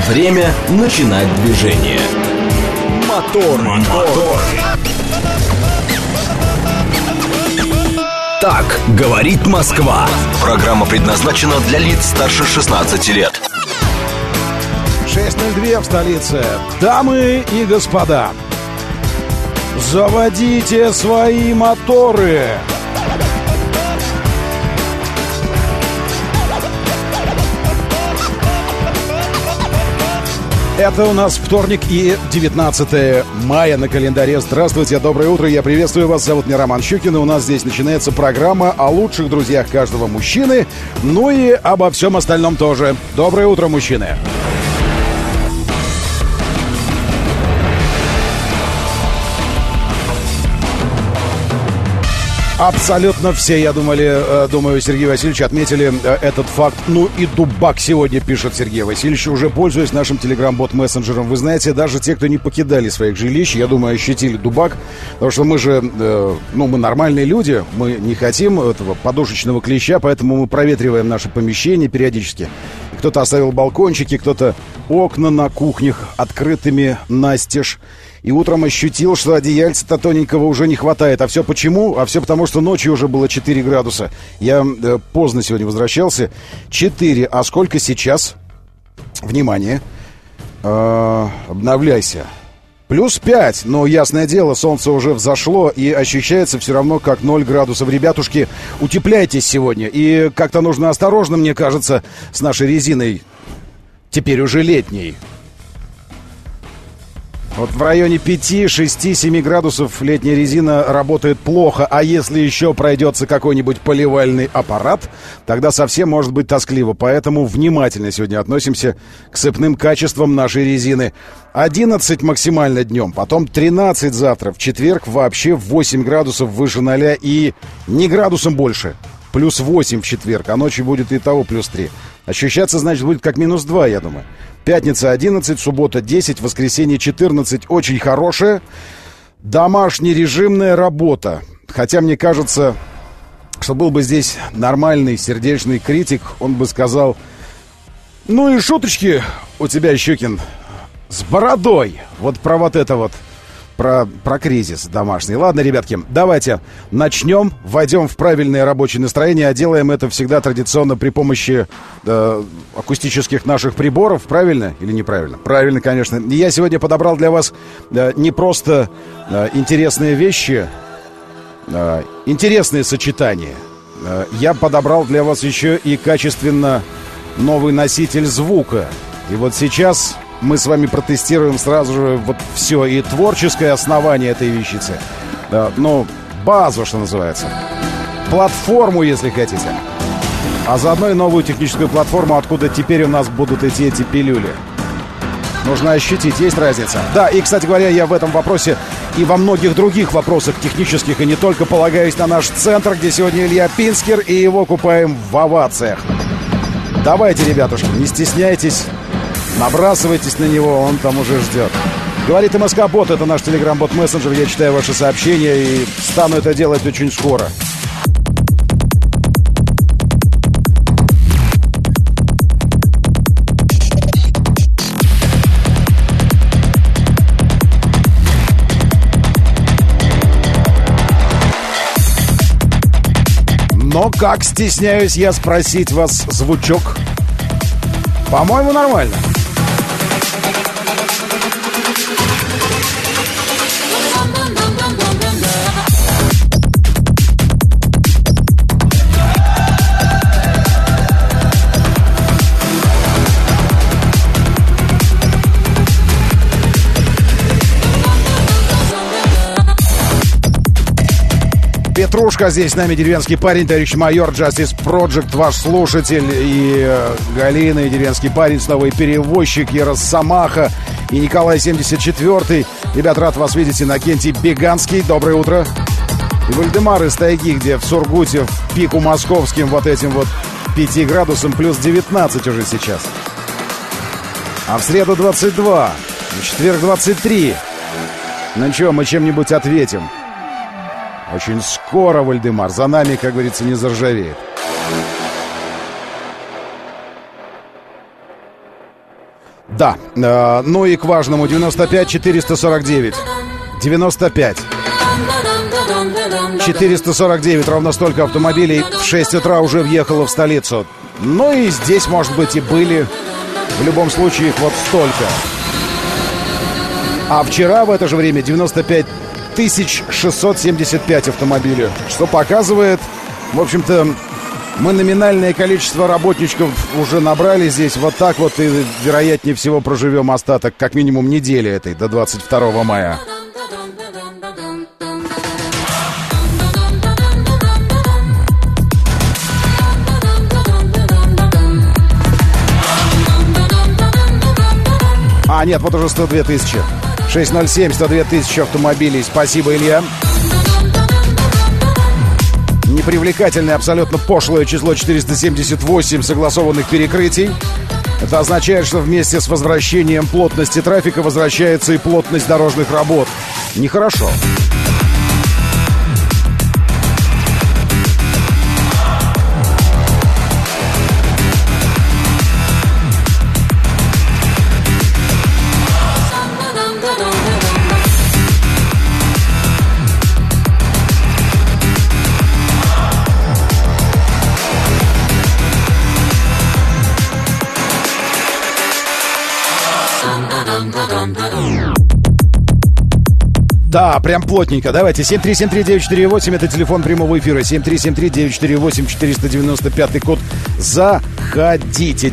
Время начинать движение. Мотор. Так говорит Москва. Программа предназначена для лиц старше 16 лет. 6:02 в столице. Дамы и господа, заводите свои моторы. Это у нас вторник и 19 мая на календаре. Здравствуйте, доброе утро, я приветствую вас. Зовут меня Роман Щукин, и у нас здесь начинается программа о лучших друзьях каждого мужчины, ну и обо всем остальном тоже. Доброе утро, мужчины. Абсолютно все, я думаю, Сергей Васильевич, отметили этот факт. Ну и дубак сегодня, пишет Сергей Васильевич, уже пользуясь нашим телеграм-бот-мессенджером. Вы знаете, даже те, кто не покидали своих жилищ, я думаю, ощутили дубак. Потому что мы же, мы нормальные люди, мы не хотим этого подушечного клеща, поэтому мы проветриваем наши помещения периодически. Кто-то оставил балкончики, кто-то окна на кухнях открытыми настежь. И утром ощутил, что одеяльца-то тоненького уже не хватает. А все почему? А все потому, что ночью уже было 4 градуса. Я поздно сегодня возвращался. 4. А сколько сейчас? Внимание. Обновляйся. Плюс 5. Но, ясное дело, солнце уже взошло и ощущается все равно как 0 градусов. Ребятушки, утепляйтесь сегодня. И как-то нужно осторожно, мне кажется, с нашей резиной. Теперь уже летней. Вот в районе 5, 6, 7 градусов летняя резина работает плохо. А если еще пройдется какой-нибудь поливальный аппарат, тогда совсем может быть тоскливо. Поэтому внимательно сегодня относимся к сыпным качествам нашей резины. 11 максимально днем, потом 13 завтра. В четверг вообще 8 градусов выше 0 и не градусом больше. Плюс 8 в четверг, а ночью будет и того плюс 3. Ощущаться, значит, будет как минус 2, я думаю. Пятница 11, суббота 10, воскресенье 14. Очень хорошая домашнережимная работа. Хотя мне кажется, что был бы здесь нормальный сердечный критик, он бы сказал: ну и шуточки у тебя, Щукин, с бородой. Вот про вот это вот. Про кризис домашний. Ладно, ребятки, давайте начнем, войдем в правильное рабочее настроение, а делаем это всегда традиционно при помощи акустических наших приборов. Правильно или неправильно? Правильно, конечно. Я сегодня подобрал для вас не просто интересные вещи, интересные сочетания. Я подобрал для вас еще и качественно новый носитель звука. И вот сейчас мы с вами протестируем сразу же вот все, и творческое основание этой вещицы. Базу, что называется. Платформу, если хотите. А заодно и новую техническую платформу, откуда теперь у нас будут идти эти пилюли. Нужно ощутить, есть разница. Да, и, кстати говоря, я в этом вопросе и во многих других вопросах технических, и не только, полагаюсь на наш центр, где сегодня Илья Пинскер, и его купаем в овациях. Давайте, ребятушки, не стесняйтесь. Набрасывайтесь на него, он там уже ждет. Говорит МСК-бот, это наш телеграм-бот-мессенджер. Я читаю ваши сообщения и стану это делать очень скоро. Но как стесняюсь я спросить вас звучок? По-моему, нормально. Петрушка здесь с нами, деревенский парень, товарищ майор, Justice Project, ваш слушатель, и Галина, и деревенский парень, снова и перевозчик, и Росомаха, и Николай 74-й. Ребят, рад вас видеть, Иннокентий Беганский, доброе утро. И Вальдемар из тайги, где в Сургуте, в пику московским вот этим вот 5 градусам, плюс 19 уже сейчас. А в среду 22, в четверг 23. Ну ничего, мы чем-нибудь ответим. Очень скоро, Вальдемар, за нами, как говорится, не заржавеет. Да, ну и к важному 95 449. 95 449, ровно столько автомобилей в 6 утра уже въехало в столицу. Ну и здесь, может быть, и были. В любом случае, их вот столько. А вчера в это же время 95 675 автомобилей. Что показывает, в общем-то, мы номинальное количество работничков уже набрали здесь. Вот так вот и, вероятнее всего, проживем остаток как минимум недели этой до 22 мая. А, нет, вот уже 102 тысячи. 607, 102 тысячи автомобилей. Спасибо, Илья. Непривлекательное, абсолютно пошлое число 478 согласованных перекрытий. Это означает, что вместе с возвращением плотности трафика возвращается и плотность дорожных работ. Нехорошо. Да, прям плотненько. Давайте, 7373948, это телефон прямого эфира. 7373948, 495 код. Заходите.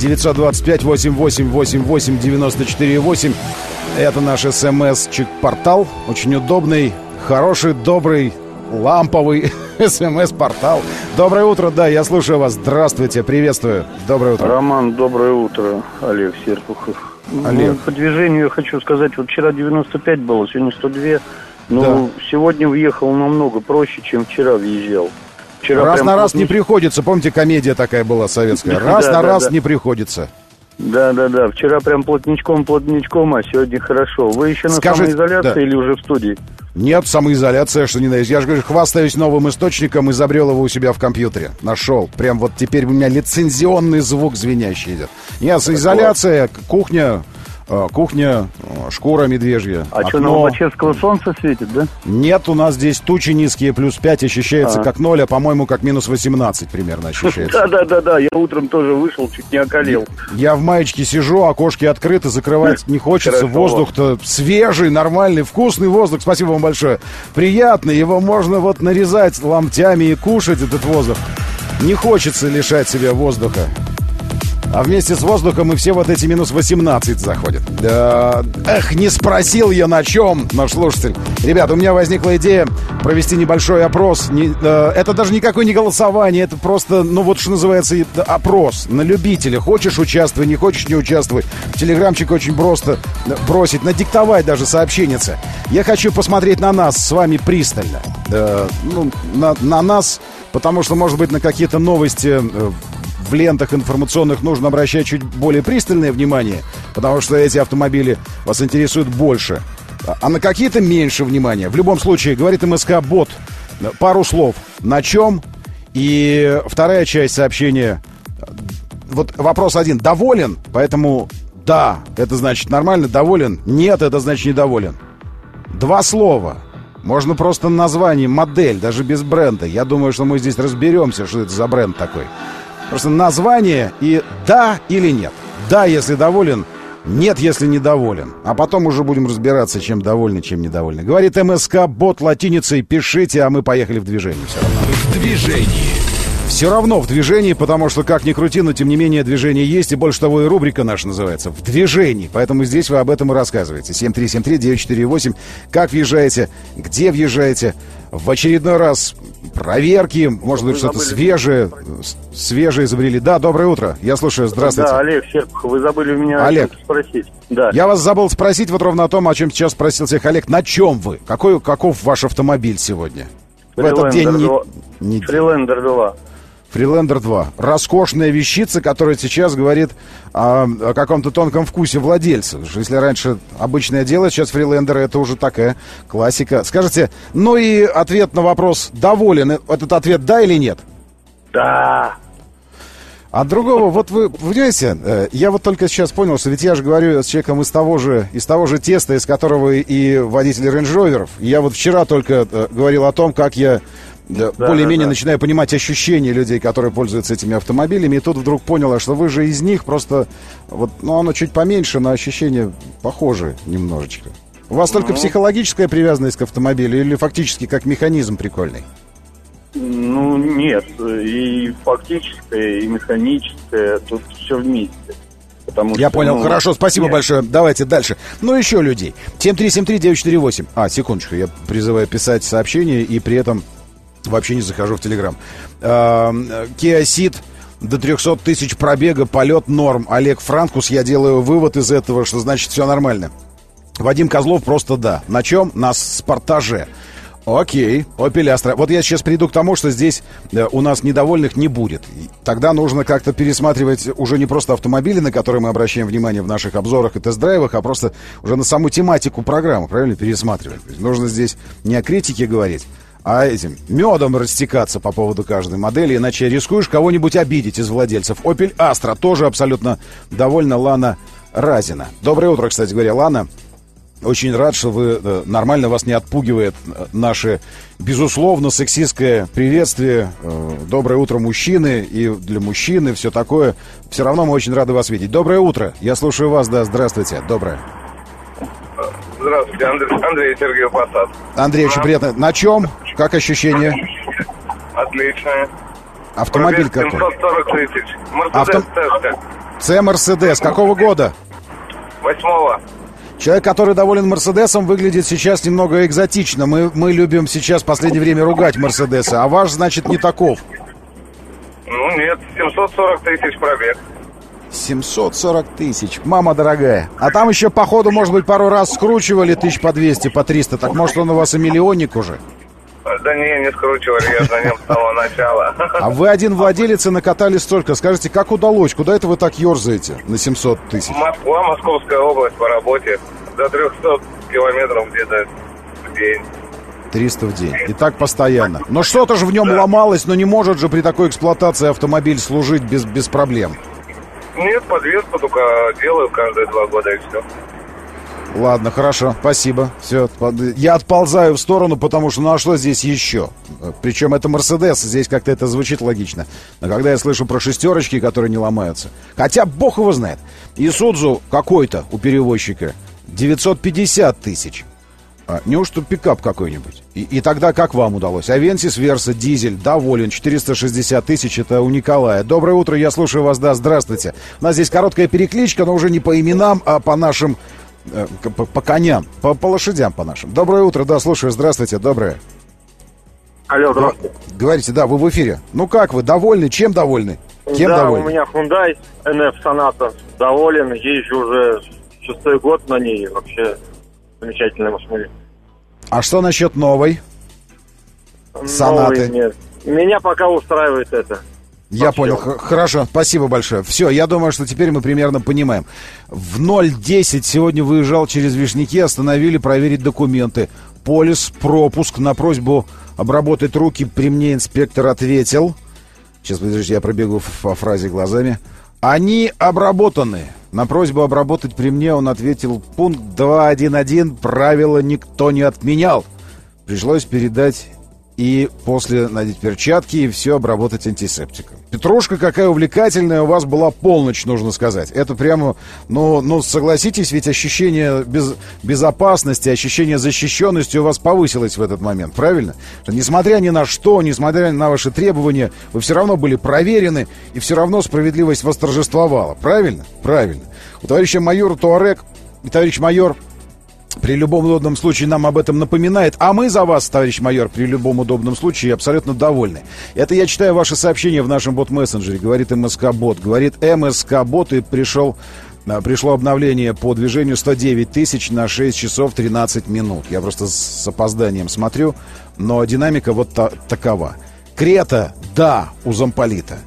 925-88-88-94-8. Это наш смс-чик-портал. Очень удобный, хороший, добрый, ламповый смс-портал. Доброе утро, да, я слушаю вас. Здравствуйте, приветствую. Доброе утро. Роман, доброе утро. Олег Серпухов. Олег. Ну, по движению я хочу сказать, вот вчера 95 было, сегодня 102. Но Да. сегодня въехал намного проще, чем вчера въезжал. Вчера Раз на раз плотнич- не приходится. Помните, комедия такая была советская? Раз Да, на да, раз да. не приходится. Да. Вчера прям плотничком, а сегодня хорошо. Вы еще на Скажите, самоизоляции да. или уже в студии? Нет, самоизоляция, что не знаешь. Я же говорю, хвастаюсь новым источником, изобрел его у себя в компьютере. Нашел. Прям вот теперь у меня лицензионный звук звенящий идет. Нет, изоляция, кухня, шкура медвежья. А что, на Лобачевского солнце светит, да? Нет, у нас здесь тучи низкие, плюс 5, ощущается как 0, а, по-моему, как минус 18 примерно ощущается. Да. Я утром тоже вышел, чуть не околел. Я в маечке сижу, окошки открыты, закрывать не хочется. Хорошо. Воздух-то свежий, нормальный, вкусный воздух. Спасибо вам большое. Приятный, его можно вот нарезать ломтями и кушать, этот воздух. Не хочется лишать себя воздуха. А вместе с воздухом и все вот эти минус 18 заходят. Эх, не спросил я на чем, наш слушатель. Ребята, у меня возникла идея провести небольшой опрос. Это даже никакое не голосование, это просто, ну вот что называется, опрос на любителя. Хочешь — участвуй, не хочешь — не участвуй. В телеграмчик очень просто бросить, надиктовать даже сообщеннице. Я хочу посмотреть на нас с вами пристально. На нас, потому что, может быть, на какие-то новости в лентах информационных нужно обращать чуть более пристальное внимание, потому что эти автомобили вас интересуют больше, а на какие-то меньше внимания. В любом случае, говорит МСК-бот, пару слов. На чем? И вторая часть сообщения. Вот вопрос один. Доволен? Поэтому да, это значит нормально. Доволен? Нет, это значит недоволен. Два слова. Можно просто название, модель, даже без бренда. Я думаю, что мы здесь разберемся, что это за бренд такой. Просто название и да или нет. Да, если доволен, нет, если недоволен. А потом уже будем разбираться, чем довольны, чем недовольны. Говорит МСК-бот латиницей. Пишите, а мы поехали в движение все равно. В движении. Все равно в движении, потому что, как ни крути, но тем не менее движение есть. И больше того, и рубрика наша называется «В движении». Поэтому здесь вы об этом и рассказываете. 7373948. Как въезжаете, где въезжаете. В очередной раз проверки, может быть, что-то свежее изобрели. Да, доброе утро. Я слушаю. Здравствуйте. Да, Олег Серпухов, вы забыли у меня Олег. спросить. Да. Я вас забыл спросить вот ровно о том, о чем сейчас спросил всех Олег. На чем вы? Каков ваш автомобиль сегодня? В этот день Фрилендер 2. Фрилендер 2. Роскошная вещица, которая сейчас говорит о каком-то тонком вкусе владельца. Потому что если раньше обычное дело, сейчас Фрилендер — это уже такая классика. Скажите, ну и ответ на вопрос: доволен? Этот ответ да или нет? Да. А другого, вот вы понимаете, я вот только сейчас понял, что ведь я же говорю с человеком из того же теста, из которого и водители рейндж-роверов. Я вот вчера только говорил о том, как я более-менее начинаю понимать ощущения людей, которые пользуются этими автомобилями, и тут вдруг поняла, что вы же из них просто, вот, ну, оно чуть поменьше, но ощущения похожи немножечко. У вас только психологическая привязанность к автомобилю или фактически как механизм прикольный? Ну, нет, и фактическое, и механическое, тут все вместе. Я понял, хорошо, спасибо большое. Давайте дальше. Ну, еще людей. 7373948. Секундочку, я призываю писать сообщения и при этом вообще не захожу в Телеграм. Kia Ceed, до 300 тысяч пробега, полет норм. Олег Франкус, я делаю вывод из этого, что значит все нормально. Вадим Козлов, просто да. На чем? На Спартаже. Окей, Opel Astra. Вот я сейчас приду к тому, что здесь у нас недовольных не будет. Тогда нужно как-то пересматривать уже не просто автомобили, на которые мы обращаем внимание в наших обзорах и тест-драйвах, а просто уже на саму тематику программы, правильно, пересматривать. То есть нужно здесь не о критике говорить, а этим медом растекаться по поводу каждой модели, иначе рискуешь кого-нибудь обидеть из владельцев. Opel Astra тоже абсолютно довольна Лана Разина. Доброе утро, кстати говоря, Лана. Очень рад, что вы нормально, вас не отпугивает наше, безусловно, сексистское приветствие. Доброе утро, мужчины, и для мужчин, и все такое. Все равно мы очень рады вас видеть. Доброе утро. Я слушаю вас, да, здравствуйте. Доброе. Здравствуйте, Андрей, Сергей Посад. Андрей, очень приятно. На чем? Как ощущения? Отлично. Автомобиль какой? 740 тысяч. Мерседес C Мерседес. Какого года? 8-го. Человек, который доволен Мерседесом, выглядит сейчас немного экзотично. Мы любим сейчас в последнее время ругать Мерседесы. А ваш, значит, не таков. Ну нет, 740 тысяч пробег. 740 тысяч. Мама дорогая. А там еще, походу, может быть, пару раз скручивали тысяч по 200, по 300. Так может, он у вас и миллионник уже? Да не скручивали, я за ним с самого начала. А вы один владелец и накатали столько. Скажите, как удалось? Куда это вы так ерзаете на 700 тысяч? Москва, Московская область по работе. До 300 километров где-то в день. 300 в день. И так постоянно. Но что-то же в нем ломалось, но не может же при такой эксплуатации автомобиль служить без проблем. Нет, подвеску только делаю каждые 2 года и все. Ладно, хорошо, спасибо. Все, я отползаю в сторону, потому что, ну а что здесь еще? Причем это Мерседес, здесь как-то это звучит логично. Но когда я слышу про шестерочки, которые не ломаются, хотя бог его знает, Исудзу какой-то у перевозчика 950 тысяч. Неужто пикап какой-нибудь? И тогда как вам удалось? Авентис Верса, дизель, доволен, 460 тысяч, это у Николая. Доброе утро, я слушаю вас, да, здравствуйте. У нас здесь короткая перекличка, но уже не по именам, а по нашим... По коням, по лошадям по нашим. Доброе утро, да, слушаю, здравствуйте, доброе. Алло, здравствуйте. Говорите, да, вы в эфире. Ну как вы, довольны? Чем довольны? Кем да, довольны? У меня Hyundai NF Sonata. Доволен, езжу уже 6-й год на ней. Вообще замечательная машина. А что насчет новой? Сонаты? Новый нет. Меня пока устраивает это. Я понял, хорошо, спасибо большое. Все, я думаю, что теперь мы примерно понимаем. В 0:10 сегодня выезжал через Вишняки, остановили проверить документы. Полис, пропуск. На просьбу обработать руки при мне инспектор ответил. Сейчас, подождите, я пробегу по фразе глазами. Они обработаны. На просьбу обработать при мне он ответил: пункт 2.1.1, правила никто не отменял. Пришлось передать и после надеть перчатки и все обработать антисептиком. Петрушка, какая увлекательная у вас была полночь, нужно сказать. Это прямо, ну согласитесь, ведь ощущение безопасности, ощущение защищенности у вас повысилось в этот момент, правильно? Что, несмотря ни на что, несмотря на ваши требования, вы все равно были проверены, и все равно справедливость восторжествовала, правильно? Правильно. У товарища майора Туарек, и товарищ майор при любом удобном случае нам об этом напоминает. А мы за вас, товарищ майор, при любом удобном случае абсолютно довольны. Это я читаю ваши сообщения в нашем бот-мессенджере. Говорит МСК-бот. Говорит МСК-бот, и пришло обновление по движению 109 тысяч на 6 часов 13 минут. Я просто с опозданием смотрю, но динамика вот такова. Крета, да, у замполита.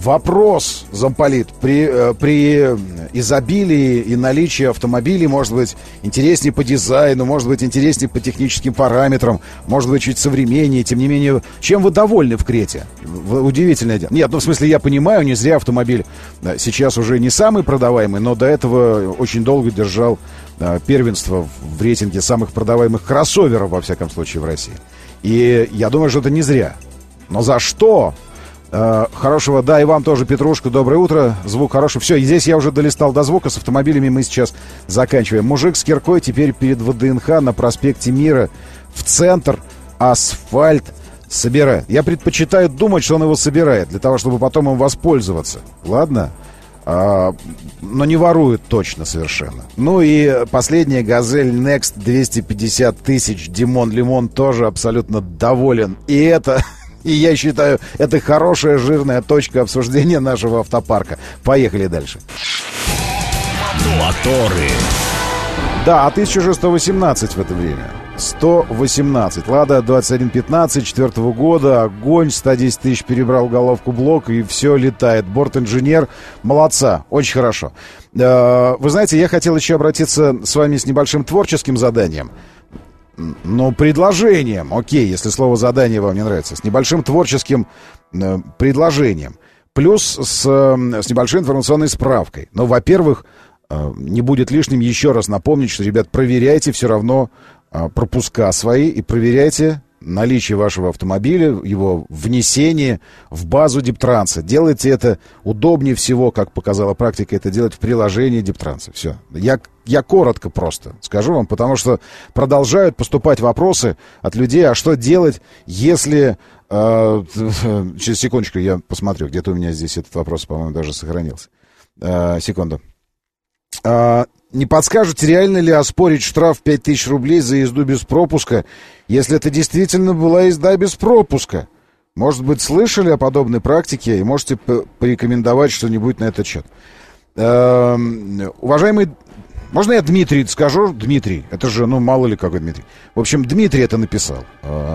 Вопрос, замполит, при изобилии и наличии автомобилей может быть интереснее по дизайну, может быть интереснее по техническим параметрам, может быть чуть современнее, тем не менее, чем вы довольны в Крете? Удивительное дело. Нет, ну в смысле я понимаю, не зря автомобиль сейчас уже не самый продаваемый, но до этого очень долго держал первенство в рейтинге самых продаваемых кроссоверов, во всяком случае, в России. И я думаю, что это не зря. Но за что? Хорошего, да, и вам тоже, Петрушка, доброе утро, звук хороший. Все, и здесь я уже долистал до звука, с автомобилями мы сейчас заканчиваем. Мужик с киркой теперь перед ВДНХ на проспекте Мира в центр асфальт собирает. Я предпочитаю думать, что он его собирает, для того, чтобы потом им воспользоваться. Ладно? Но не ворует точно совершенно. Ну и последняя «Газель Next» 250 тысяч. Димон Лимон тоже абсолютно доволен. И это... И я считаю, это хорошая жирная точка обсуждения нашего автопарка. Поехали дальше. Моторы. Да, а 1118 в это время. 118. Лада 2115 4-го года. Огонь. 110 тысяч перебрал головку блок. И все летает. Борт-инженер. Молодца. Очень хорошо. Вы знаете, я хотел еще обратиться с вами с небольшим творческим заданием. Ну, предложением, окей, если слово «задание» вам не нравится, с небольшим творческим предложением, плюс с небольшой информационной справкой. Но, во-первых, не будет лишним еще раз напомнить, что, ребят, проверяйте все равно пропуска свои и проверяйте наличие вашего автомобиля, его внесение в базу Диптранса. Делайте это удобнее всего, как показала практика, это делать в приложении Диптранса. Все. Я коротко просто скажу вам, потому что продолжают поступать вопросы от людей, а что делать, если... Через секундочку, я посмотрю, где-то у меня здесь этот вопрос, по-моему, даже сохранился. Секунду. Не подскажете, реально ли оспорить штраф 5000 рублей за езду без пропуска, если это действительно была езда без пропуска? Может быть, слышали о подобной практике и можете порекомендовать что-нибудь на этот счет? Уважаемый... Можно я Дмитрий скажу? Дмитрий. Это же, ну, мало ли какой Дмитрий. В общем, Дмитрий это написал.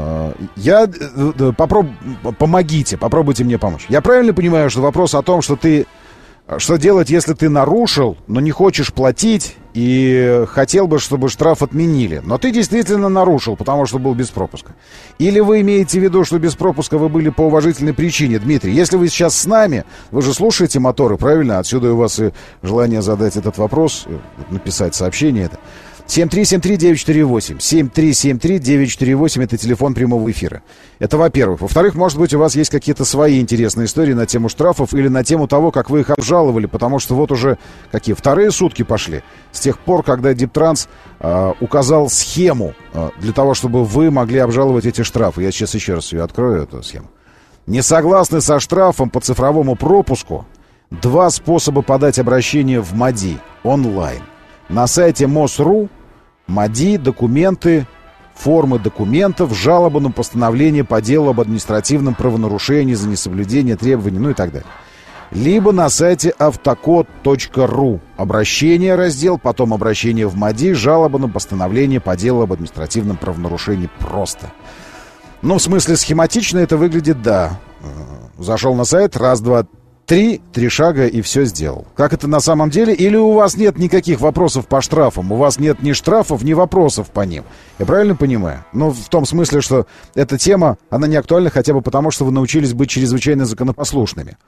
Помогите, попробуйте мне помочь. Я правильно понимаю, что вопрос о том, что делать, если ты нарушил, но не хочешь платить и хотел бы, чтобы штраф отменили, но ты действительно нарушил, потому что был без пропуска? Или вы имеете в виду, что без пропуска вы были по уважительной причине? Дмитрий, если вы сейчас с нами, вы же слушаете моторы, правильно? Отсюда у вас и желание задать этот вопрос, написать сообщение это. 7373948. 7373948 это телефон прямого эфира. Это во-первых. Во-вторых, может быть, у вас есть какие-то свои интересные истории на тему штрафов или на тему того, как вы их обжаловали, потому что вот уже вторые сутки пошли с тех пор, когда Диптранс указал схему для того, чтобы вы могли обжаловать эти штрафы. Я сейчас еще раз ее открою, эту схему. Не согласны со штрафом по цифровому пропуску? 2 способа подать обращение в МАДИ онлайн. На сайте МОС.ру МАДИ, документы, формы документов, жалоба на постановление по делу об административном правонарушении за несоблюдение требований, ну и так далее. Либо на сайте автокод.ру обращение, раздел, потом обращение в МАДИ, жалоба на постановление по делу об административном правонарушении. Просто. Ну, в смысле, схематично это выглядит, да. Зашел на сайт, раз, два, 3 шага и все сделал. Как это на самом деле? Или у вас нет никаких вопросов по штрафам? У вас нет ни штрафов, ни вопросов по ним. Я правильно понимаю? Ну, в том смысле, что эта тема, она не актуальна хотя бы потому, что вы научились быть чрезвычайно законопослушными.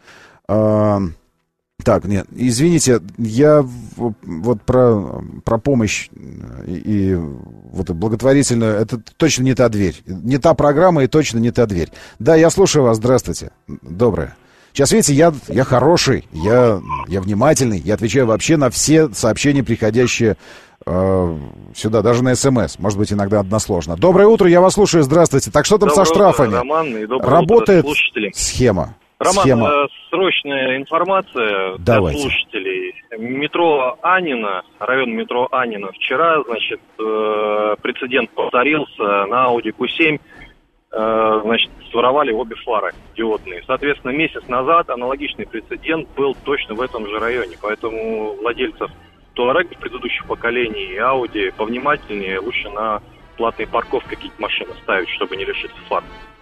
Так, нет, извините, я вот про помощь и вот благотворительную, это точно не та дверь. Не та программа и точно не та дверь. Да, я слушаю вас, здравствуйте. Доброе. Сейчас, видите, я хороший, я внимательный, я отвечаю вообще на все сообщения, приходящие сюда, даже на СМС. Может быть, иногда односложно. Доброе утро, я вас слушаю, здравствуйте. Так что там со штрафами? Утро, Роман, и работает утро, слушатели. Схема. Роман, срочная информация для слушателей. Метро Анина, район метро Анина. Вчера, значит, прецедент повторился на Audi Q7. Значит, своровали обе фары диодные. Соответственно, месяц назад аналогичный прецедент был точно в этом же районе. Поэтому владельцев Touareg предыдущих поколений и Audi повнимательнее, лучше на платные парковки какие-то машины ставить, чтобы не лишиться фар.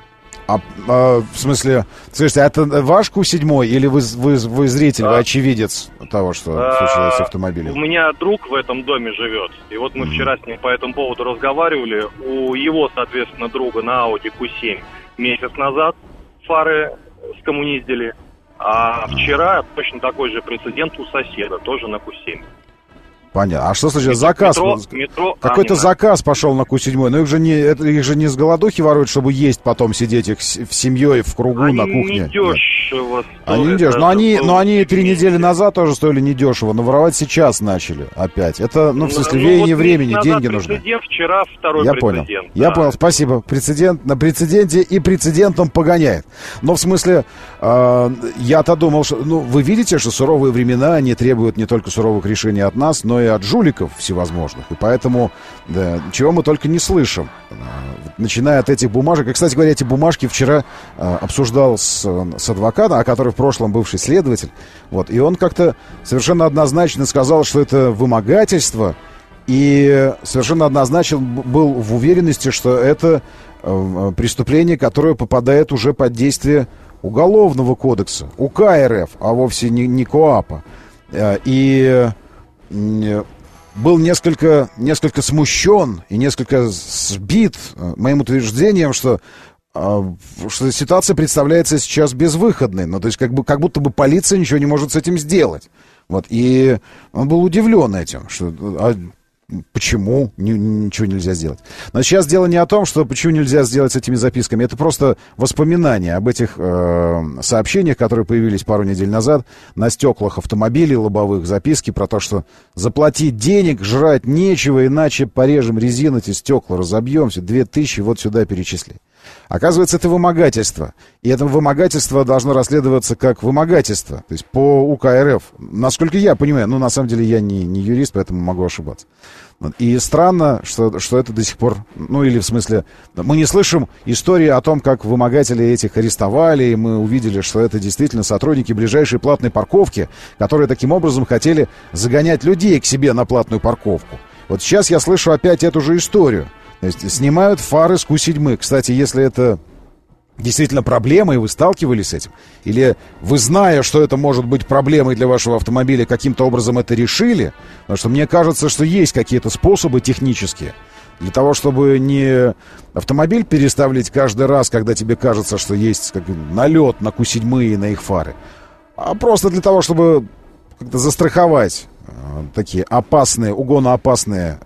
В смысле, слушайте, это ваш Q7 или вы зритель, вы очевидец того, что случилось с автомобилем? У меня друг в этом доме живет, и вот мы вчера с ним по этому поводу разговаривали. У его, соответственно, друга на Audi Q7 месяц назад фары скоммуниздили, а вчера точно такой же прецедент у соседа, тоже на Q7. Понятно. А что случилось? Заказ? Метро Какой-то заказ пошел на Q7. Но их же не с голодухи воруют, чтобы есть потом, сидеть их в семьей, в кругу, на кухне. Они недешево стоят. Они недешево. Но они 3 недели назад тоже стоили недешево. Но воровать сейчас начали опять. Это, в смысле, веяние времени, деньги нужны. Вчера второй прецедент. Я понял, спасибо. Прецедент на прецеденте и прецедентом погоняет. Но в смысле, я-то думал, что... вы видите, что суровые времена, они требуют не только суровых решений от нас, но и от жуликов всевозможных. И поэтому, чего мы только не слышим. Начиная от этих бумажек. И, кстати говоря, эти бумажки вчера обсуждал с адвокатом, который в прошлом бывший следователь. Вот, и он как-то совершенно однозначно сказал, что это вымогательство. И совершенно однозначно был в уверенности, что это преступление, которое попадает уже под действие Уголовного кодекса, УК РФ, а вовсе не КоАПа. И был несколько смущен и несколько сбит моим утверждением, что ситуация представляется сейчас безвыходной. То есть как будто бы полиция ничего не может с этим сделать. Вот. И он был удивлен этим, что... Почему ничего нельзя сделать? Но сейчас дело не о том, что почему нельзя сделать с этими записками. Это просто воспоминания об этих сообщениях, которые появились пару недель назад на стеклах автомобилей лобовых, записки про то, что заплатить денег, жрать нечего, иначе порежем резину, эти стекла разобьем, все 2000 вот сюда перечисли. Оказывается, это вымогательство. И это вымогательство должно расследоваться как вымогательство. То есть по УК РФ. Насколько я понимаю, на самом деле я не юрист, поэтому могу ошибаться. И странно, что это до сих пор... или в смысле... Мы не слышим истории о том, как вымогателей этих арестовали, и мы увидели, что это действительно сотрудники ближайшей платной парковки, которые таким образом хотели загонять людей к себе на платную парковку. Вот сейчас я слышу опять эту же историю. То есть снимают фары с Q7. Кстати, если это действительно проблема, и вы сталкивались с этим, или вы, зная, что это может быть проблемой для вашего автомобиля, каким-то образом это решили, потому что мне кажется, что есть какие-то способы технические для того, чтобы не автомобиль переставлять каждый раз, когда тебе кажется, что есть налет на Q7 и на их фары, а просто для того, чтобы как-то застраховать такие опасные, угоноопасные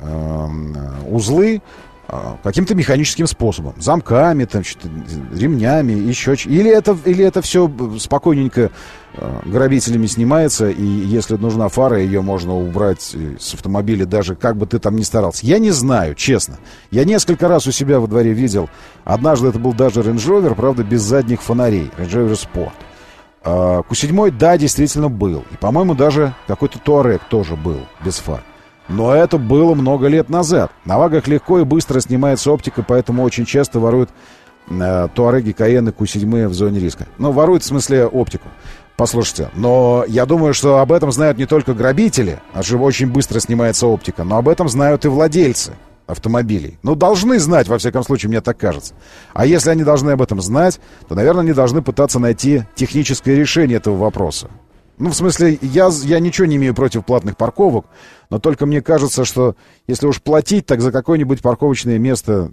узлы каким-то механическим способом. Замками, ремнями, еще... Или это все спокойненько грабителями снимается, и если нужна фара, ее можно убрать с автомобиля, даже как бы ты там ни старался. Я не знаю, честно. Я несколько раз у себя во дворе видел. Однажды это был даже Range Rover, правда, без задних фонарей. Range Rover Sport. Q7, да, действительно был. И, по-моему, даже какой-то Touareg тоже был без фар. Но это было много лет назад. На вагах легко и быстро снимается оптика, поэтому очень часто воруют Touareg, Cayenne, Q7 в зоне риска. Воруют в смысле оптику. Послушайте, но я думаю, что об этом знают не только грабители, а же очень быстро снимается оптика, но об этом знают и владельцы автомобилей. Должны знать, во всяком случае, мне так кажется. А если они должны об этом знать, то, наверное, они должны пытаться найти техническое решение этого вопроса. В смысле, я ничего не имею против платных парковок, но только мне кажется, что если уж платить, так за какое-нибудь парковочное место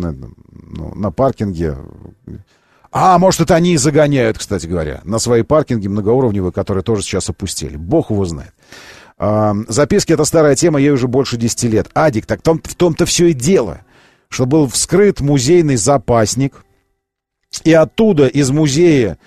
на паркинге... может, это они и загоняют, кстати говоря, на свои паркинги многоуровневые, которые тоже сейчас опустили. Бог его знает. Записки — это старая тема, ей уже больше 10 лет. Адик, так в том-то все и дело, что был вскрыт музейный запасник, и оттуда, из музея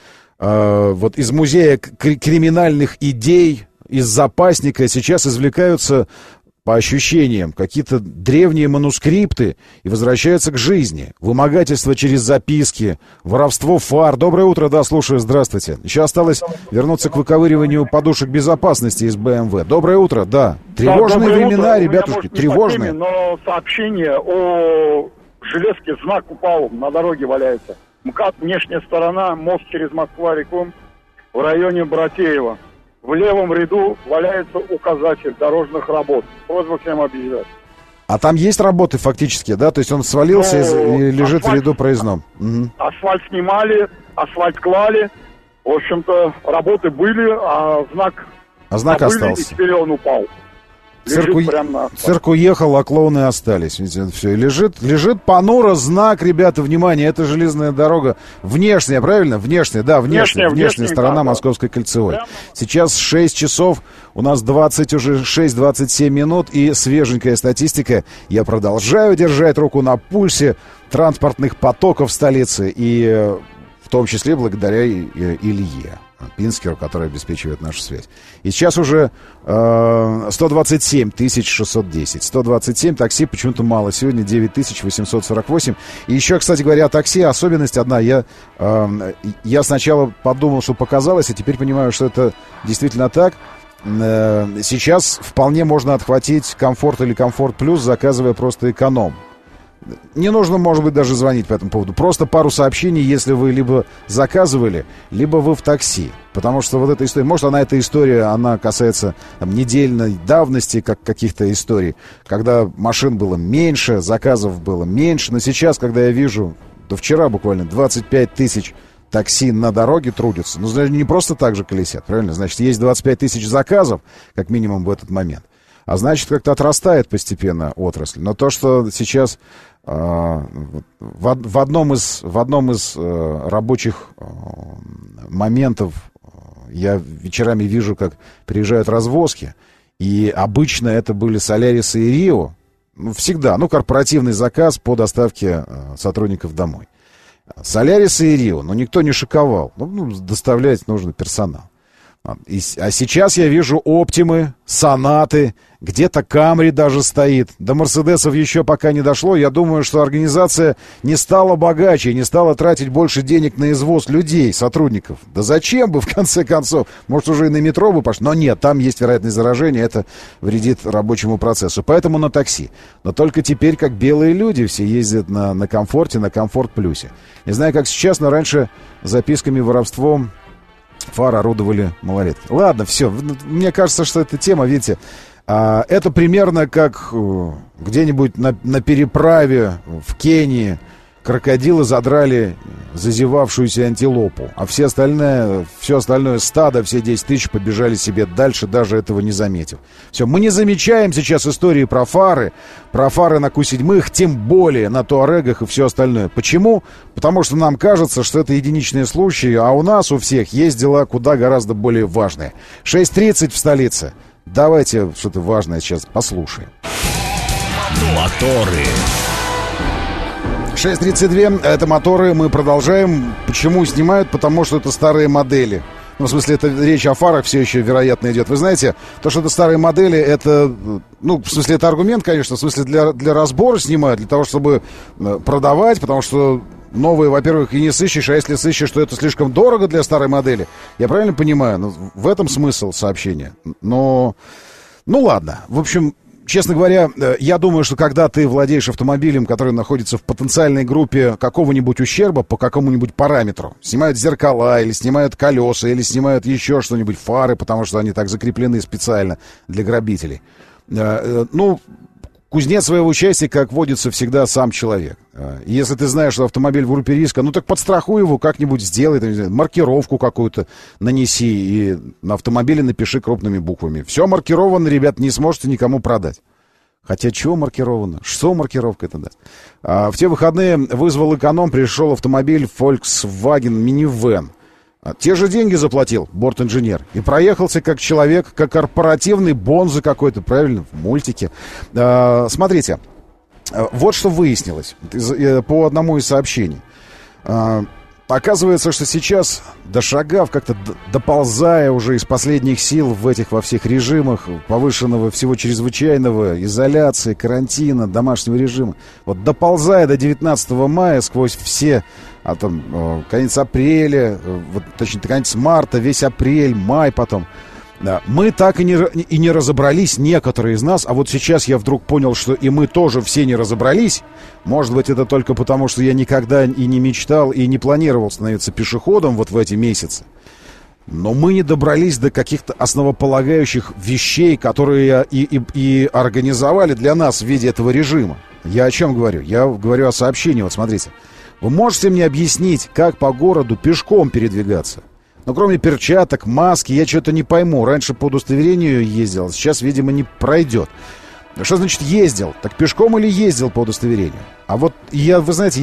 криминальных идей, из запасника сейчас извлекаются, по ощущениям, какие-то древние манускрипты и возвращаются к жизни. Вымогательство через записки, воровство фар. Доброе утро, да, слушаю, здравствуйте. Еще осталось вернуться к выковыриванию подушек безопасности из БМВ. Доброе утро, да. Тревожные времена, утро. Ребятушки, тревожные. Но сообщение о железке, знак упал, на дороге валяется. МКАД, внешняя сторона, мост через Москва-реку в районе Братеева. В левом ряду валяется указатель дорожных работ. Просьба всем объезжать. А там есть работы фактически, да? То есть он свалился и лежит в ряду проездном. Угу. Асфальт снимали, асфальт клали. В общем-то, работы были, а знак остался. И теперь он упал. Цирк уехал, а клоуны остались. Видите, все. И лежит понуро знак, ребята, внимание, это железная дорога. Внешняя, правильно? Внешняя сторона, да, Московской кольцевой. Прямо. Сейчас 6 часов, у нас 26-27 минут и свеженькая статистика. Я продолжаю держать руку на пульсе транспортных потоков в столице, и в том числе благодаря Илье Пинскеру, который обеспечивает нашу связь. И сейчас уже 127 610. 127, такси почему-то мало. Сегодня 9 848. И еще, кстати говоря, о такси особенность одна. Я сначала подумал, что показалось, а теперь понимаю, что это действительно так. Сейчас вполне можно отхватить комфорт или комфорт плюс, заказывая просто эконом. Не нужно, может быть, даже звонить по этому поводу. Просто пару сообщений, если вы либо заказывали, либо вы в такси. Потому что вот эта история, может, эта история, она касается недельной давности, как каких-то историй, когда машин было меньше, заказов было меньше. Но сейчас, когда я вижу, да вчера буквально 25 тысяч такси на дороге трудятся. Ну, значит, не просто так же колесят, правильно? Значит, есть 25 тысяч заказов, как минимум в этот момент. А значит, как-то отрастает постепенно отрасль. Но то, что сейчас в одном из рабочих моментов я вечерами вижу, как приезжают развозки, и обычно это были Солярис и Рио. Всегда, корпоративный заказ по доставке сотрудников домой. Солярис и Рио, но никто не шиковал. Доставлять нужно персонал. А сейчас я вижу Оптимы, Сонаты, где-то Камри даже стоит. До Мерседесов еще пока не дошло. Я думаю, что организация не стала богаче, не стала тратить больше денег на извоз людей, сотрудников. Да зачем бы, в конце концов? Может, уже и на метро бы пошли? Но нет, там есть вероятность заражения, это вредит рабочему процессу. Поэтому на такси. Но только теперь, как белые люди, все ездят на комфорте, на комфорт плюсе. Не знаю, как сейчас, но раньше записками воровством фар орудовали малолетки. Ладно, все. Мне кажется, что эта тема, видите, это примерно как где-нибудь на переправе в Кении крокодилы задрали зазевавшуюся антилопу, а все остальное стадо, все 10 тысяч побежали себе дальше, даже этого не заметив. Все, мы не замечаем сейчас истории про фары на Q7, тем более на Туарегах и все остальное. Почему? Потому что нам кажется, что это единичные случаи, а у нас, у всех, есть дела куда гораздо более важные. 6:30 в столице. Давайте что-то важное сейчас послушаем. Моторы. 6:32, это моторы, мы продолжаем. Почему снимают? Потому что это старые модели. В смысле, это речь о фарах все еще, вероятно, идет. Вы знаете, то, что это старые модели, это, в смысле, это аргумент, конечно, в смысле, для разбора снимают, для того, чтобы продавать, потому что новые, во-первых, и не сыщешь, а если сыщешь, то это слишком дорого для старой модели. Я правильно понимаю? В этом смысл сообщения. Но, ладно. В общем, честно говоря, я думаю, что когда ты владеешь автомобилем, который находится в потенциальной группе какого-нибудь ущерба по какому-нибудь параметру, снимают зеркала, или снимают колеса, или снимают еще что-нибудь, фары, потому что они так закреплены специально для грабителей. Кузнец своего счастья, как водится, всегда сам человек. Если ты знаешь, что автомобиль в группе риска, так подстрахуй его, как-нибудь сделай, маркировку какую-то нанеси и на автомобиле напиши крупными буквами. Все маркировано, ребят, не сможете никому продать. Хотя чего маркировано? Что маркировка это даст? В те выходные вызвал эконом, пришел автомобиль Volkswagen Minivan. Те же деньги заплатил бортинженер. И проехался как человек, как корпоративный бонзо какой-то, правильно, в мультике. Смотрите, вот что выяснилось по одному из сообщений. Оказывается, что сейчас, дошагав, как-то доползая уже из последних сил во всех режимах повышенного всего чрезвычайного, изоляции, карантина, домашнего режима, вот доползая до 19 мая сквозь все, конец апреля, точнее, конец марта, весь апрель, май потом, мы так и не разобрались, некоторые из нас, а вот сейчас я вдруг понял, что и мы тоже все не разобрались. Может быть, это только потому, что я никогда и не мечтал, и не планировал становиться пешеходом вот в эти месяцы. Но мы не добрались до каких-то основополагающих вещей, которые и организовали для нас в виде этого режима. Я о чем говорю? Я говорю о сообщении. Вот смотрите. Вы можете мне объяснить, как по городу пешком передвигаться? Но кроме перчаток, маски, я что-то не пойму. Раньше по удостоверению ездил, сейчас, видимо, не пройдет. Что значит ездил? Так пешком или ездил по удостоверению? А вот вы знаете,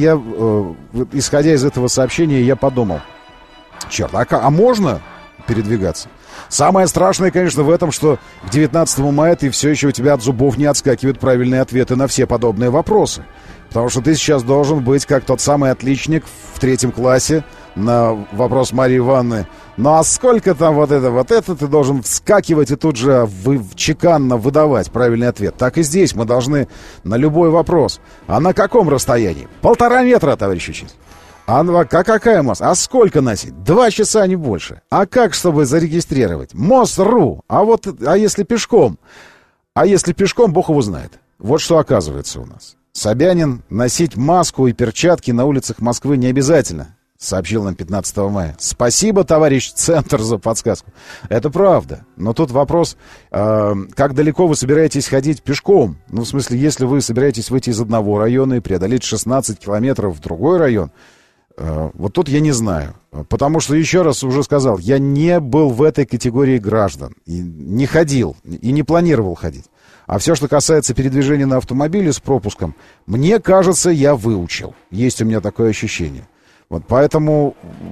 исходя из этого сообщения, я подумал, черт, а можно передвигаться? Самое страшное, конечно, в этом, что к 19 мая ты все еще у тебя от зубов не отскакивают правильные ответы на все подобные вопросы. Потому что ты сейчас должен быть как тот самый отличник в 3 классе на вопрос Марии Ивановны. Ну а сколько там вот это, ты должен вскакивать и тут же чеканно выдавать правильный ответ. Так и здесь мы должны на любой вопрос. А на каком расстоянии? 1,5 метра, товарищ учитель. А какая масса? А сколько носить? 2 часа, не больше. А как, чтобы зарегистрировать? МОС.ру. А если пешком? А если пешком, бог его знает. Вот что оказывается у нас. Собянин, носить маску и перчатки на улицах Москвы не обязательно, сообщил нам 15 мая. Спасибо, товарищ Центр, за подсказку. Это правда. Но тут вопрос, как далеко вы собираетесь ходить пешком? Ну, в смысле, если вы собираетесь выйти из одного района и преодолеть 16 километров в другой район, вот тут я не знаю. Потому что, еще раз уже сказал, я не был в этой категории граждан. И не ходил, и не планировал ходить. А все, что касается передвижения на автомобиле с пропуском, мне кажется, я выучил. Есть у меня такое ощущение. Вот поэтому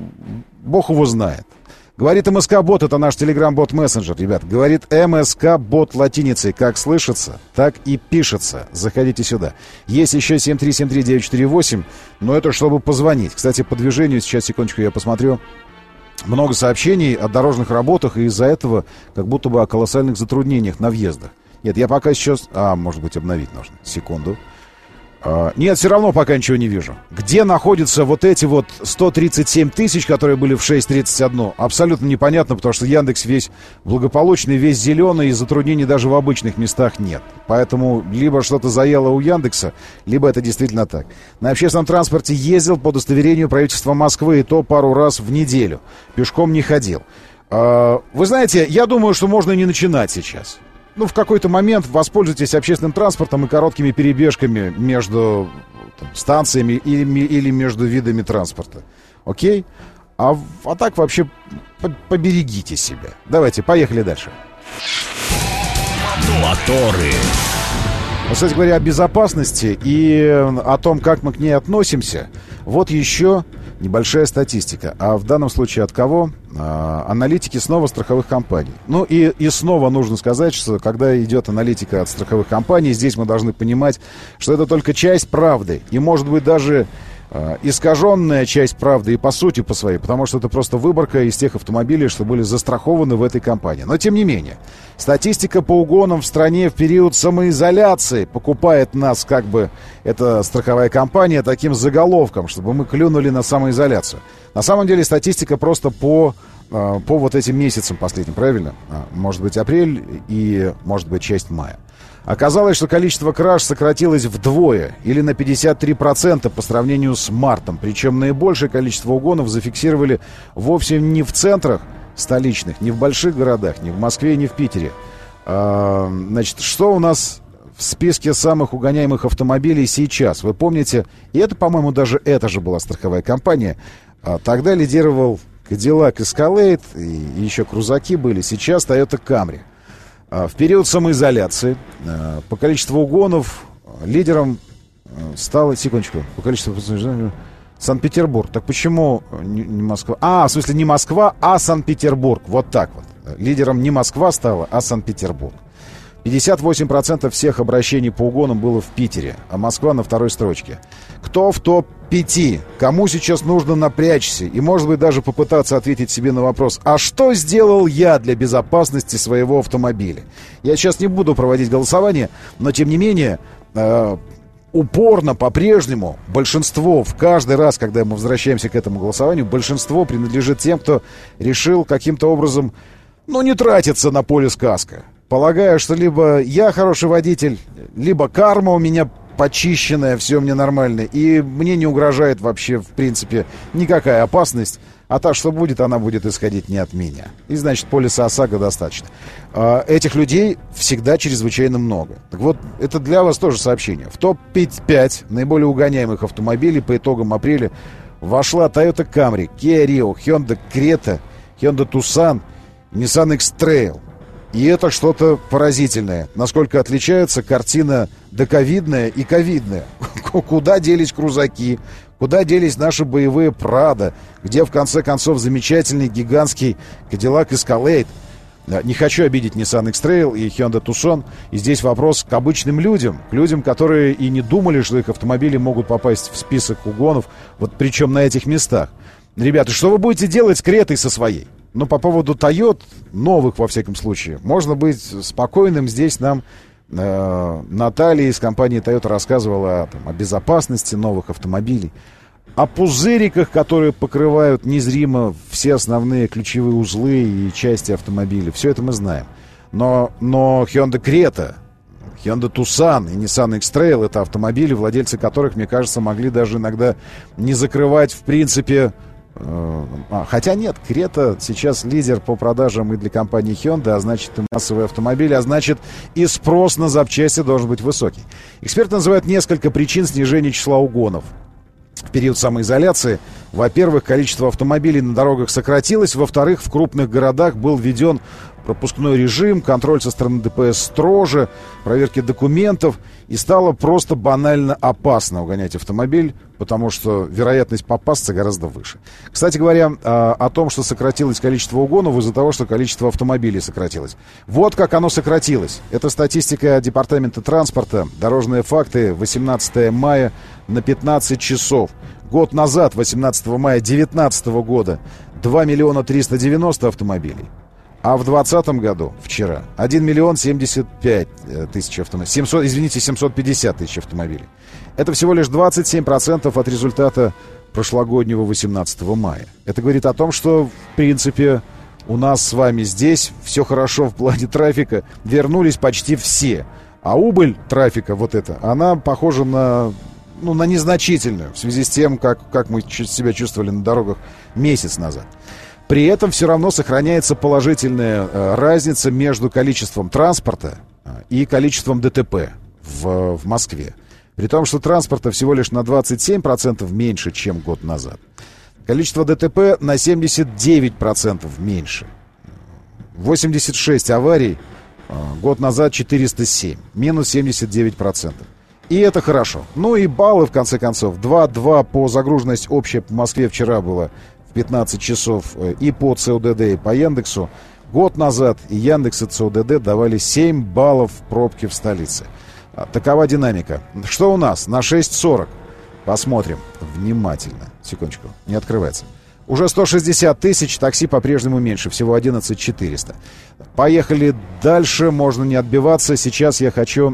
бог его знает. Говорит МСК-бот, это наш телеграм-бот-мессенджер, ребят. Говорит МСК-бот латиницей. Как слышится, так и пишется. Заходите сюда. Есть еще 7373948, но это чтобы позвонить. Кстати, по движению, сейчас, секундочку, я посмотрю. Много сообщений о дорожных работах, и из-за этого как будто бы о колоссальных затруднениях на въездах. Нет, я пока сейчас... может быть, обновить нужно. Секунду. Нет, все равно пока ничего не вижу. Где находятся вот эти 137 тысяч, которые были в 6.31? Абсолютно непонятно, потому что Яндекс весь благополучный, весь зеленый, и затруднений даже в обычных местах нет. Поэтому либо что-то заело у Яндекса, либо это действительно так. На общественном транспорте ездил по удостоверению правительства Москвы, и то пару раз в неделю. Пешком не ходил. Вы знаете, я думаю, что можно и не начинать сейчас. В какой-то момент воспользуйтесь общественным транспортом и короткими перебежками между станциями или между видами транспорта. Окей? А так вообще поберегите себя. Давайте, поехали дальше. Моторы. Кстати говоря, о безопасности и о том, как мы к ней относимся, вот еще небольшая статистика. А в данном случае от кого? Аналитики снова страховых компаний. И снова нужно сказать, что когда идет аналитика от страховых компаний, здесь мы должны понимать, что это только часть правды. И может быть даже искаженная часть правды и по сути по своей, потому что это просто выборка из тех автомобилей, что были застрахованы в этой компании. Но тем не менее, статистика по угонам в стране в период самоизоляции покупает нас, эта страховая компания, таким заголовком, чтобы мы клюнули на самоизоляцию. На самом деле статистика просто по вот этим месяцам последним, правильно? Может быть апрель и может быть часть мая. Оказалось, что количество краж сократилось вдвое или на 53% по сравнению с мартом. Причем наибольшее количество угонов зафиксировали вовсе не в центрах столичных, не в больших городах, не в Москве, не в Питере. Значит, что у нас в списке самых угоняемых автомобилей сейчас? Вы помните, и это, по-моему, даже это же была страховая компания. Тогда лидировал Cadillac Escalade, и еще крузаки были. Сейчас Toyota Camry. В период самоизоляции по количеству угонов лидером стало... Секундочку. По количеству... Санкт-Петербург. Так почему не Москва? В смысле не Москва, а Санкт-Петербург. Вот так вот. Лидером не Москва стала, а Санкт-Петербург. 58% всех обращений по угонам было в Питере, а Москва на второй строчке. Кто в топ-5? Кому сейчас нужно напрячься и, может быть, даже попытаться ответить себе на вопрос: а что сделал я для безопасности своего автомобиля? Я сейчас не буду проводить голосование, но, тем не менее, упорно, по-прежнему, большинство, в каждый раз, когда мы возвращаемся к этому голосованию, большинство принадлежит тем, кто решил каким-то образом, не тратиться на полис каско. Полагаю, что либо я хороший водитель, либо карма у меня почищенная, все мне нормально, и мне не угрожает вообще, в принципе, никакая опасность А та, что будет, она будет исходить не от меня. И, значит, полиса ОСАГО достаточно. Этих людей всегда чрезвычайно много. Так вот, это для вас тоже сообщение. В топ-5 наиболее угоняемых автомобилей по итогам апреля вошла Toyota Camry, Kia Rio, Hyundai Creta, Hyundai Tucson, Nissan X-Trail. И это что-то поразительное. Насколько отличается картина доковидная и ковидная. Куда делись крузаки? Куда делись наши боевые Прада? Где, в конце концов, замечательный гигантский Cadillac Escalade? Не хочу обидеть Nissan X-Trail и Hyundai Tucson. И здесь вопрос к обычным людям. К людям, которые и не думали, что их автомобили могут попасть в список угонов. Вот причем на этих местах. Ребята, что вы будете делать с Кретой со своей? Но по поводу Toyota, новых во всяком случае, можно быть спокойным. Здесь нам Наталья из компании Toyota рассказывала о безопасности новых автомобилей, о пузыриках, которые покрывают незримо все основные ключевые узлы и части автомобиля. Все это мы знаем. Но Hyundai Creta, Hyundai Tucson и Nissan X-Trail — это автомобили, владельцы которых, мне кажется, могли даже иногда не закрывать в принципе... Хотя нет, Крета сейчас лидер по продажам и для компании Hyundai, а значит и массовые автомобили, а значит и спрос на запчасти должен быть высокий. Эксперты называют несколько причин снижения числа угонов в период самоизоляции. Во-первых, количество автомобилей на дорогах сократилось. Во-вторых, в крупных городах был введен пропускной режим, контроль со стороны ДПС строже, проверки документов. И стало просто банально опасно угонять автомобиль, потому что вероятность попасться гораздо выше. Кстати говоря, о том, что сократилось количество угонов из-за того, что количество автомобилей сократилось. Вот как оно сократилось. Это статистика Департамента транспорта. Дорожные факты. 18 мая на 15 часов. Год назад, 18 мая 2019 года, 2 миллиона 390 автомобилей. А в 2020 году, вчера, 1 миллион 75 тысяч автомобилей. 750 тысяч автомобилей. Это всего лишь 27% от результата прошлогоднего 18 мая. Это говорит о том, что, в принципе, у нас с вами здесь все хорошо в плане трафика. Вернулись почти все. А убыль трафика вот эта, она похожа на незначительную в связи с тем, как мы себя чувствовали на дорогах месяц назад. При этом все равно сохраняется положительная разница между количеством транспорта и количеством ДТП в Москве. При том, что транспорта всего лишь на 27% меньше, чем год назад. Количество ДТП на 79% меньше. 86 аварий, год назад 407, минус 79%. И это хорошо. Ну и баллы, в конце концов. 2,2 по загруженности общая по Москве вчера было 15 часов и по ЦОДД, и по Яндексу. Год назад и Яндекс, и ЦОДД давали 7 баллов пробки в столице. Такова динамика. Что у нас? На 6:40. Посмотрим внимательно. Секундочку, не открывается. Уже 160 тысяч, такси по-прежнему меньше, всего 11 400. Поехали дальше, можно не отбиваться. Сейчас я хочу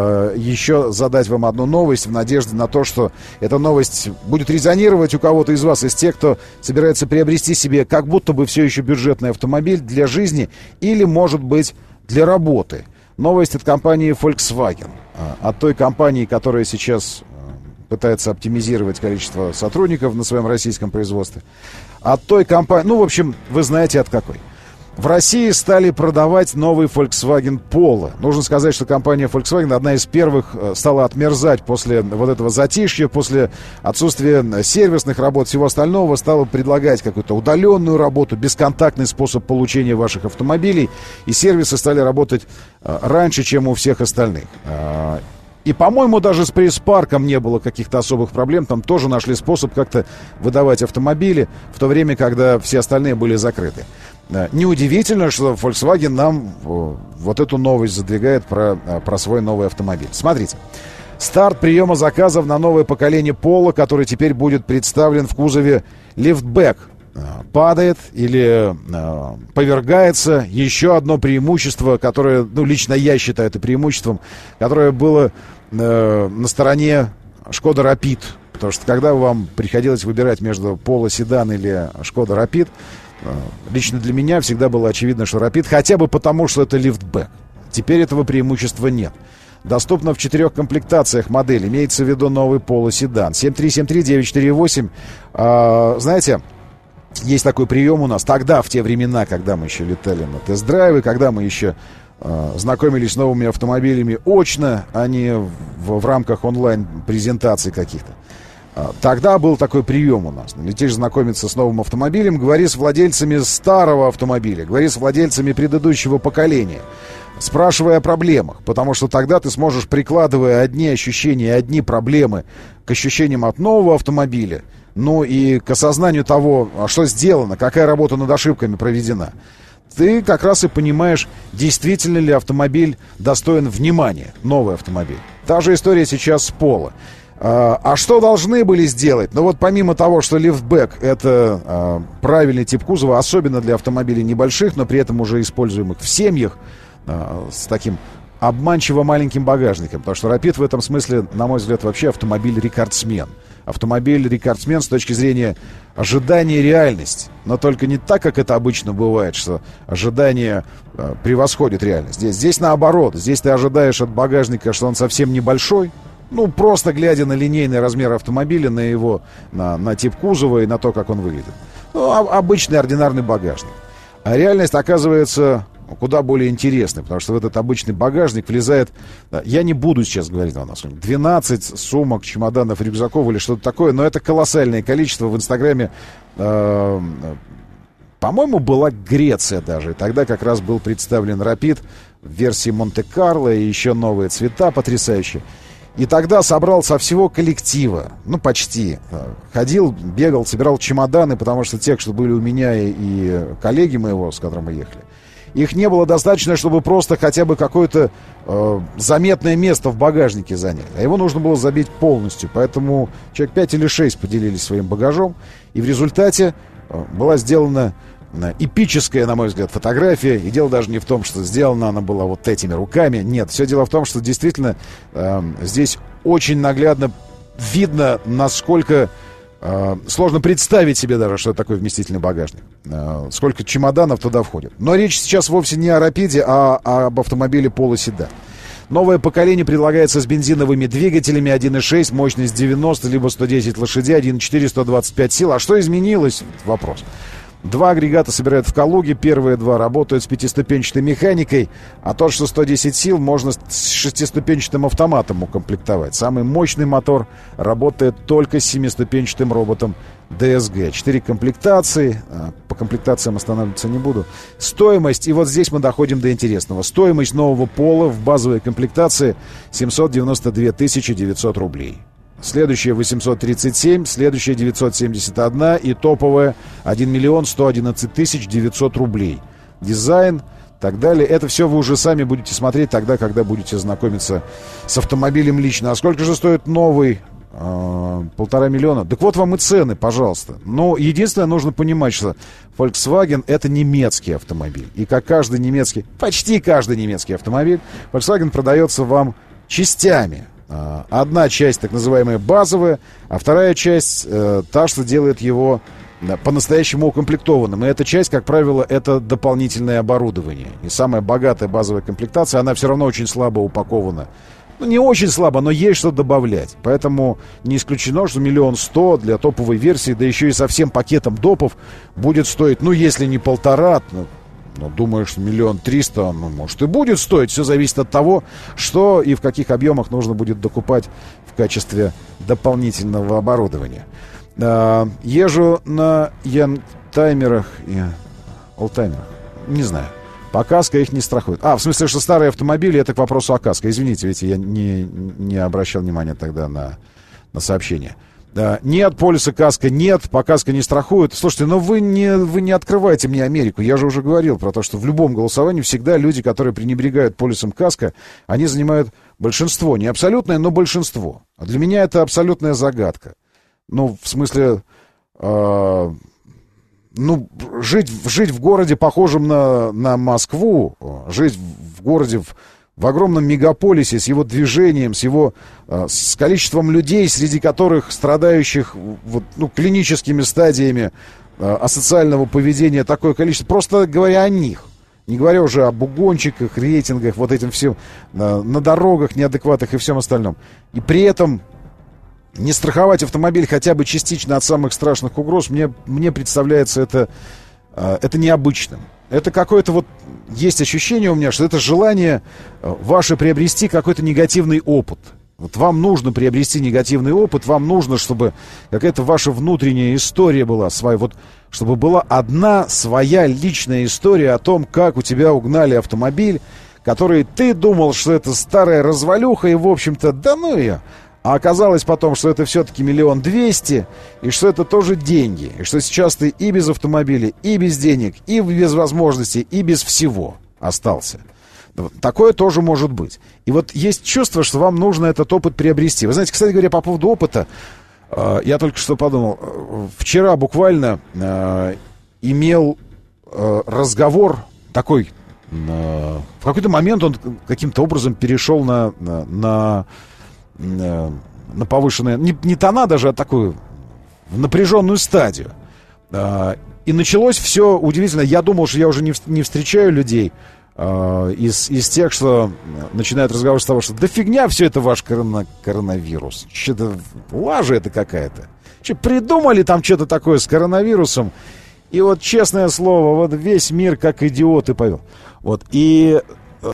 еще задать вам одну новость в надежде на то, что эта новость будет резонировать у кого-то из вас, из тех, кто собирается приобрести себе как будто бы все еще бюджетный автомобиль для жизни или, может быть, для работы. Новость от компании Volkswagen, от той компании, которая сейчас пытается оптимизировать количество сотрудников на своем российском производстве. От той компании, в общем, вы знаете от какой. В России стали продавать новый Volkswagen Polo. Нужно сказать, что компания Volkswagen одна из первых стала отмерзать после вот этого затишья, после отсутствия сервисных работ, всего остального, стала предлагать какую-то удаленную работу, бесконтактный способ получения ваших автомобилей. И сервисы стали работать раньше, чем у всех остальных. И, по-моему, даже с пресс-парком не было каких-то особых проблем. Там тоже нашли способ как-то выдавать автомобили в то время, когда все остальные были закрыты. Неудивительно, что Volkswagen нам вот эту новость задвигает про свой новый автомобиль. Смотрите. Старт приема заказов на новое поколение Polo, который теперь будет представлен в кузове лифтбэк. Падает или повергается. Еще одно преимущество, которое, лично я считаю это преимуществом, которое было на стороне Шкода Rapid. Потому что когда вам приходилось выбирать между Polo седан или Шкода Rapid, лично для меня всегда было очевидно, что Rapid, хотя бы потому, что это лифтбэк. Теперь этого преимущества нет. Доступно в 4 комплектациях модель. Имеется в виду новый Polo седан. 7373948. Знаете, Есть такой прием у нас. Тогда, в те времена, когда мы еще летали на тест-драйвы, когда мы еще знакомились с новыми автомобилями очно, а не в рамках онлайн-презентаций каких-то. Тогда был такой прием у нас. Летишь знакомиться с новым автомобилем, говори с владельцами старого автомобиля, говори с владельцами предыдущего поколения, спрашивая о проблемах, потому что тогда ты сможешь, прикладывая одни ощущения, одни проблемы к ощущениям от нового автомобиля, ну и к осознанию того, что сделано, какая работа над ошибками проведена, ты как раз и понимаешь, действительно ли автомобиль достоин внимания, новый автомобиль. Та же история сейчас с Polo. А что должны были сделать? Ну вот помимо того, что лифтбэк — это правильный тип кузова, особенно для автомобилей небольших, но при этом уже используемых в семьях, с таким обманчиво маленьким багажником. Потому что Rapid в этом смысле, на мой взгляд, вообще автомобиль-рекордсмен. Автомобиль-рекордсмен с точки зрения ожидания и реальности. Но только не так, как это обычно бывает, что ожидание превосходит реальность. Здесь наоборот. Здесь ты ожидаешь от багажника, что он совсем небольшой. Ну, просто глядя на линейный размер автомобиля, на его, на тип кузова и на то, как он выглядит. Ну, обычный ординарный багажник. А реальность оказывается куда более интересной, потому что в этот обычный багажник влезает, я не буду сейчас говорить у нас, 12 сумок, чемоданов, рюкзаков или что-то такое, но это колоссальное количество. В Инстаграме, по-моему, была Греция даже. И тогда как раз был представлен Rapid в версии Монте-Карло и еще новые цвета потрясающие. И тогда собрал со всего коллектива, ну почти, ходил, бегал, собирал чемоданы, потому что тех, что были у меня и коллеги моего, с которым мы ехали, их не было достаточно, чтобы просто хотя бы какое-то заметное место в багажнике занять. А его нужно было забить полностью. Поэтому человек 5 или 6 поделились своим багажом. И в результате была сделана эпическая, на мой взгляд, фотография. И дело даже не в том, что сделана она была вот этими руками. Нет, все дело в том, что действительно здесь очень наглядно видно, насколько сложно представить себе даже, что это такой вместительный багажник. Сколько чемоданов туда входит. Но речь сейчас вовсе не о Rapid, а об автомобиле Polo Sedan. Новое поколение предлагается с бензиновыми двигателями 1.6, мощность 90, либо 110 лошадей, 1.4, 125 сил. А что изменилось? Вопрос. Два агрегата собирают в Калуге, первые два работают с пятиступенчатой механикой, а тот, что 110 сил, можно с шестиступенчатым автоматом укомплектовать. Самый мощный мотор работает только с семиступенчатым роботом DSG. 4 комплектации, по комплектациям останавливаться не буду. Стоимость, и вот здесь мы доходим до интересного. Стоимость нового Polo в базовой комплектации 792 900 рублей. Следующая 837, следующая 971 и топовая 1 111 900 рублей. Дизайн, так далее. Это все вы уже сами будете смотреть тогда, когда будете знакомиться с автомобилем лично. А сколько же стоит новый? 1,5 миллиона. Так вот вам и цены, пожалуйста. Но единственное, нужно понимать, что Volkswagen — это немецкий автомобиль. И как каждый немецкий, почти каждый немецкий автомобиль, Volkswagen продается вам частями. Одна часть, так называемая базовая, а вторая часть та, что делает его по-настоящему укомплектованным. И эта часть, как правило, это дополнительное оборудование. И самая богатая базовая комплектация, она все равно очень слабо упакована. Ну, не очень слабо, но есть что добавлять. Поэтому не исключено, что 1 100 000 для топовой версии, да еще и со всем пакетом допов, будет стоить, ну, если не 1,5, ну, думаю, что 1 300 000, ну, может, и будет стоить. Все зависит от того, что и в каких объемах нужно будет докупать в качестве дополнительного оборудования. Езжу на янтаймерах и олдтаймерах. Не знаю. По КАСКО их не страхуют. В смысле, что старые автомобили, это к вопросу о КАСКО. Извините, ведь я не обращал внимания тогда на сообщение. Нет, полиса КАСКО нет, по КАСКО не страхуют. Слушайте, но вы не открываете мне Америку. Я же уже говорил про то, что в любом голосовании всегда люди, которые пренебрегают полисом КАСКО, они занимают большинство. Не абсолютное, но большинство. А для меня это абсолютная загадка. Ну, в смысле, жить в городе, похожем на Москву, жить в городе в огромном мегаполисе, с его движением, с количеством людей, среди которых страдающих клиническими стадиями асоциального поведения такое количество, просто говоря о них, не говоря уже об угонщиках, рейтингах, вот этим всем, на дорогах неадекватных и всем остальном. И при этом не страховать автомобиль хотя бы частично от самых страшных угроз, мне представляется это необычным. Это какое-то вот есть ощущение у меня, что это желание ваше приобрести какой-то негативный опыт. Вот вам нужно приобрести негативный опыт, вам нужно, чтобы какая-то ваша внутренняя история была своя, вот чтобы была одна своя личная история о том, как у тебя угнали автомобиль, который ты думал, что это старая развалюха, и, в общем-то, да ну ее. А оказалось потом, что это все-таки 1 200 000, и что это тоже деньги. И что сейчас ты и без автомобиля, и без денег, и без возможностей, и без всего остался. Такое тоже может быть. И вот есть чувство, что вам нужно этот опыт приобрести. Вы знаете, кстати говоря, по поводу опыта, я только что подумал. Вчера буквально имел разговор такой. В какой-то момент он каким-то образом перешел на повышенное, не тона даже, а такую напряженную стадию. И началось все удивительно. Я думал, что я уже не встречаю людей из тех, что начинают разговор с того, что да фигня все это ваш коронавирус. Что-то лажа это какая-то. Что, придумали там что-то такое с коронавирусом. И вот, честное слово, вот весь мир как идиоты повел. Вот, и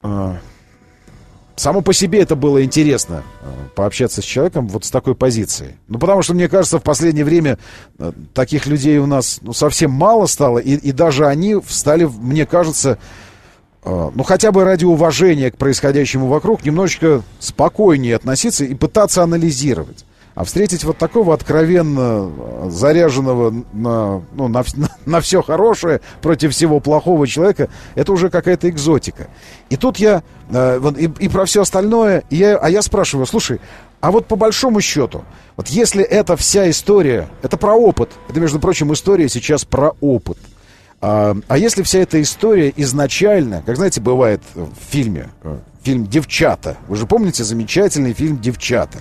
само по себе это было интересно, пообщаться с человеком вот с такой позицией. Ну, потому что, мне кажется, в последнее время таких людей у нас совсем мало стало, и даже они стали, мне кажется, хотя бы ради уважения к происходящему вокруг, немножечко спокойнее относиться и пытаться анализировать. А встретить вот такого откровенно заряженного на все хорошее против всего плохого человека, это уже какая-то экзотика. И тут я, и про все остальное, я спрашиваю, слушай, а вот по большому счету, вот если эта вся история, это про опыт, это, между прочим, история сейчас про опыт, а если вся эта история изначально, как, знаете, бывает в фильме, фильм «Девчата», вы же помните замечательный фильм «Девчата»,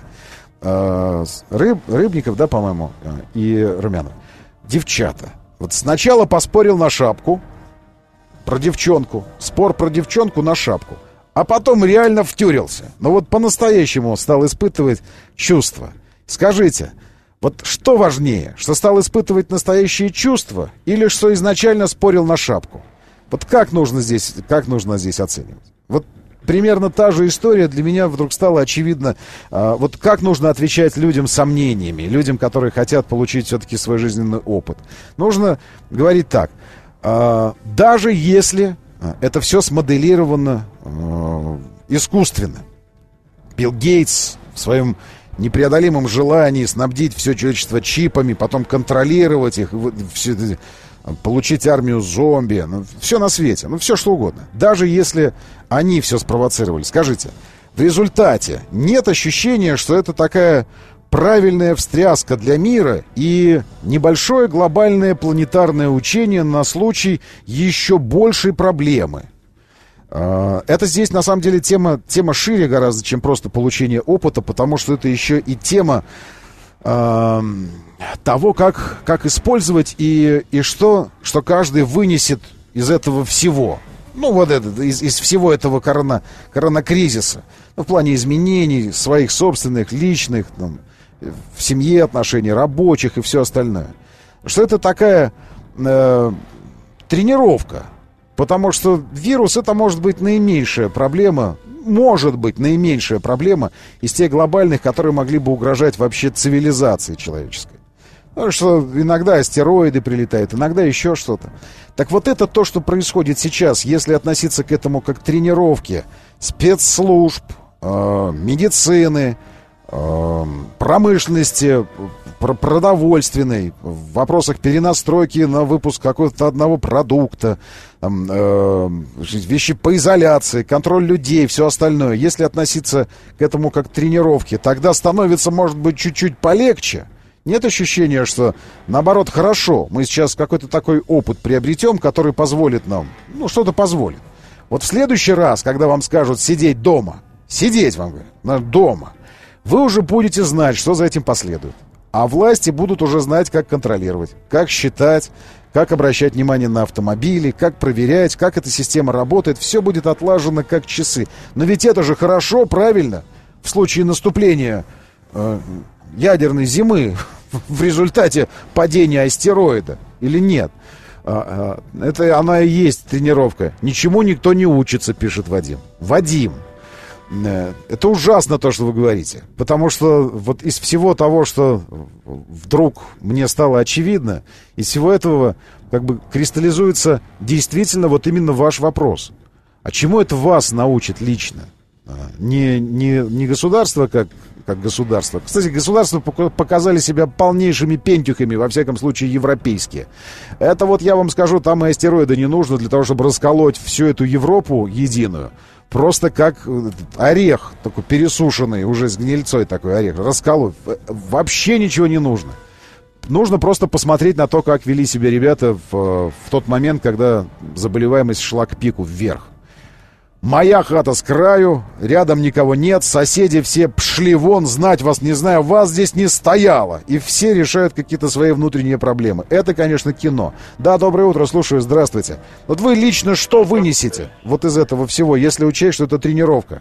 Рыбников, да, по-моему, и Румянов. «Девчата». Вот сначала поспорил на шапку про девчонку, спор про девчонку на шапку, а потом реально втюрился. Но вот по-настоящему стал испытывать чувства. Скажите, вот что важнее, что стал испытывать настоящие чувства или что изначально спорил на шапку? Вот как нужно здесь оценивать? Вот примерно та же история для меня вдруг стала очевидна. Вот как нужно отвечать людям с сомнениями, людям, которые хотят получить все-таки свой жизненный опыт. Нужно говорить так. Даже если это все смоделировано искусственно. Билл Гейтс в своем непреодолимом желании снабдить все человечество чипами, потом контролировать их, получить армию зомби, все на свете, все что угодно. Даже если они все спровоцировали. Скажите, в результате нет ощущения, что это такая правильная встряска для мира и небольшое глобальное планетарное учение на случай еще большей проблемы? Это здесь, на самом деле, тема шире гораздо, чем просто получение опыта, потому что это еще и тема того, как использовать и что каждый вынесет из этого всего. Из всего этого коронакризиса. В плане изменений своих собственных, личных, в семье отношений, рабочих и все остальное. Что это такая тренировка. Потому что вирус — это может быть наименьшая проблема из тех глобальных, которые могли бы угрожать вообще цивилизации человеческой. Потому что иногда астероиды прилетают, иногда еще что-то. Так вот это то, что происходит сейчас, если относиться к этому как к тренировке спецслужб, медицины, промышленности, продовольственной, в вопросах перенастройки на выпуск какого-то одного продукта, вещи по изоляции, контроль людей, все остальное. Если относиться к этому как к тренировке, тогда становится, может быть, чуть-чуть полегче. Нет ощущения, что, наоборот, хорошо, мы сейчас какой-то такой опыт приобретем, который позволит нам, что-то позволит. Вот в следующий раз, когда вам скажут сидеть дома, вам говорят, дома, вы уже будете знать, что за этим последует. А власти будут уже знать, как контролировать, как считать, как обращать внимание на автомобили, как проверять, как эта система работает. Все будет отлажено как часы. Но ведь это же хорошо, правильно? В случае наступления ядерной зимы в результате падения астероида или нет? Это она и есть тренировка. Ничему никто не учится, пишет Вадим. Вадим, это ужасно то, что вы говорите. Потому что вот из всего того, что вдруг мне стало очевидно, из всего этого как бы кристаллизуется действительно вот именно ваш вопрос. А чему это вас научит лично? Не государство как государство. Кстати, государства показали себя полнейшими пентюхами, во всяком случае, европейские. Это вот я вам скажу, там и астероида не нужно для того, чтобы расколоть всю эту Европу единую. Просто как орех, такой пересушенный, уже с гнильцой такой орех, расколоть. Вообще ничего не нужно. Нужно просто посмотреть на то, как вели себя ребята в тот момент, когда заболеваемость шла к пику вверх. Моя хата с краю, рядом никого нет, соседи все пшли вон, знать вас не знаю, вас здесь не стояло. И все решают какие-то свои внутренние проблемы. Это, конечно, кино. Да, доброе утро, слушаю, здравствуйте. Вот вы лично что вынесете вот из этого всего, если учесть, что это тренировка?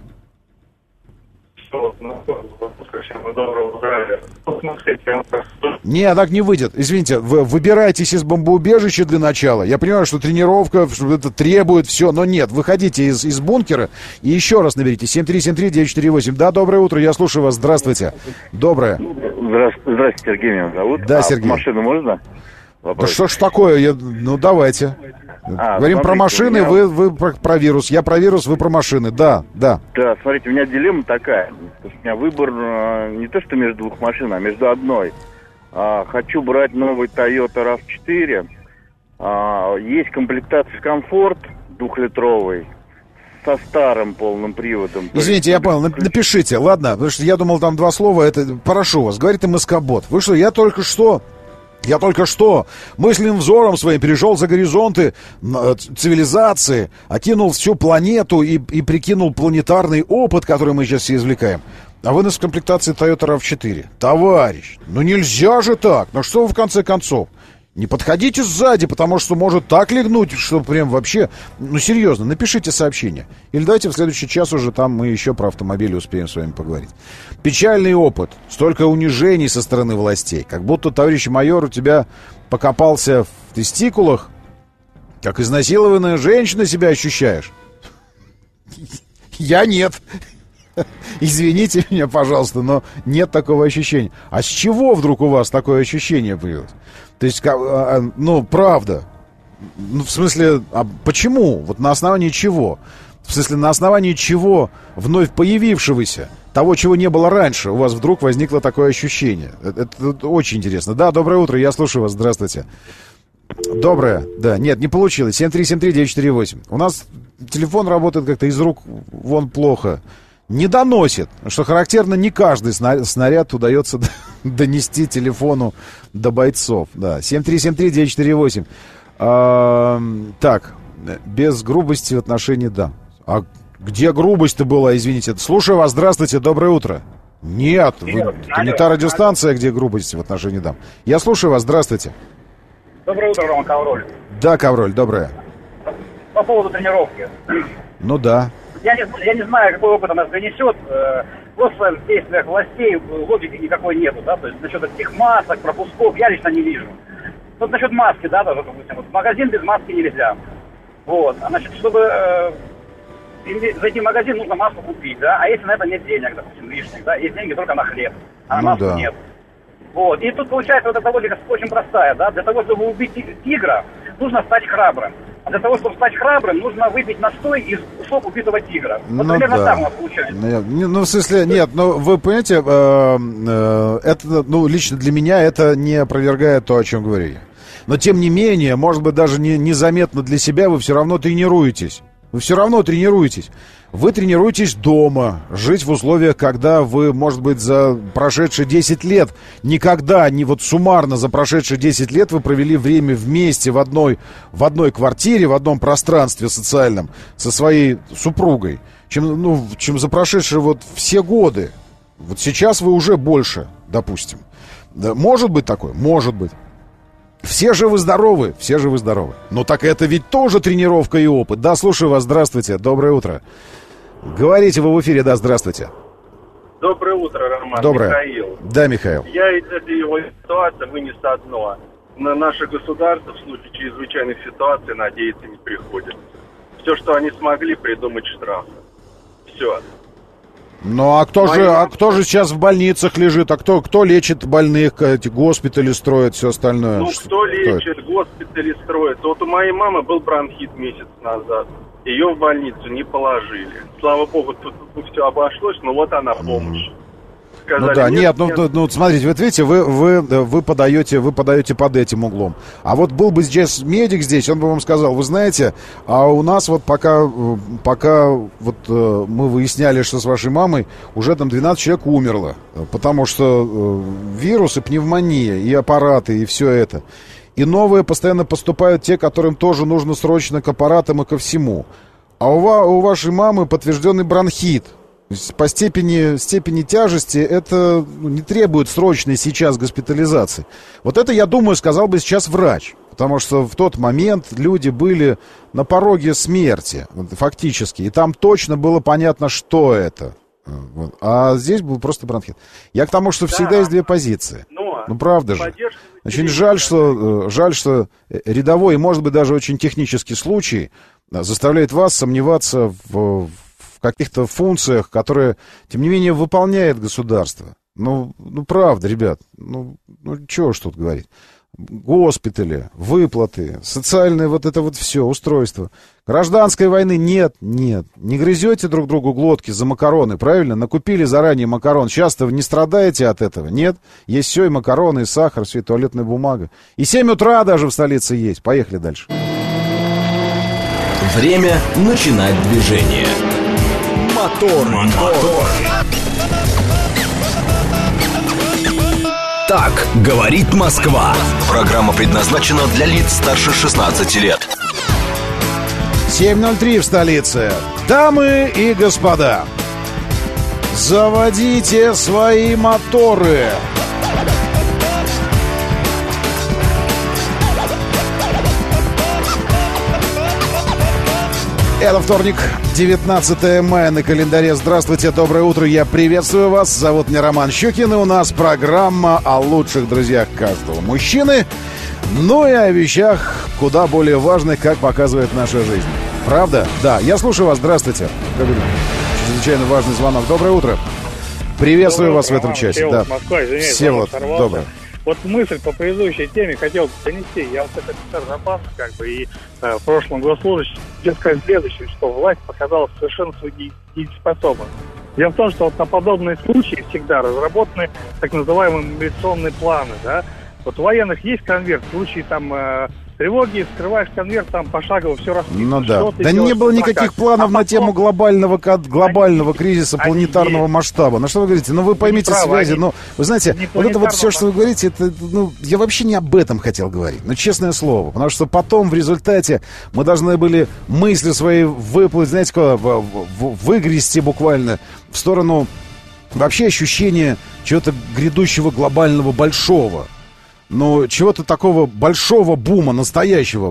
Не, так не выйдет. Извините, вы выбирайтесь из бомбоубежища для начала. Я понимаю, что тренировка, что это требует все, но нет. Выходите из бункера и еще раз наберите 7373948. Да, доброе утро, я слушаю вас. Здравствуйте. Доброе. Здравствуйте, Сергей меня зовут. Да, Сергей. Машину можно? Да что ж такое? Ну, давайте. Говорим про машины, меня... вы про вирус. Я про вирус, вы про машины. Да. Да, смотрите, у меня дилемма такая. У меня выбор не то, что между двух машин, а между одной. Хочу брать новый Toyota RAV4. Есть комплектация «Комфорт» 2-литровый со старым полным приводом. Извините, я понял, напишите, ладно? Потому что я думал, там два слова, это прошу вас. Говорит МСК-бот. Вы что, я только что мысленным взором своим перешел за горизонты цивилизации, окинул всю планету и прикинул планетарный опыт, который мы сейчас все извлекаем. А вы нас в комплектации Toyota RAV4. Товарищ, ну нельзя же так. Ну что вы в конце концов? Не подходите сзади, потому что может так легнуть, что прям вообще... Ну серьезно, напишите сообщение. Или давайте в следующий час уже там мы еще про автомобили успеем с вами поговорить. Печальный опыт. Столько унижений со стороны властей. Как будто, товарищ майор, у тебя покопался в тестикулах. Как изнасилованная женщина себя ощущаешь. Я нет. Извините меня, пожалуйста, но нет такого ощущения. А с чего вдруг у вас такое ощущение появилось? То есть, ну, правда. Ну, в смысле, а почему? Вот на основании чего? В смысле, на основании чего вновь появившегося, того, чего не было раньше, у вас вдруг возникло такое ощущение? Это очень интересно. Да, доброе утро, я слушаю вас, здравствуйте. Доброе, да, нет, не получилось. 7373948. У нас телефон работает как-то из рук вон плохо. Не доносит, что характерно, не каждый снаряд удается донести телефону до бойцов. Да, 7373948. Так, без грубости в отношении, да. А где грубость-то была, извините? Слушаю вас, здравствуйте, доброе утро. Нет, это не та радиостанция, где грубость в отношении дам. Я слушаю вас, здравствуйте. Доброе утро, Рома, Ковроль. Да, Ковроль, доброе. По поводу тренировки. Ну да. Я не знаю, какой опыт она принесет. Просто в действиях властей логики никакой нету, да, то есть насчет этих масок, пропусков я лично не вижу. Вот насчет маски, да, тоже, допустим, вот в магазин без маски нельзя. Вот, а значит, чтобы зайти в магазин, нужно маску купить, да, а если на это нет денег, допустим, лишних, да, есть деньги только на хлеб, а на маску нет. Вот, и тут получается вот эта логика очень простая, да, для того, чтобы убить тигра, нужно стать храбрым. А для того, чтобы стать храбрым, нужно выпить настой из кусок убитого тигра. Вот примерно так у нас получается. Ну, в смысле, нет, ну, вы понимаете, это, ну, лично для меня это не опровергает то, о чем говорю я. Но, тем не менее, может быть, даже незаметно для себя вы все равно тренируетесь. Вы все равно тренируетесь. Вы тренируетесь дома, жить в условиях, когда вы, может быть, за прошедшие 10 лет, никогда, не вот суммарно за прошедшие 10 лет вы провели время вместе в одной квартире, в одном пространстве социальном со своей супругой, чем за прошедшие вот все годы. Вот сейчас вы уже больше, допустим. Да, может быть такое? Может быть. Все живы-здоровы, все живы-здоровы. Ну так это ведь тоже тренировка и опыт. Да, слушаю вас, здравствуйте, доброе утро. Говорите, вы в эфире, да, здравствуйте. Доброе утро, Роман. Доброе. Михаил. Да, Михаил. Я из этой его ситуации вынес одно. На наше государство в случае чрезвычайных ситуаций надеяться не приходится. Все, что они смогли, придумать штрафы. Все. Ну, а кто же сейчас в больницах лежит? А кто лечит больных? Эти госпитали строят, все остальное? Ну, кто лечит, госпитали строят. Вот у моей мамы был бронхит месяц назад. Ее в больницу не положили. Слава богу, тут все обошлось, но вот она помощь. Сказали, ну да, нет, смотрите, вот видите, вы подаете под этим углом. А вот был бы здесь медик здесь, он бы вам сказал, вы знаете, а у нас вот пока вот мы выясняли, что с вашей мамой, уже там 12 человек умерло, потому что вирус и пневмония, и аппараты, и все это. И новые постоянно поступают те, которым тоже нужно срочно к аппаратам и ко всему. А у вашей мамы подтвержденный бронхит. По степени тяжести это не требует срочной сейчас госпитализации. Вот это, я думаю, сказал бы сейчас врач. Потому что в тот момент люди были на пороге смерти, фактически. И там точно было понятно, что это. А здесь был просто бронхит. Я к тому, что всегда есть две позиции. Ну, правда же. Очень жаль, что рядовой и, может быть, даже очень технический случай заставляет вас сомневаться в каких-то функциях, которые, тем не менее, выполняет государство. Ну правда, ребят. Ну, чего ж тут говорить. Госпитали, выплаты, социальное вот это вот все, устройство. Гражданской войны нет. Не грызете друг другу глотки за макароны, правильно? Накупили заранее макарон. Сейчас-то вы не страдаете от этого, нет? Есть все, и макароны, и сахар, все, и туалетная бумага. И 7 утра даже в столице есть. Поехали дальше. Время начинать движение. Мотор. Так говорит Москва. Программа предназначена для лиц старше 16 лет. 7:03 в столице. Дамы и господа, заводите свои моторы. Это вторник, 19 мая на календаре. Здравствуйте, доброе утро, я приветствую вас. Зовут меня Роман Щукин, и у нас программа о лучших друзьях каждого мужчины, ну и о вещах куда более важных, как показывает наша жизнь. Правда? Да, я слушаю вас, здравствуйте. Чрезвычайно важный звонок. Доброе утро. Приветствую вас в этом часе. Всеволод, да. Москва, извиняюсь, Всеволод, доброе. Вот мысль по предыдущей теме хотел донести. Я вот этот офицер запаса, и в прошлом госслужащий, хотел сказать следующее, что власть показала совершенно свою недееспособность. Дело в том, что вот на подобные случаи всегда разработаны так называемые мобилизационные планы, да. Вот у военных есть конверт, в случае там тревоги, вскрываешь конверт, там пошагово все расписано. Ну да. Да не было никаких планов на тему глобального кризиса планетарного масштаба. На что вы говорите? Ну вы поймите связи. Но вы знаете, вот это вот все, что вы говорите, это, я вообще не об этом хотел говорить. Но честное слово. Потому что потом в результате мы должны были мысли свои выплыть, знаете, куда? Выгрести буквально в сторону вообще ощущения чего-то грядущего глобального большого. Но чего-то такого большого бума, настоящего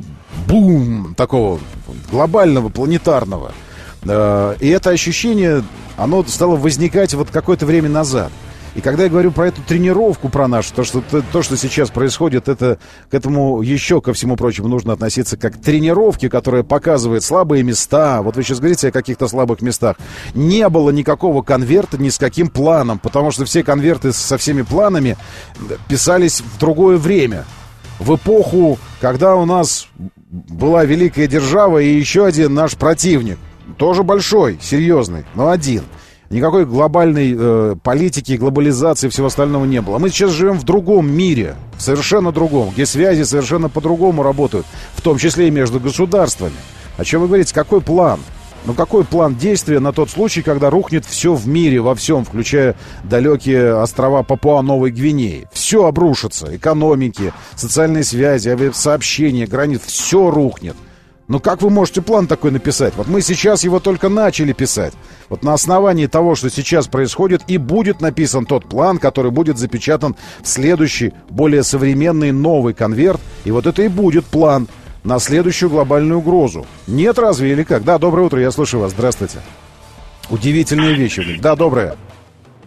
такого глобального, планетарного. И это ощущение, оно стало возникать вот какое-то время назад. И когда я говорю про эту тренировку, про нашу, то, что сейчас происходит, это к этому еще, ко всему прочему, нужно относиться как к тренировке, которая показывает слабые места. Вот вы сейчас говорите о каких-то слабых местах. Не было никакого конверта ни с каким планом, потому что все конверты со всеми планами писались в другое время. В эпоху, когда у нас была великая держава и еще один наш противник. Тоже большой, серьезный, но один. Никакой глобальной политики, глобализации и всего остального не было. Мы сейчас живем в другом мире, совершенно другом, где связи совершенно по-другому работают, в том числе и между государствами. О чем вы говорите? Какой план? Ну, какой план действия на тот случай, когда рухнет все в мире, во всем, включая далекие острова Папуа-Новой Гвинеи? Все обрушится. Экономики, социальные связи, авиасообщения, границ. Все рухнет. Ну, как вы можете план такой написать? Вот мы сейчас его только начали писать. Вот на основании того, что сейчас происходит, и будет написан тот план, который будет запечатан в следующий, более современный, новый конверт. И вот это и будет план на следующую глобальную угрозу. Нет, разве или как? Да, доброе утро, я слушаю вас, здравствуйте. Удивительные вещи. Да, доброе.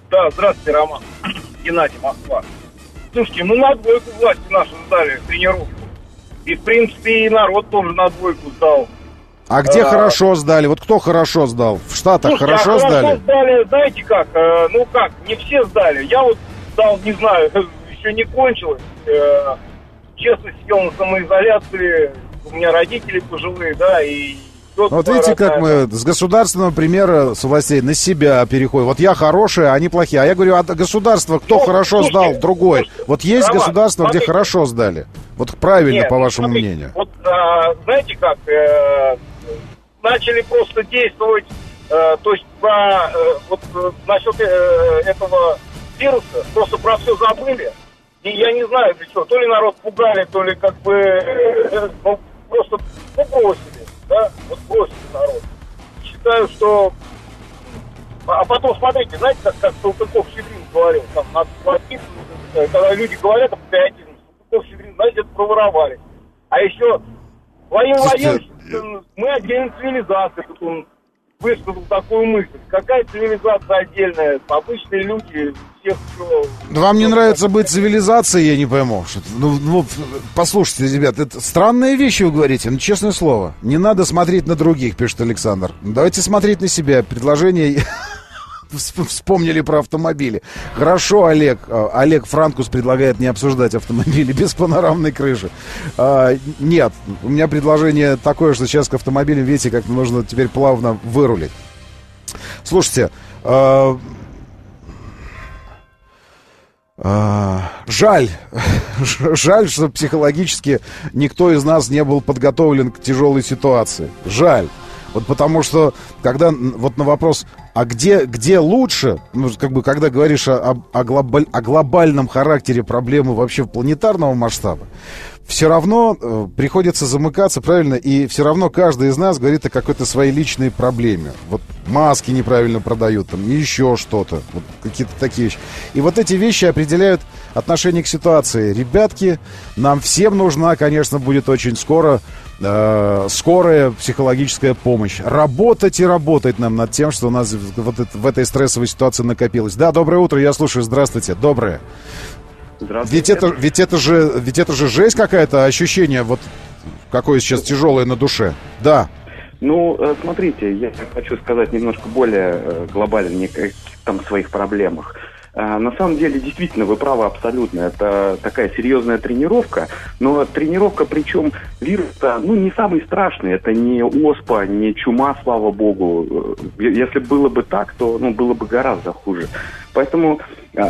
Да, здравствуйте, Роман. Геннадий, Москва. Слушайте, на двойку власти наши сдали тренировку. И, в принципе, и народ тоже на двойку сдал. А где хорошо сдали? Вот кто хорошо сдал? В Штатах хорошо сдали? Сдали, знаете как? Не все сдали. Я вот сдал, не знаю, еще не кончилось. Честно, сидел на самоизоляции. У меня родители пожилые, да, и... Вот видите, как мы с государственного примера, с властей, на себя переходим. Вот я хороший, а они плохие. А я говорю, от государства кто хорошо сдал, другой. Вот есть государство, где хорошо сдали. Вот правильно, по вашему мнению. Вот, знаете как, начали просто действовать, то есть насчет этого вируса, просто про все забыли. И я не знаю, для чего. То ли народ пугали, то ли как бы просто бросили. Да, вот бросили народ. Считаю, что... А потом, смотрите, знаете, как Салтыков-Щедрин говорил, там, надо платить, когда люди говорят о патриотизме, Салтыков-Щедрин, знаете, это проворовали. А еще Владимир Владимирович, мы отдельная цивилизация, тут он высказал такую мысль. Какая цивилизация отдельная? Обычные люди, всех, кто... Вам не нравится быть цивилизацией, я не пойму. Послушайте, ребят, это странные вещи вы говорите, честное слово. Не надо смотреть на других, пишет Александр. Давайте смотреть на себя. Предложение... Вспомнили про автомобили. Хорошо, Олег. Олег Франкус предлагает не обсуждать автомобили без панорамной крыши. Нет, у меня предложение такое, что сейчас к автомобилям, видите, как нужно теперь плавно вырулить. Слушайте, жаль, что психологически никто из нас не был подготовлен к тяжелой ситуации. Жаль. Вот потому что, когда вот на вопрос, а где лучше, ну, как бы, когда говоришь о глобальном характере проблемы вообще планетарного масштаба, все равно приходится замыкаться, правильно, и все равно каждый из нас говорит о какой-то своей личной проблеме. Вот маски неправильно продают, там, еще что-то, вот какие-то такие вещи. И вот эти вещи определяют отношение к ситуации. Ребятки, нам всем нужна, конечно, будет очень скоро скорая психологическая помощь. Работать и работать нам над тем, что у нас вот в этой стрессовой ситуации накопилось. Да, доброе утро, я слушаю, здравствуйте, доброе. Здравствуйте. Ведь это же жесть какая-то, ощущение вот какое сейчас тяжелое на душе. Да. Ну, смотрите, я хочу сказать немножко более глобально не о там своих проблемах. На самом деле, действительно, вы правы абсолютно. Это такая серьезная тренировка, но тренировка, причем вирус-то, не самый страшный. Это не оспа, не чума, слава богу. Если было бы так, то было бы гораздо хуже. Поэтому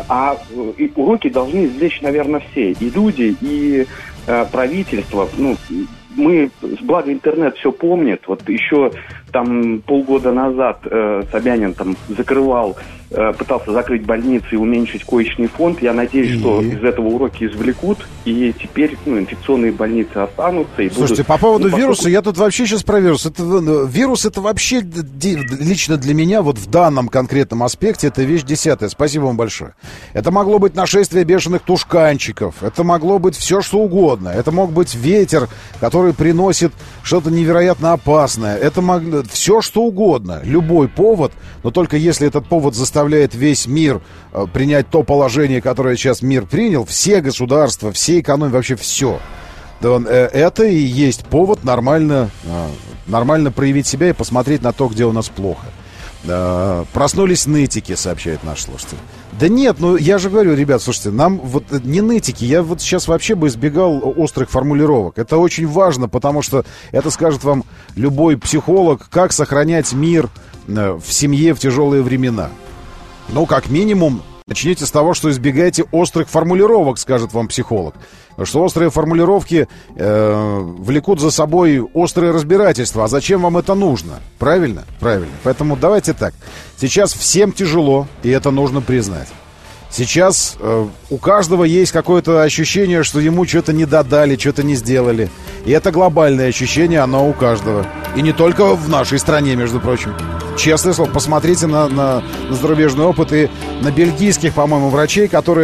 уроки должны извлечь, наверное, все. И люди, и правительство. Мы, благо интернет все помнит. Вот еще там полгода назад Собянин там пытался закрыть больницы и уменьшить коечный фонд. Я надеюсь, что из этого уроки извлекут, и теперь инфекционные больницы останутся. И слушайте, по поводу вируса, я тут вообще сейчас про вирус. Вирус это вообще лично для меня вот в данном конкретном аспекте это вещь десятая. Спасибо вам большое. Это могло быть нашествие бешеных тушканчиков, это могло быть все что угодно. Это мог быть ветер, который приносит что-то невероятно опасное. Это могло все что угодно, любой повод, но только если этот повод заставляет весь мир принять то положение, которое сейчас мир принял, все государства, все экономики, вообще все. Это и есть повод нормально проявить себя и посмотреть на то, где у нас плохо. Проснулись нытики, сообщает наш слушатель. Да нет, я же говорю, ребят, слушайте, нам вот не нытики, я вот сейчас вообще бы избегал острых формулировок. Это очень важно, потому что это скажет вам любой психолог, как сохранять мир в семье в тяжелые времена. Как минимум, начните с того, что избегайте острых формулировок, скажет вам психолог. Потому что острые формулировки влекут за собой острое разбирательство. А зачем вам это нужно? Правильно? Правильно. Поэтому давайте так. Сейчас всем тяжело, и это нужно признать. Сейчас у каждого есть какое-то ощущение, что ему что-то не додали, что-то не сделали. И это глобальное ощущение, оно у каждого. И не только в нашей стране, между прочим. Честное слово, посмотрите на зарубежный опыт и на бельгийских, по-моему, врачей, которые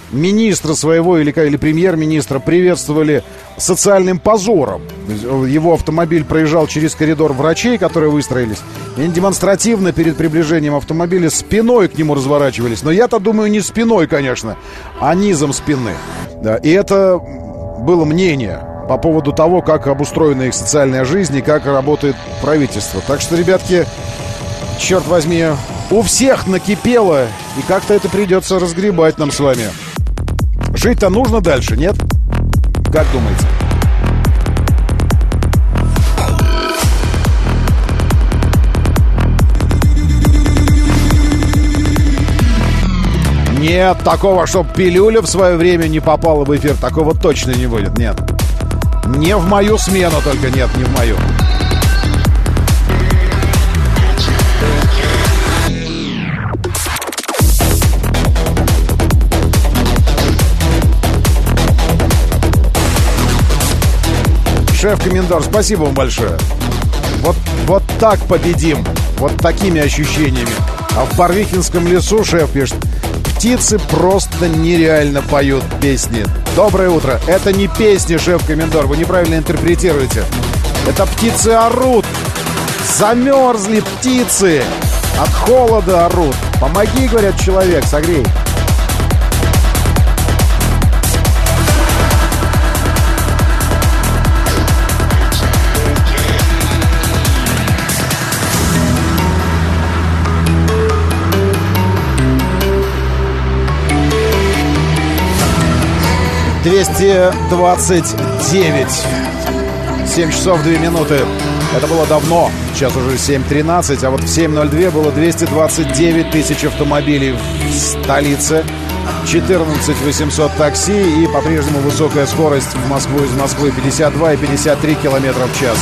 министра своего или премьер-министра приветствовали социальным позором. Его автомобиль проезжал через коридор врачей, которые выстроились, и они демонстративно перед приближением автомобиля спиной к нему разворачивались. Но я-то думаю, не спиной, конечно, а низом спины. Да, и это было мнение по поводу того, как обустроена их социальная жизнь и как работает правительство. Так что, ребятки, черт возьми, у всех накипело, и как-то это придется разгребать нам с вами. Жить-то нужно дальше, нет? Как думаете? Нет, такого, чтоб пилюля в свое время не попала в эфир, такого точно не будет, нет. Не в мою смену только, нет, не в мою. Шеф-комендор, спасибо вам большое. Вот так победим. Вот такими ощущениями. А в Барвихинском лесу, шеф пишет, птицы просто нереально поют песни. Доброе утро. Это не песни, шеф-комендор, вы неправильно интерпретируете. Это птицы орут. Замерзли птицы. От холода орут. Помоги, говорят, человек, согрей. «229. 7 часов 2 минуты. Это было давно. Сейчас уже 7:13. А вот в 7:02 было 229 тысяч автомобилей в столице. 14 800 такси. И по-прежнему высокая скорость в Москву из Москвы 52 и 53 километра в час.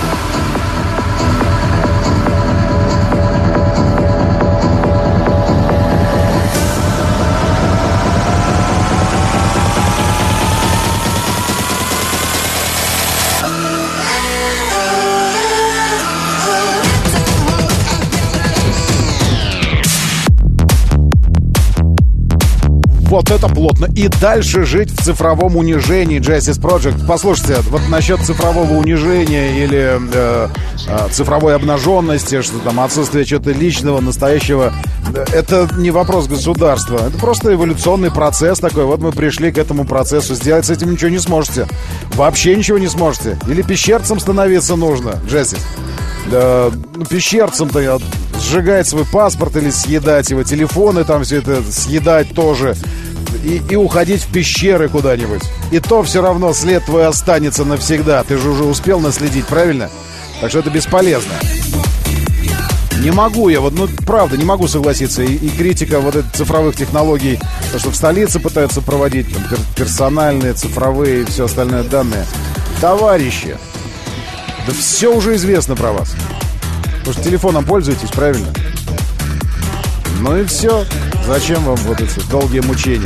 Вот это плотно. И дальше жить в цифровом унижении. Genesis Project. Послушайте, вот насчет цифрового унижения или цифровой обнаженности, что там отсутствие чего-то личного, настоящего, это не вопрос государства. Это просто эволюционный процесс такой. Вот мы пришли к этому процессу. Сделать с этим ничего не сможете. Вообще ничего не сможете. Или пещерцем становиться нужно, Genesis. Пещерцем-то сжигать свой паспорт или съедать его телефоны, там все это съедать тоже. И уходить в пещеры куда-нибудь. И то все равно след твой останется навсегда. Ты же уже успел наследить, правильно? Так что это бесполезно. Не могу я, правда, не могу согласиться. И критика вот этих цифровых технологий, то, что в столице пытаются проводить там, персональные, цифровые и все остальное данные. Товарищи, да все уже известно про вас. Потому что телефоном пользуетесь, правильно? Ну и все. Зачем вам вот эти долгие мучения?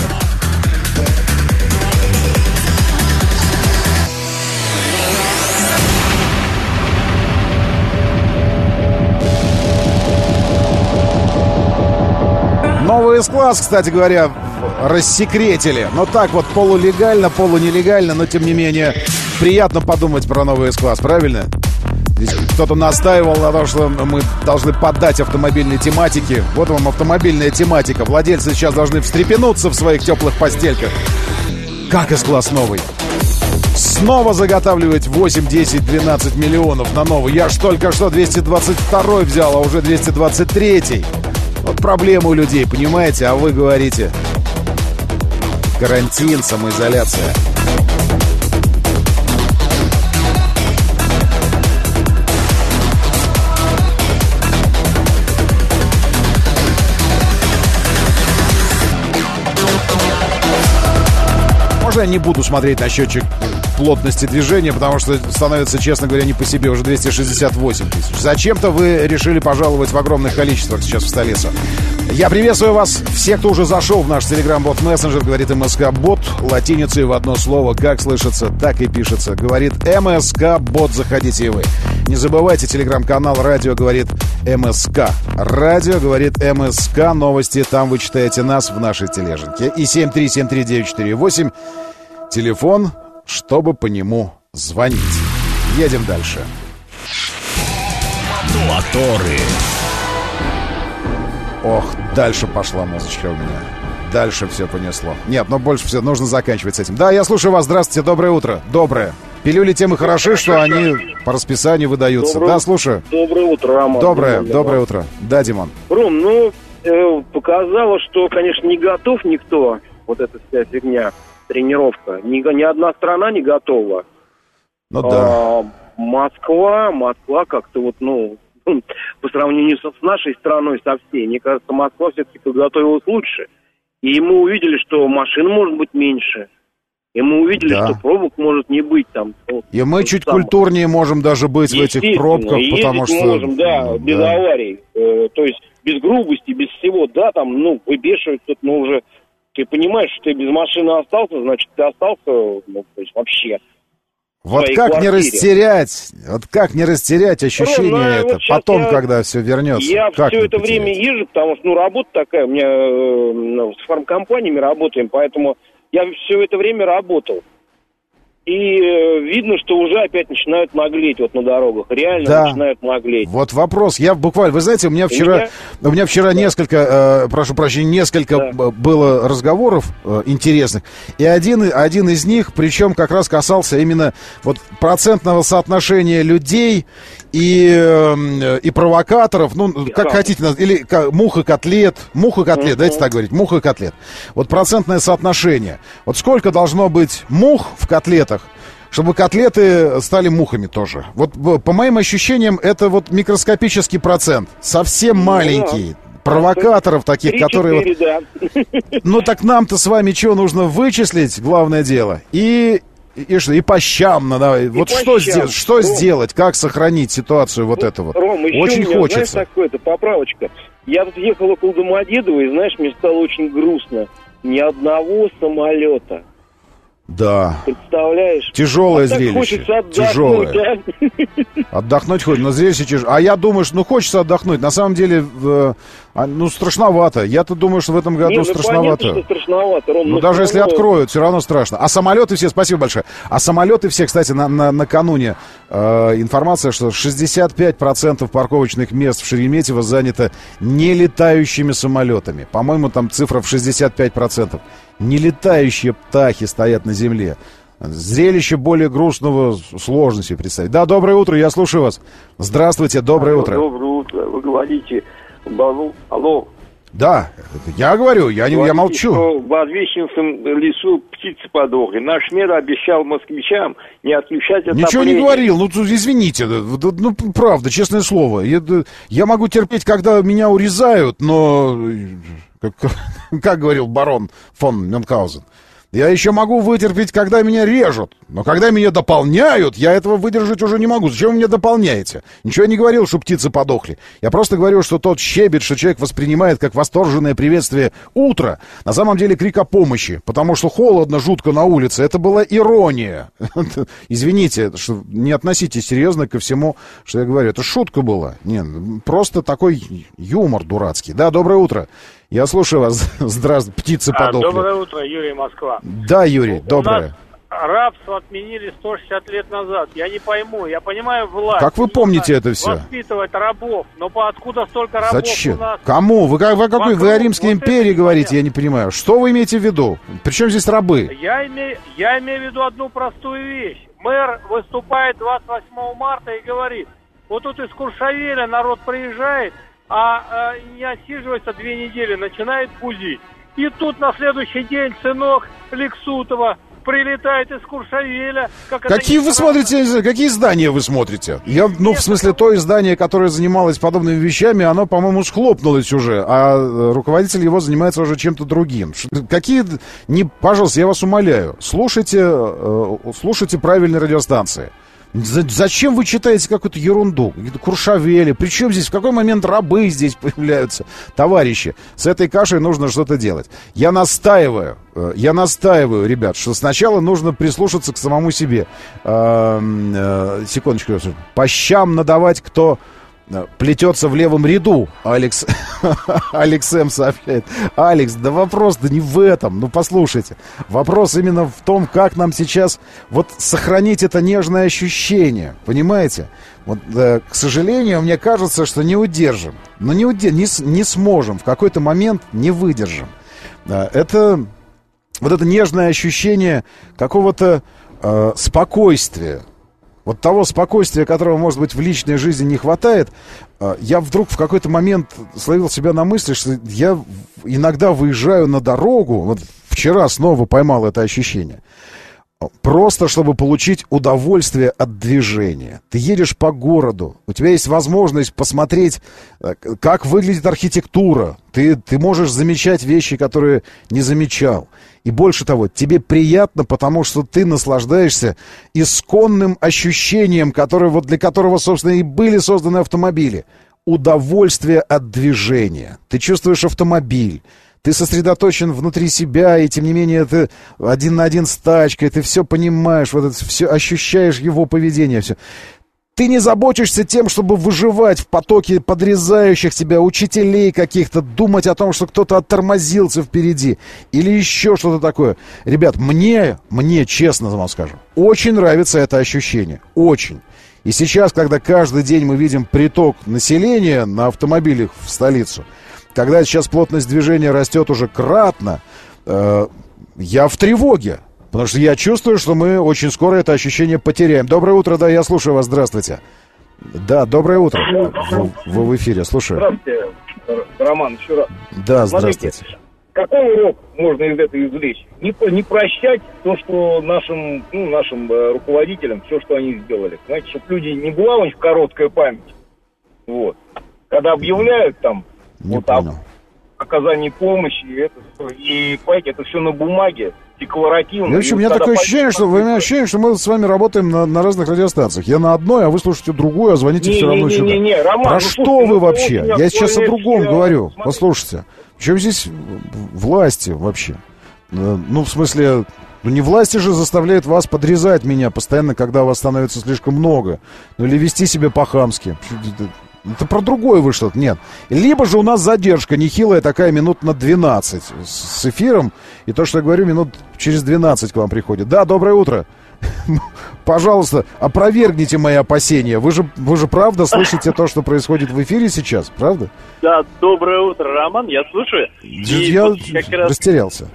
Новый С-класс, кстати говоря, рассекретили. Но так вот полулегально, полунелегально, но тем не менее приятно подумать про новый С-класс, правильно? Здесь кто-то настаивал на том, что мы должны поддать автомобильной тематике. Вот вам автомобильная тематика. Владельцы сейчас должны встрепенуться в своих теплых постельках. Как С-класс новый? Снова заготавливать 8, 10, 12 миллионов на новый. Я ж только что 222 взял, а уже 223. Вот проблема у людей, понимаете? А вы говорите: карантин, самоизоляция. Я не буду смотреть на счетчик плотности движения, потому что становится, честно говоря, не по себе, уже 268 тысяч. Зачем-то вы решили пожаловать в огромных количествах сейчас в столицу. Я приветствую вас, все, кто уже зашел в наш Telegram-бот мессенджер, говорит МСК-бот, латиницей в одно слово, как слышится, так и пишется. Говорит МСК-бот, заходите и вы. Не забывайте, телеграм-канал «Радио говорит МСК». «Радио говорит МСК», новости, там вы читаете нас в нашей тележеньке. И 7373948, телефон, чтобы по нему звонить. Едем дальше. Моторы. Ох, дальше пошла музычка у меня. Дальше все понесло. Нет, но больше все нужно заканчивать с этим. Да, я слушаю вас. Здравствуйте, доброе утро. Доброе. Пилюли тем и хороши, что они по расписанию выдаются. Да, слушаю. Доброе утро, Роман. Доброе утро. Да, Димон. Ром, показало, что, конечно, не готов никто. Вот эта вся фигня, тренировка. Ни одна страна не готова. Ну да. Москва как-то по сравнению с нашей страной, со всей, мне кажется, Москва все-таки подготовилась лучше. И мы увидели, что машин может быть меньше. И мы увидели, что пробок может не быть там. И мы чуть культурнее можем даже быть в этих пробках, потому что... можем, без аварий. То есть без грубости, без всего. Да, там, выбешивают тут, уже... Ты понимаешь, что ты без машины остался, значит, ты остался, то есть вообще... Вот как не растерять ощущение это потом, когда все вернется? Я все это время езжу, потому что, работа такая, у меня с фармкомпаниями работаем, поэтому я все это время работал. И видно, что уже опять начинают наглеть на дорогах. Реально начинают наглеть. Вот вопрос. Я буквально... Вы знаете, у меня вчера несколько, прошу прощения, было разговоров интересных. И один из них, причем как раз касался именно процентного соотношения людей и провокаторов, как хотите, или мух и котлет, давайте так говорить, мух и котлет. Вот процентное соотношение. Вот сколько должно быть мух в котлетах, чтобы котлеты стали мухами тоже. Вот по моим ощущениям, это микроскопический процент, совсем маленький. Провокаторов таких, 3-4, которые... Да. Так нам-то с вами что нужно вычислить, главное дело, и пощамно, давай. Что сделать, как сохранить ситуацию эту? Ром, еще очень у меня, хочется. Знаешь, такое-то поправочка. Я тут ехал около Домодедово, и, знаешь, мне стало очень грустно. Ни одного самолета. Да. Представляешь? Тяжелое зрелище. Так хочется отдохнуть, тяжелое. Отдохнуть хочется, но зрелище тяжелое. А я думаю, что хочется отдохнуть. На самом деле, страшновато. Я-то думаю, что в этом году страшновато. Понятно, что страшновато, Ром, даже если откроют, все равно страшно. А самолеты все, спасибо большое. А самолеты все, кстати, накануне информация, что 65% парковочных мест в Шереметьево занято нелетающими самолетами. По-моему, там цифра в 65%. Нелетающие птахи стоят на земле. Зрелище более грустного сложно себе представить. Да, доброе утро, я слушаю вас. Здравствуйте, доброе утро. Доброе утро, вы говорите, алло. Да, я говорю, я молчу. Что в Возвещенском лесу птицы подохли. Наш мэр обещал москвичам не отключать отопление. Ничего не говорил, извините, правда, честное слово. Я могу терпеть, когда меня урезают, но... Как говорил барон фон Мюнхгаузен, я еще могу вытерпеть, когда меня режут. Но когда меня дополняют, я этого выдержать уже не могу. Зачем вы меня дополняете? Ничего я не говорил, что птицы подохли. Я просто говорю, что тот щебет, что человек воспринимает как восторженное приветствие утра, на самом деле крик о помощи. Потому что холодно, жутко на улице. Это была ирония. Извините, что не относитесь серьезно ко всему, что я говорю. Это шутка была. Нет, просто такой юмор дурацкий. Да, доброе утро. Я слушаю вас. Здравствуйте, птицы подохли. Доброе утро, Юрий, Москва. Да, Юрий, доброе. У нас рабство отменили 160 лет назад. Я не пойму, я понимаю власть. Как вы помните это все? Воспитывать рабов. Но откуда столько рабов Зачем? У нас? Кому? Вы о Римской империи говорите, я не понимаю. Что вы имеете в виду? Причем здесь рабы? Я имею в виду одну простую вещь. Мэр выступает 28 марта и говорит, вот тут из Куршавеля народ приезжает, а не отсиживается 2 недели, начинает бузить. И тут на следующий день сынок Лексутова прилетает из Куршавеля. Какие вы смотрите, какие издания вы смотрите? В смысле, то издание, которое занималось подобными вещами, оно, по-моему, схлопнулось уже, а руководитель его занимается уже чем-то другим. Пожалуйста, я вас умоляю, слушайте правильные радиостанции. Зачем вы читаете какую-то ерунду? Куршавели. Причем здесь, в какой момент рабы здесь появляются? Товарищи, с этой кашей нужно что-то делать. Я настаиваю, ребят, что сначала нужно прислушаться к самому себе. Секундочку. По щам надавать, кто плетется в левом ряду. Алекс М. сообщает. Алекс, да вопрос-то не в этом. Ну, послушайте. Вопрос именно в том, как нам сейчас вот сохранить это нежное ощущение. Понимаете? Вот, к сожалению, мне кажется, что не удержим. Но не сможем. В какой-то момент не выдержим. Это вот это нежное ощущение какого-то спокойствия. Вот того спокойствия, которого, может быть, в личной жизни не хватает, я вдруг в какой-то момент словил себя на мысли, что я иногда выезжаю на дорогу, вот вчера снова поймал это ощущение, просто чтобы получить удовольствие от движения. Ты едешь по городу, у тебя есть возможность посмотреть, как выглядит архитектура, ты можешь замечать вещи, которые не замечал. И больше того, тебе приятно, потому что ты наслаждаешься исконным ощущением, для которого, собственно, и были созданы автомобили. Удовольствие от движения. Ты чувствуешь автомобиль, ты сосредоточен внутри себя, и тем не менее ты один на один с тачкой, ты все понимаешь, вот это все ощущаешь его поведение, все. Ты не заботишься тем, чтобы выживать в потоке подрезающих тебя учителей каких-то, думать о том, что кто-то оттормозился впереди или еще что-то такое. Ребят, мне, честно вам скажу, очень нравится это ощущение. Очень. И сейчас, когда каждый день мы видим приток населения на автомобилях в столицу, когда сейчас плотность движения растет уже кратно, я в тревоге. Потому что я чувствую, что мы очень скоро это ощущение потеряем. Доброе утро, да, я слушаю вас, здравствуйте. Да, доброе утро. Вы в эфире, слушаю. Здравствуйте, Роман, еще раз. Да, здравствуйте. Смотрите, какой урок можно из этого извлечь? Не прощать то, что нашим руководителям, все, что они сделали. Знаете, чтобы люди не была у них короткая память. Вот. Когда объявляют там оказание помощи, и понимаете, это все на бумаге. Декларативно. В общем, у меня такое ощущение, что мы с вами работаем на разных радиостанциях. Я на одной, а вы слушаете другую, а звоните все равно сюда. Роман, про что вы вообще? Я сейчас о другом говорю. Послушайте. Причем здесь власти вообще? Ну, в смысле, не власти же заставляют вас подрезать меня постоянно, когда вас становится слишком много. Ну, или вести себя по-хамски. Это про другое вышло. Нет. Либо же у нас задержка нехилая такая минут на 12 с эфиром. И то, что я говорю, минут через 12 к вам приходит. Да, доброе утро. Пожалуйста, опровергните мои опасения. Вы же правда слышите то, что происходит в эфире сейчас, правда? Да, доброе утро, Роман, я слушаю. Я растерялся.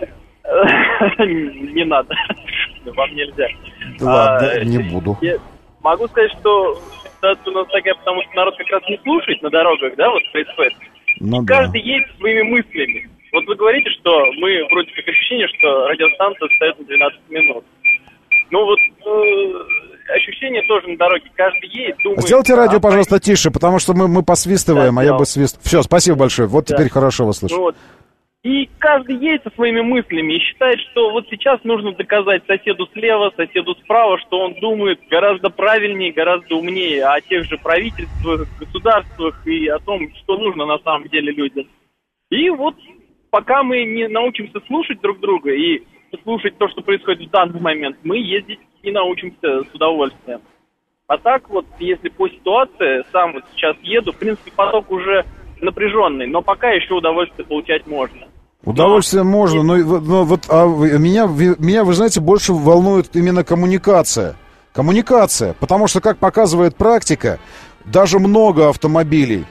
Не надо. Вам нельзя. Ладно, не буду. Могу сказать, что ситуация у нас такая, потому что народ как раз не слушает на дорогах, да, вот происходит. Ну, каждый едет своими мыслями. Вот вы говорите, что мы вроде как ощущение, что радиостанция стоит на 12 минут. Ну вот ощущение тоже на дороге. Каждый едет, думает... Сделайте радио, пожалуйста, тише, потому что мы посвистываем, да, я бы свист... Все, спасибо большое. Вот да. Теперь хорошо вас слышу. Вот. И каждый едет со своими мыслями и считает, что вот сейчас нужно доказать соседу слева, соседу справа, что он думает гораздо правильнее, гораздо умнее о тех же правительствах, государствах и о том, что нужно на самом деле людям. И вот пока мы не научимся слушать друг друга и слушать то, что происходит в данный момент, мы ездить не научимся с удовольствием. А так вот, если по ситуации, сам вот сейчас еду, в принципе, поток уже напряженный, но пока еще удовольствие получать можно. Удовольствие можно, но меня, вы знаете, больше волнует именно коммуникация. Коммуникация, потому что, как показывает практика, даже много автомобилей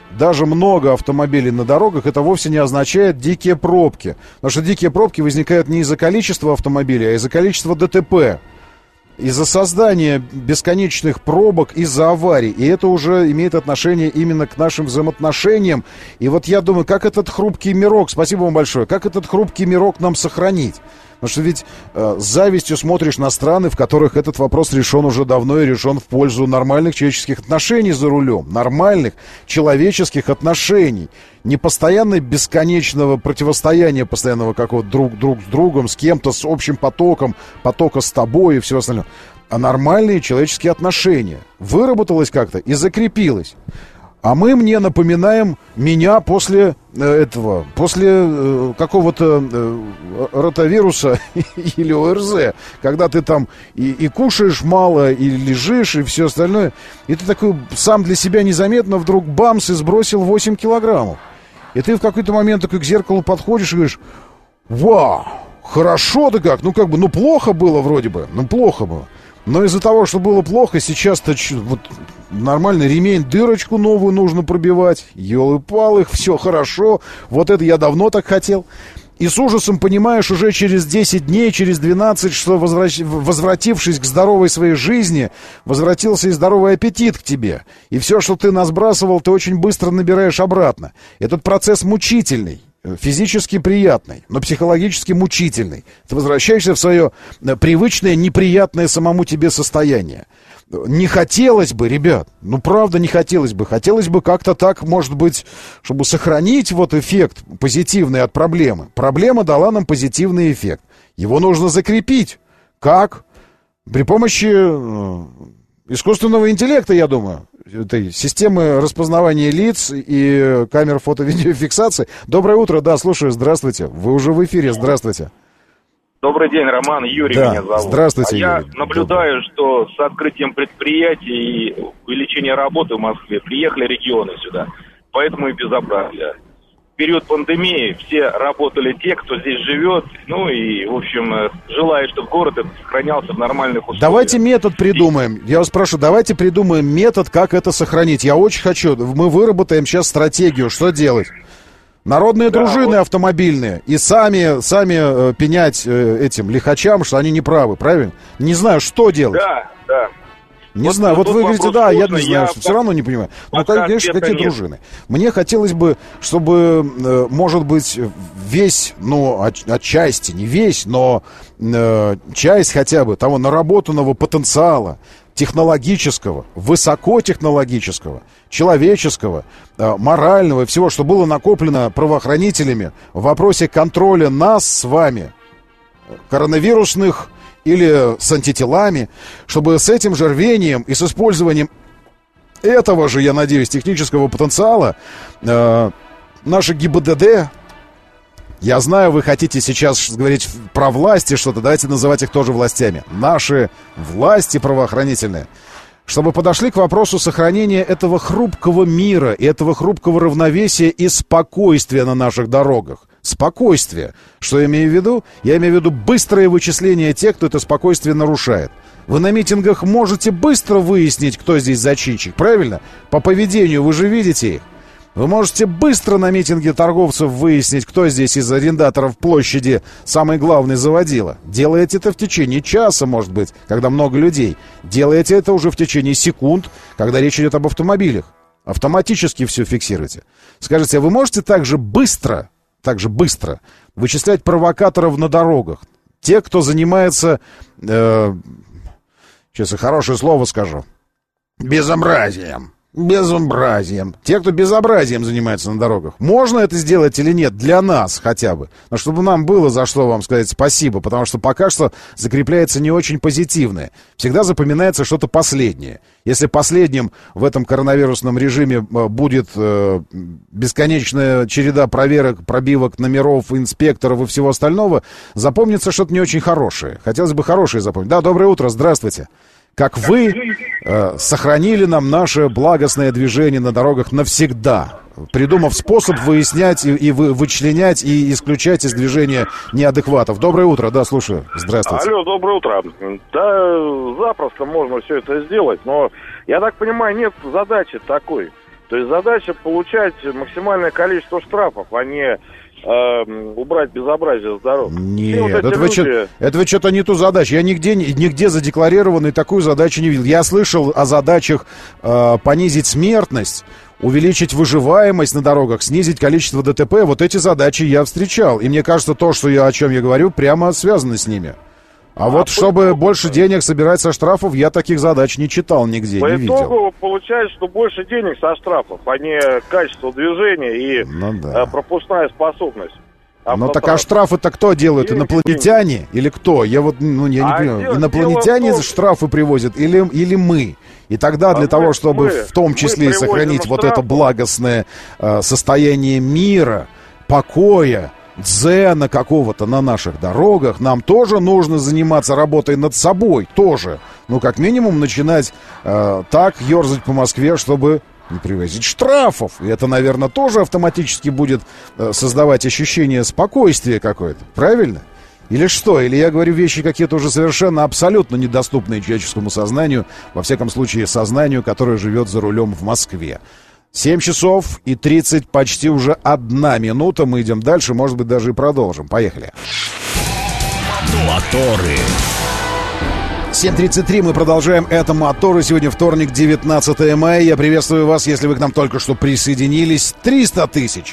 на дорогах, это вовсе не означает дикие пробки. Потому что дикие пробки возникают не из-за количества автомобилей, а из-за количества ДТП. Из-за создания бесконечных пробок, из-за аварий. И это уже имеет отношение именно к нашим взаимоотношениям. И вот я думаю, как этот хрупкий мирок, спасибо вам большое, как этот хрупкий мирок нам сохранить? Потому что ведь с завистью смотришь на страны, в которых этот вопрос решен уже давно и решен в пользу нормальных человеческих отношений за рулем. Нормальных человеческих отношений. Не постоянно бесконечного противостояния, постоянного какого-то друг с другом, с кем-то, с общим потока с тобой и все остальное. А нормальные человеческие отношения. Выработалось как-то и закрепилось. А мы мне напоминаем меня после какого-то ротавируса или ОРЗ, когда ты там и кушаешь мало, и лежишь, и все остальное. И ты такой сам для себя незаметно вдруг бамс и сбросил 8 килограммов. И ты в какой-то момент такой к зеркалу подходишь и говоришь: вау, хорошо-то как, плохо было вроде бы, плохо было. Но из-за того, что было плохо, сейчас-то вот нормальный ремень, дырочку новую нужно пробивать. Ёлы-палы, все хорошо. Вот это я давно так хотел. И с ужасом понимаешь уже через 10 дней, через 12, что возвратившись к здоровой своей жизни, возвратился и здоровый аппетит к тебе. И все, что ты насбрасывал, ты очень быстро набираешь обратно. Этот процесс мучительный. Физически приятный, но психологически мучительный. Ты возвращаешься в свое привычное, неприятное самому тебе состояние. Не хотелось бы, ребят, правда не хотелось бы. Хотелось бы как-то так, может быть, чтобы сохранить вот эффект позитивный от проблемы. Проблема дала нам позитивный эффект. Его нужно закрепить. Как? При помощи искусственного интеллекта, я думаю. Этой системы распознавания лиц и камер фото-видеофиксации. Доброе утро, да, слушаю, здравствуйте. Вы уже в эфире, здравствуйте. Добрый день, Роман, Юрий меня зовут. Здравствуйте, Юрий. Я Юрий. наблюдаю, что с открытием предприятий и увеличением работы в Москве приехали регионы сюда, поэтому и безобразие. В период пандемии все работали те, кто здесь живет, и, в общем, желает, чтобы город этот сохранялся в нормальных условиях. Давайте метод придумаем. Я вас прошу, давайте придумаем метод, как это сохранить. Я очень хочу. Мы выработаем сейчас стратегию, что делать. Народные дружины автомобильные. И сами пенять этим лихачам, что они неправы, правильно? Не знаю, что делать. Да. Не знаю, вот вы говорите, да, я не знаю, что все равно не понимаю. Конечно, какие дружины? Мне хотелось бы, чтобы, может быть, весь, отчасти, не весь, но часть хотя бы того наработанного потенциала технологического, высокотехнологического, человеческого, морального и всего, что было накоплено правоохранителями в вопросе контроля нас с вами, коронавирусных или с антителами, чтобы с этим же рвением и с использованием этого же, я надеюсь, технического потенциала наши ГИБДД, я знаю, вы хотите сейчас говорить про власти что-то, давайте называть их тоже властями, наши власти правоохранительные, чтобы подошли к вопросу сохранения этого хрупкого мира и этого хрупкого равновесия и спокойствия на наших дорогах. Спокойствие. Что я имею в виду? Я имею в виду быстрое вычисление тех, кто это спокойствие нарушает. Вы на митингах можете быстро выяснить, кто здесь зачинщик, правильно? По поведению вы же видите их. Вы можете быстро на митинге торговцев выяснить, кто здесь из арендаторов площади самый главный заводила. Делаете это в течение часа, может быть, когда много людей. Делаете это уже в течение секунд, когда речь идет об автомобилях. Автоматически все фиксируете. Скажите, а вы можете так же быстро вычислять провокаторов на дорогах? Те, кто занимается, сейчас я хорошее слово скажу, безобразием. Те, кто безобразием занимается на дорогах. Можно это сделать или нет? Для нас хотя бы. Но чтобы нам было за что вам сказать спасибо. Потому что пока что закрепляется не очень позитивное. Всегда запоминается что-то последнее. Если последним в этом коронавирусном режиме будет бесконечная череда проверок, пробивок номеров, инспекторов и всего остального, запомнится что-то не очень хорошее. Хотелось бы хорошее запомнить. Да, доброе утро, здравствуйте. Как вы сохранили нам наше благостное движение на дорогах навсегда, придумав способ выяснять и вычленять и исключать из движения неадекватов. Доброе утро, да, слушаю. Здравствуйте. Алло, доброе утро. Да, запросто можно все это сделать, но, я так понимаю, нет задачи такой. То есть задача получать максимальное количество штрафов, а не убрать безобразие с дорог. Нет, это вы что-то не ту задачу. Я нигде задекларированной такую задачу не видел. Я слышал о задачах понизить смертность, увеличить выживаемость на дорогах, снизить количество ДТП. Вот эти задачи я встречал. И мне кажется, то, о чем я говорю, прямо связано с ними. А вот чтобы больше денег собирать со штрафов, я таких задач не читал нигде, не видел. По итогу получается, что больше денег со штрафов, а не качество движения и пропускная способность. Ну так а штрафы-то кто делают? Инопланетяне или кто? Я вот, я не понимаю. Инопланетяне штрафы привозят или мы? И тогда для того, чтобы в том числе сохранить вот это благостное состояние мира, покоя, дзена какого-то на наших дорогах, нам тоже нужно заниматься работой над собой, тоже. Ну, как минимум, начинать так ерзать по Москве, чтобы не привозить штрафов. И это, наверное, тоже автоматически будет создавать ощущение спокойствия какое-то. Правильно? Или что? Или я говорю вещи какие-то уже совершенно абсолютно недоступные человеческому сознанию, во всяком случае, сознанию, которое живет за рулем в Москве. 7 часов и 30, почти уже 1 минута. Мы идем дальше, может быть, даже и продолжим. Поехали. Моторы. 7:33, мы продолжаем. Это «Моторы». Сегодня вторник, 19 мая. Я приветствую вас, если вы к нам только что присоединились. 300 тысяч.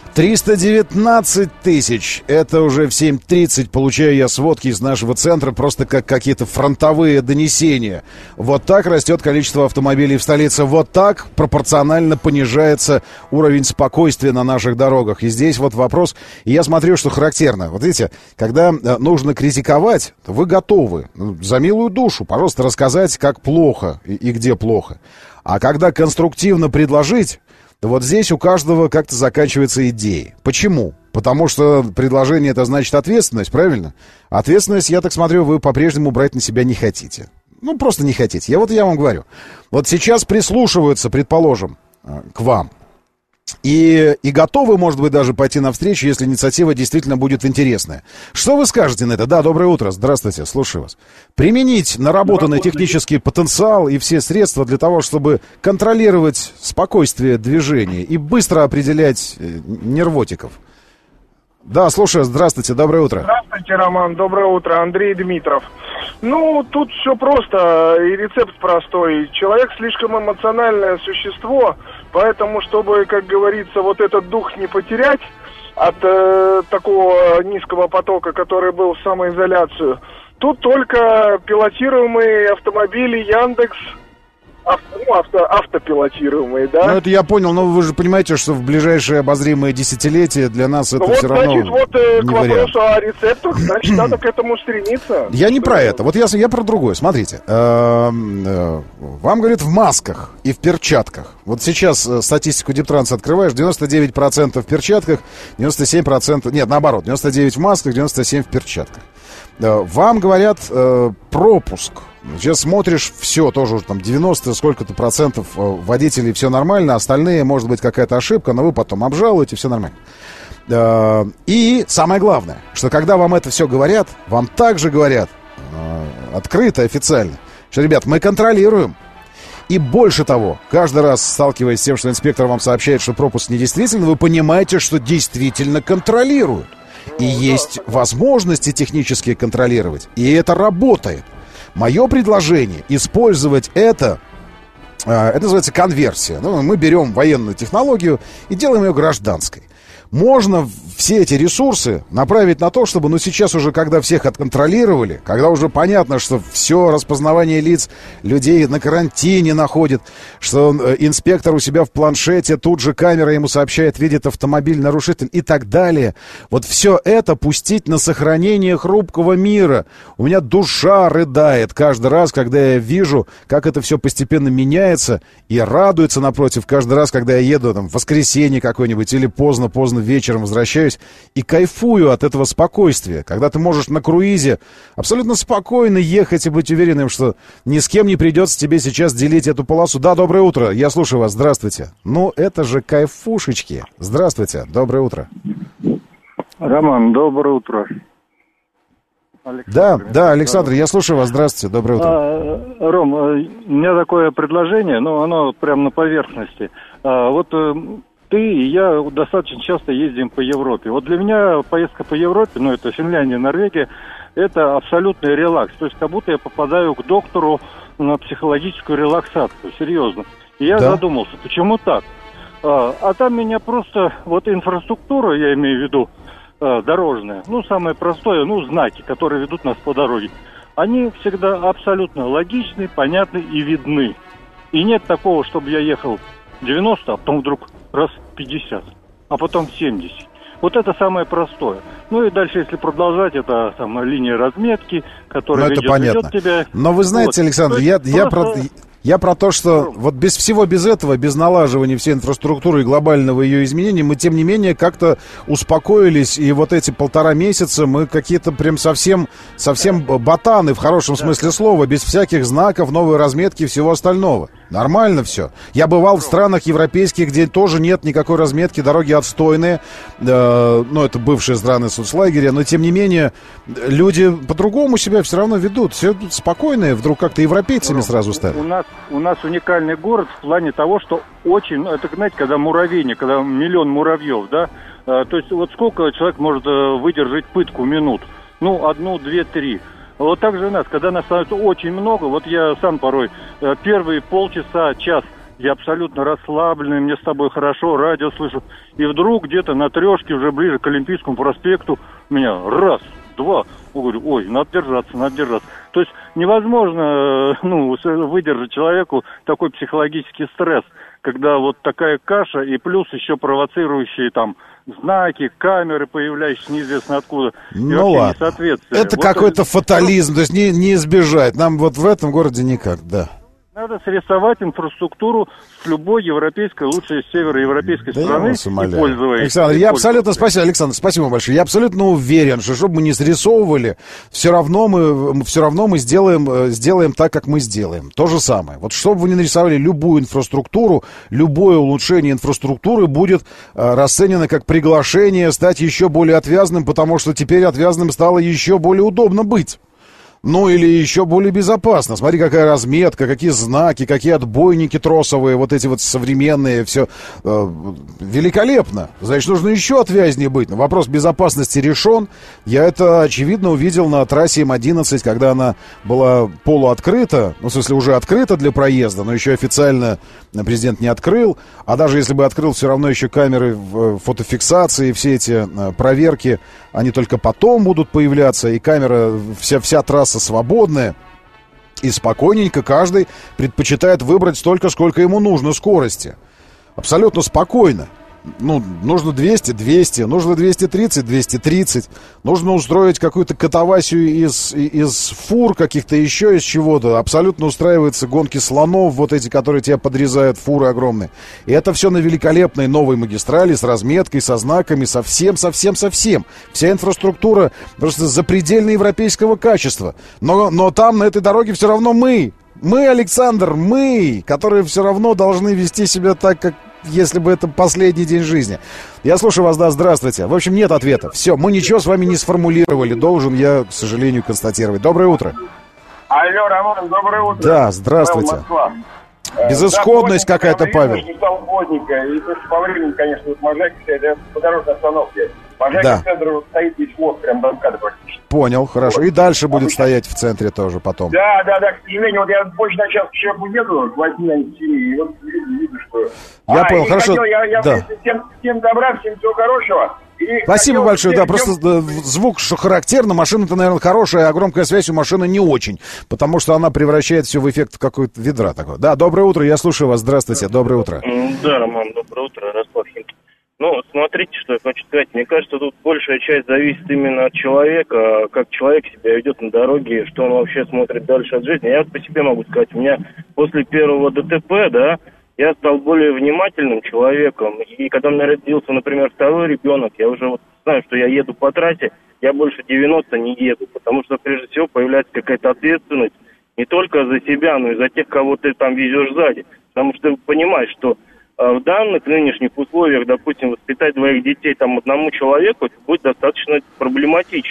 319 тысяч. Это уже в 7:30 получаю я сводки из нашего центра, просто как какие-то фронтовые донесения. Вот так растет количество автомобилей в столице. Вот так пропорционально понижается уровень спокойствия на наших дорогах. И здесь вот вопрос, и я смотрю, что характерно. Вот видите, когда нужно критиковать, вы готовы за милую душу, пожалуйста, рассказать, как плохо и где плохо. А когда конструктивно предложить, вот здесь у каждого как-то заканчивается идеей. Почему? Потому что предложение — это значит ответственность, правильно? Ответственность, я так смотрю, вы по-прежнему брать на себя не хотите. Ну, просто не хотите. Я вам говорю. Вот сейчас прислушиваются, предположим, к вам. И готовы, может быть, даже пойти навстречу, если инициатива действительно будет интересная. Что вы скажете на это? Да, доброе утро, здравствуйте, слушаю вас. Применить наработанный технический потенциал и все средства для того, чтобы контролировать спокойствие движения и быстро определять нервотиков. Да, слушаю, здравствуйте, доброе утро. Здравствуйте, Роман, доброе утро, Андрей Дмитров. Ну, тут все просто, и рецепт простой. Человек слишком эмоциональное существо, поэтому, чтобы, как говорится, вот этот дух не потерять от такого низкого потока, который был в самоизоляцию, тут только пилотируемые автомобили Яндекс, автопилотируемые, да? Ну, это я понял, но вы же понимаете, что в ближайшее обозримое десятилетие для нас это все равно не вариант. К вопросу о рецептах, значит, надо к этому стремиться. Я не про это, вот я про другое. Смотрите, вам, говорят, в масках и в перчатках. Вот сейчас статистику Дептранса открываешь, 99% в перчатках, 97%, нет, наоборот, 99% в масках, 97% в перчатках. Вам говорят пропуск. Сейчас смотришь, все, тоже уже там 90 сколько-то процентов водителей, все нормально, остальные, может быть, какая-то ошибка, но вы потом обжалуете, все нормально. И самое главное, что когда вам это все говорят, вам также говорят открыто, официально, что, ребят, мы контролируем. И больше того, каждый раз, сталкиваясь с тем, что инспектор вам сообщает, что пропуск недействителен, вы понимаете, что действительно контролируют. И есть возможности технически контролировать. И это работает. Мое предложение использовать это называется конверсия. Ну, мы берем военную технологию и делаем ее гражданской. Можно все эти ресурсы направить на то, чтобы, сейчас уже, когда всех отконтролировали, когда уже понятно, что все распознавание лиц людей на карантине находит, что инспектор у себя в планшете, тут же камера ему сообщает, видит автомобиль нарушитель и так далее. Вот все это пустить на сохранение хрупкого мира. У меня душа рыдает каждый раз, когда я вижу, как это все постепенно меняется, и радуется, напротив, каждый раз, когда я еду в воскресенье какое-нибудь или поздно вечером возвращаюсь и кайфую от этого спокойствия, когда ты можешь на круизе абсолютно спокойно ехать и быть уверенным, что ни с кем не придется тебе сейчас делить эту полосу. Да, доброе утро, я слушаю вас, здравствуйте. Ну, это же кайфушечки. Здравствуйте, доброе утро. Роман, доброе утро. Александр, да, Александр, я слушаю вас, здравствуйте, доброе утро. Ром, у меня такое предложение, но оно прямо на поверхности. Ты и я достаточно часто ездим по Европе. Вот для меня поездка по Европе, это Финляндия, Норвегия, это абсолютный релакс. То есть как будто я попадаю к доктору на психологическую релаксацию, серьезно. И я задумался, почему так? А там меня просто, вот инфраструктура, я имею в виду, дорожная, ну, самое простое, ну, знаки, которые ведут нас по дороге, они всегда абсолютно логичны, понятны и видны. И нет такого, чтобы я ехал 90, а потом вдруг раз 50, а потом 70. Вот это самое простое. Ну и дальше, если продолжать, это там линия разметки, которая ведет тебя. Но вы знаете, вот, Александр, я про то, что вот без всего без этого, без налаживания всей инфраструктуры и глобального ее изменения, мы, тем не менее, как-то успокоились, и вот эти 1,5 месяца мы какие-то прям совсем ботаны, в хорошем смысле слова, без всяких знаков, новой разметки и всего остального. Нормально все. Я бывал в странах европейских, где тоже нет никакой разметки, дороги отстойные, ну, это бывшие страны соцлагеря, но, тем не менее, люди по-другому себя все равно ведут, все спокойные, вдруг как-то европейцами сразу стали. У нас уникальный город в плане того, что очень, это, знаете, когда муравейник, когда 1 миллион муравьев, да, то есть вот сколько человек может выдержать пытку минут? Ну, 1, 2, 3. Вот так же у нас, когда нас становится очень много, вот я сам порой первые полчаса, час, я абсолютно расслабленный, мне с тобой хорошо, радио слышу, и вдруг где-то на трешке, уже ближе к Олимпийскому проспекту, меня раз, два, говорю, ой, надо держаться. То есть невозможно, выдержать человеку такой психологический стресс, когда вот такая каша и плюс еще провоцирующие там знаки, камеры, появляющиеся неизвестно откуда. Ну ладно, это вот какой-то фатализм, то есть не избежать. Нам вот в этом городе никак, да. Надо срисовать инфраструктуру с любой европейской, лучшей североевропейской страны и пользоваться. Александр, Александр, спасибо большое. Я абсолютно уверен, что чтобы мы не срисовывали, все равно мы сделаем так, как мы сделаем. То же самое. Вот чтобы вы не нарисовали любую инфраструктуру, любое улучшение инфраструктуры будет расценено как приглашение стать еще более отвязным, потому что теперь отвязным стало еще более удобно быть. Ну, или еще более безопасно. Смотри, какая разметка, какие знаки, какие отбойники тросовые, вот эти вот современные, все великолепно. Значит, нужно еще отвязнее быть. Но вопрос безопасности решен. Я это, очевидно, увидел на трассе М-11, когда она была полуоткрыта, ну, в смысле, уже открыта для проезда, но еще официально президент не открыл. А даже если бы открыл, все равно еще камеры фотофиксации, все эти проверки, они только потом будут появляться, и камера, вся трасса свободная, и спокойненько каждый предпочитает выбрать столько, сколько ему нужно скорости. Абсолютно спокойно. Ну, нужно 200, нужно 230, нужно устроить какую-то катавасию из фур каких-то еще, из чего-то. Абсолютно устраиваются гонки слонов, вот эти, которые тебя подрезают, фуры огромные. И это все на великолепной новой магистрали с разметкой, со знаками, со всем. Вся инфраструктура просто запредельно европейского качества. Но там, на этой дороге, все равно мы, Александр, которые все равно должны вести себя так, как если бы это последний день жизни. Я слушаю вас, да, здравствуйте. В общем, нет ответа. Все, мы ничего с вами не сформулировали. Должен я, к сожалению, констатировать. Доброе утро. Алло, Роман, доброе утро. Да, здравствуйте. Безысходность какая-то, Павел. И то, что по времени, конечно, вот Можайка, это по дорожной остановке. Можайка в центре стоит весь мост, прям до МКАДа практически. Понял, хорошо. И дальше будет стоять в центре тоже потом. Да, к сожалению, вот я больше на час к человеку еду, к 8, а не к 7, и вот видно, что... Я понял, хорошо. Я всем добра, всем всего хорошего. Спасибо большое, да, просто звук, что характерно, машина-то, наверное, хорошая, а громкая связь у машины не очень, потому что она превращает все в эффект какой-то ведра такой. Да, доброе утро, я слушаю вас, здравствуйте, доброе утро. Да, Роман, доброе утро, Ростов-Химки. Ну, смотрите, что я хочу сказать. Мне кажется, тут большая часть зависит именно от человека, как человек себя ведет на дороге, что он вообще смотрит дальше от жизни. Я вот по себе могу сказать, у меня после первого ДТП, да, я стал более внимательным человеком. И когда у меня родился, например, второй ребенок, я уже вот знаю, что я еду по трассе, я больше 90 не еду, потому что, прежде всего, появляется какая-то ответственность не только за себя, но и за тех, кого ты там везешь сзади. Потому что ты понимаешь, что в данных нынешних условиях, допустим, воспитать двоих детей там одному человеку, это будет достаточно проблематично.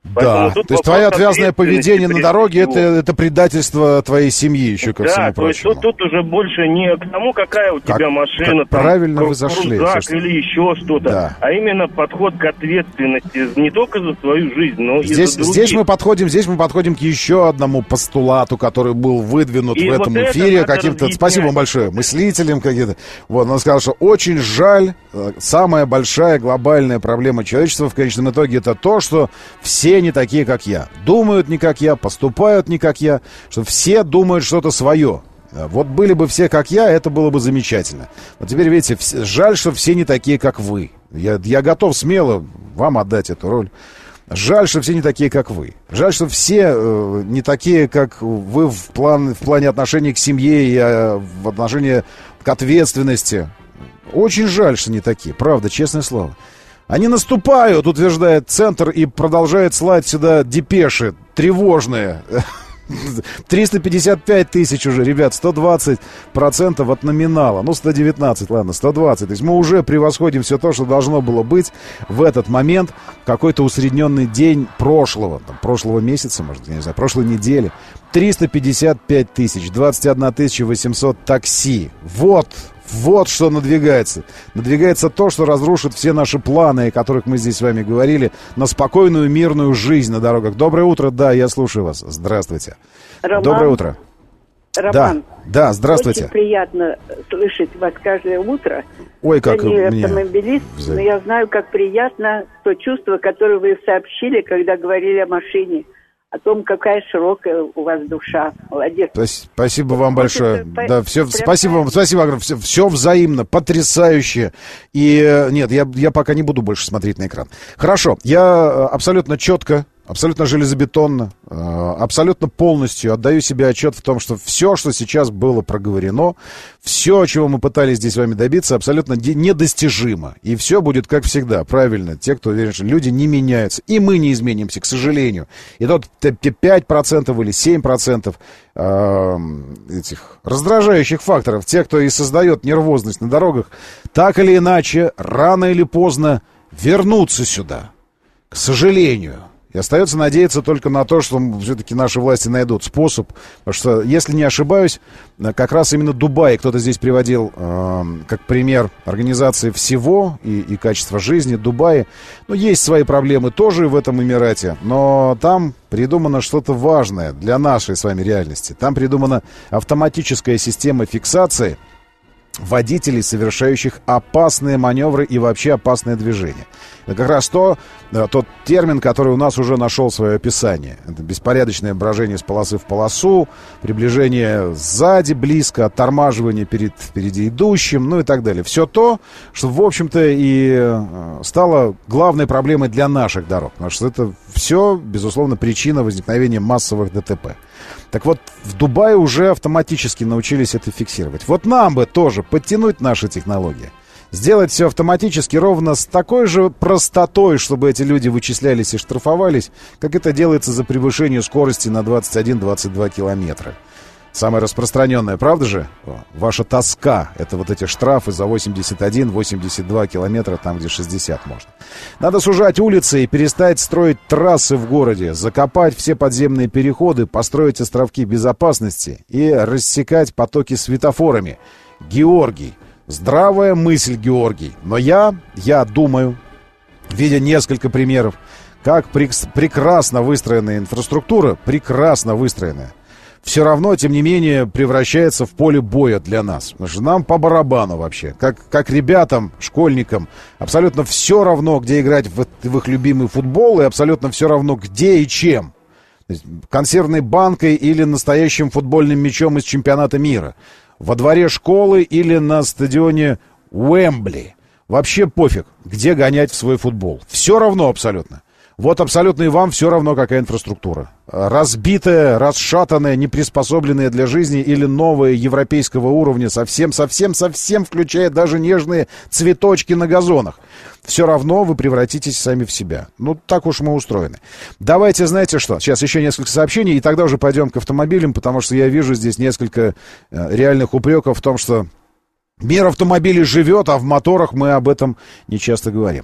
Да, то есть твое отвязное поведение на дороге это предательство твоей семьи еще ко всему прочему. Да, то есть тут уже больше не к тому, какая у тебя машина, там, правильно вы зашли, крузак или еще что-то, да. А именно подход к ответственности не только за свою жизнь, но и за других. Здесь мы подходим к еще одному постулату, который был выдвинут в этом эфире каким-то, спасибо вам большое, мыслителям каким-то. Вот, он сказал, что очень жаль, самая большая глобальная проблема человечества в конечном итоге это то, что все не такие, как я. Думают не как я, поступают не как я, что все думают что-то свое. Вот были бы все как я, это было бы замечательно. Вот теперь, видите, жаль, что все не такие, как вы. Я готов смело вам отдать эту роль. Жаль, что все не такие, как вы. Жаль, что все не такие, как вы в плане отношений к семье и в отношении к ответственности. Очень жаль, что не такие. Правда, честное слово. Они наступают, утверждает Центр, и продолжает слать сюда депеши тревожные. 355 тысяч уже, ребят, 120% от номинала. Ну, 119, ладно, 120. То есть мы уже превосходим все то, что должно было быть в этот момент. Какой-то усредненный день прошлого месяца, может, я не знаю, прошлой недели. 355 тысяч, 21 800 такси. Вот что надвигается. Надвигается то, что разрушит все наши планы, о которых мы здесь с вами говорили, на спокойную, мирную жизнь на дорогах. Доброе утро, да, я слушаю вас. Здравствуйте. Роман, доброе утро. Роман, да, здравствуйте. Очень приятно слышать вас каждое утро. Ой, как я не мне... автомобилист, но я знаю, как приятно то чувство, которое вы сообщили, когда говорили о машине. О том, какая широкая у вас душа. Молодец. Спасибо вам большое. Да, спасибо вам, спасибо огромное. Все взаимно, потрясающе. И нет, я пока не буду больше смотреть на экран. Хорошо, я абсолютно четко, абсолютно железобетонно, абсолютно полностью отдаю себе отчет в том, что все, что сейчас было проговорено, все, чего мы пытались здесь с вами добиться, абсолютно недостижимо. И все будет как всегда, правильно. Те, кто уверен, что люди не меняются. И мы не изменимся, к сожалению. И тот 5% или 7% этих раздражающих факторов, те, кто и создает нервозность на дорогах, так или иначе, рано или поздно вернутся сюда. К сожалению. И остается надеяться только на то, что все-таки наши власти найдут способ. Потому что, если не ошибаюсь, как раз именно Дубай кто-то здесь приводил как пример организации всего и качества жизни Дубая. Ну, есть свои проблемы тоже в этом Эмирате, но там придумано что-то важное для нашей с вами реальности. Там придумана автоматическая система фиксации водителей, совершающих опасные маневры и вообще опасные движения. Это как раз тот термин, который у нас уже нашел свое описание. Это беспорядочное брожение с полосы в полосу, приближение сзади близко, оттормаживание впереди идущим, ну и так далее. Все то, что, в общем-то, и стало главной проблемой для наших дорог. Потому что это все, безусловно, причина возникновения массовых ДТП. Так вот, в Дубае уже автоматически научились это фиксировать. Вот нам бы тоже подтянуть наши технологии. Сделать все автоматически ровно с такой же простотой, чтобы эти люди вычислялись и штрафовались, как это делается за превышение скорости на 21-22 километра. Самое распространенное, правда же? Ваша тоска — это вот эти штрафы за 81-82 километра, там, где 60 можно. Надо сужать улицы и перестать строить трассы в городе, закопать все подземные переходы, построить островки безопасности и рассекать потоки светофорами. Георгий. Здравая мысль, Георгий. Но я думаю, видя несколько примеров, как прекрасно выстроенная инфраструктура, прекрасно выстроенная, все равно, тем не менее, превращается в поле боя для нас. Потому что нам по барабану вообще. Как ребятам, школьникам, абсолютно все равно, где играть в их любимый футбол, и абсолютно все равно, где и чем. То есть, консервной банкой или настоящим футбольным мячом из чемпионата мира. Во дворе школы или на стадионе Уэмбли. Вообще пофиг, где гонять в свой футбол. Все равно абсолютно. Вот абсолютно и вам все равно, какая инфраструктура. Разбитая, расшатанная, неприспособленная для жизни или новая европейского уровня, совсем, включая даже нежные цветочки на газонах. Все равно вы превратитесь сами в себя. Ну, так уж мы устроены. Давайте, знаете что, сейчас еще несколько сообщений, и тогда уже пойдем к автомобилям, потому что я вижу здесь несколько реальных упреков в том, что мир автомобилей живет, а в моторах мы об этом не часто говорим.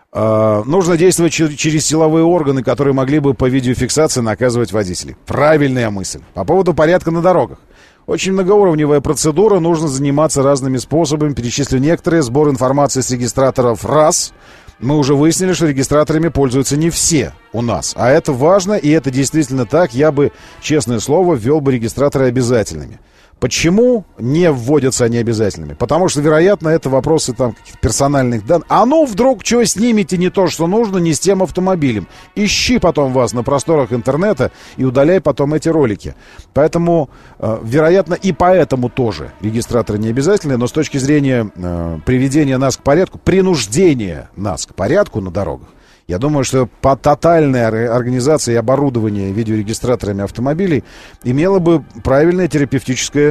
нужно действовать через силовые органы, которые могли бы по видеофиксации наказывать водителей. Правильная мысль. По поводу порядка на дорогах. Очень многоуровневая процедура, нужно заниматься разными способами. Перечислю некоторые. Сбор информации с регистраторов раз. Мы уже выяснили, что регистраторами пользуются не все у нас. А это важно, и это действительно так. Я бы, честное слово, ввел бы регистраторы обязательными. Почему не вводятся они обязательными? Потому что, вероятно, это вопросы там каких-то персональных данных. А ну, вдруг что снимете не то, что нужно, не с тем автомобилем. Ищи потом вас на просторах интернета и удаляй потом эти ролики. Поэтому, вероятно, и поэтому тоже регистраторы не обязательны. Но с точки зрения приведения нас к порядку, принуждения нас к порядку на дорогах, я думаю, что по тотальной организации и оборудованию видеорегистраторами автомобилей имело бы правильный терапевтический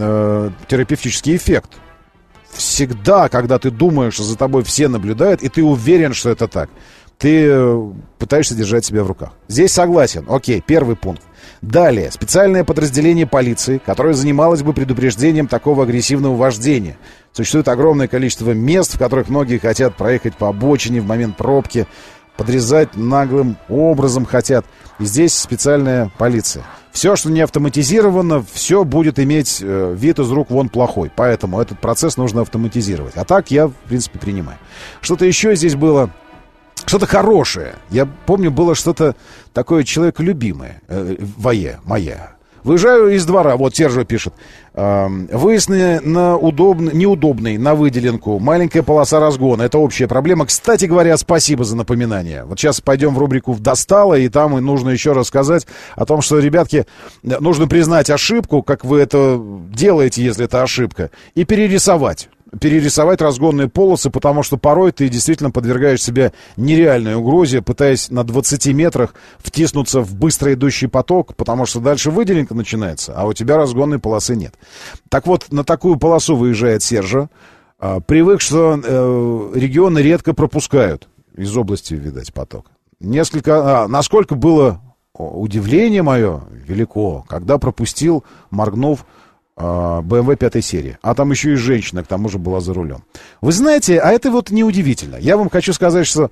эффект. Всегда, когда ты думаешь, что за тобой все наблюдают, и ты уверен, что это так, ты пытаешься держать себя в руках. Здесь согласен. Окей, первый пункт. Далее, специальное подразделение полиции, которое занималось бы предупреждением такого агрессивного вождения. Существует огромное количество мест, в которых многие хотят проехать по обочине в момент пробки, подрезать наглым образом хотят. И здесь специальная полиция. Все, что не автоматизировано, все будет иметь вид из рук вон плохой. Поэтому этот процесс нужно автоматизировать. А так я, в принципе, принимаю. Что-то еще здесь было... Что-то хорошее. Я помню, было что-то такое человеколюбимое. Моя. Выезжаю из двора, вот Сержа пишет. Выезд на неудобный, на выделенку. Маленькая полоса разгона. Это общая проблема. Кстати говоря, спасибо за напоминание. Вот сейчас пойдем в рубрику «Достало», и там нужно еще рассказать о том, что, ребятки, нужно признать ошибку, как вы это делаете, если это ошибка, и перерисовать разгонные полосы, потому что порой ты действительно подвергаешь себя нереальной угрозе, пытаясь на 20 метрах втиснуться в быстро идущий поток, потому что дальше выделенка начинается, а у тебя разгонной полосы нет. Так вот, на такую полосу выезжает Сержа. Привык, что регионы редко пропускают из области, видать, поток. Насколько было удивление мое велико, когда пропустил, моргнув, BMW 5 серии. А там еще и женщина, к тому же, была за рулем. Вы знаете, а это вот неудивительно. Я вам хочу сказать, что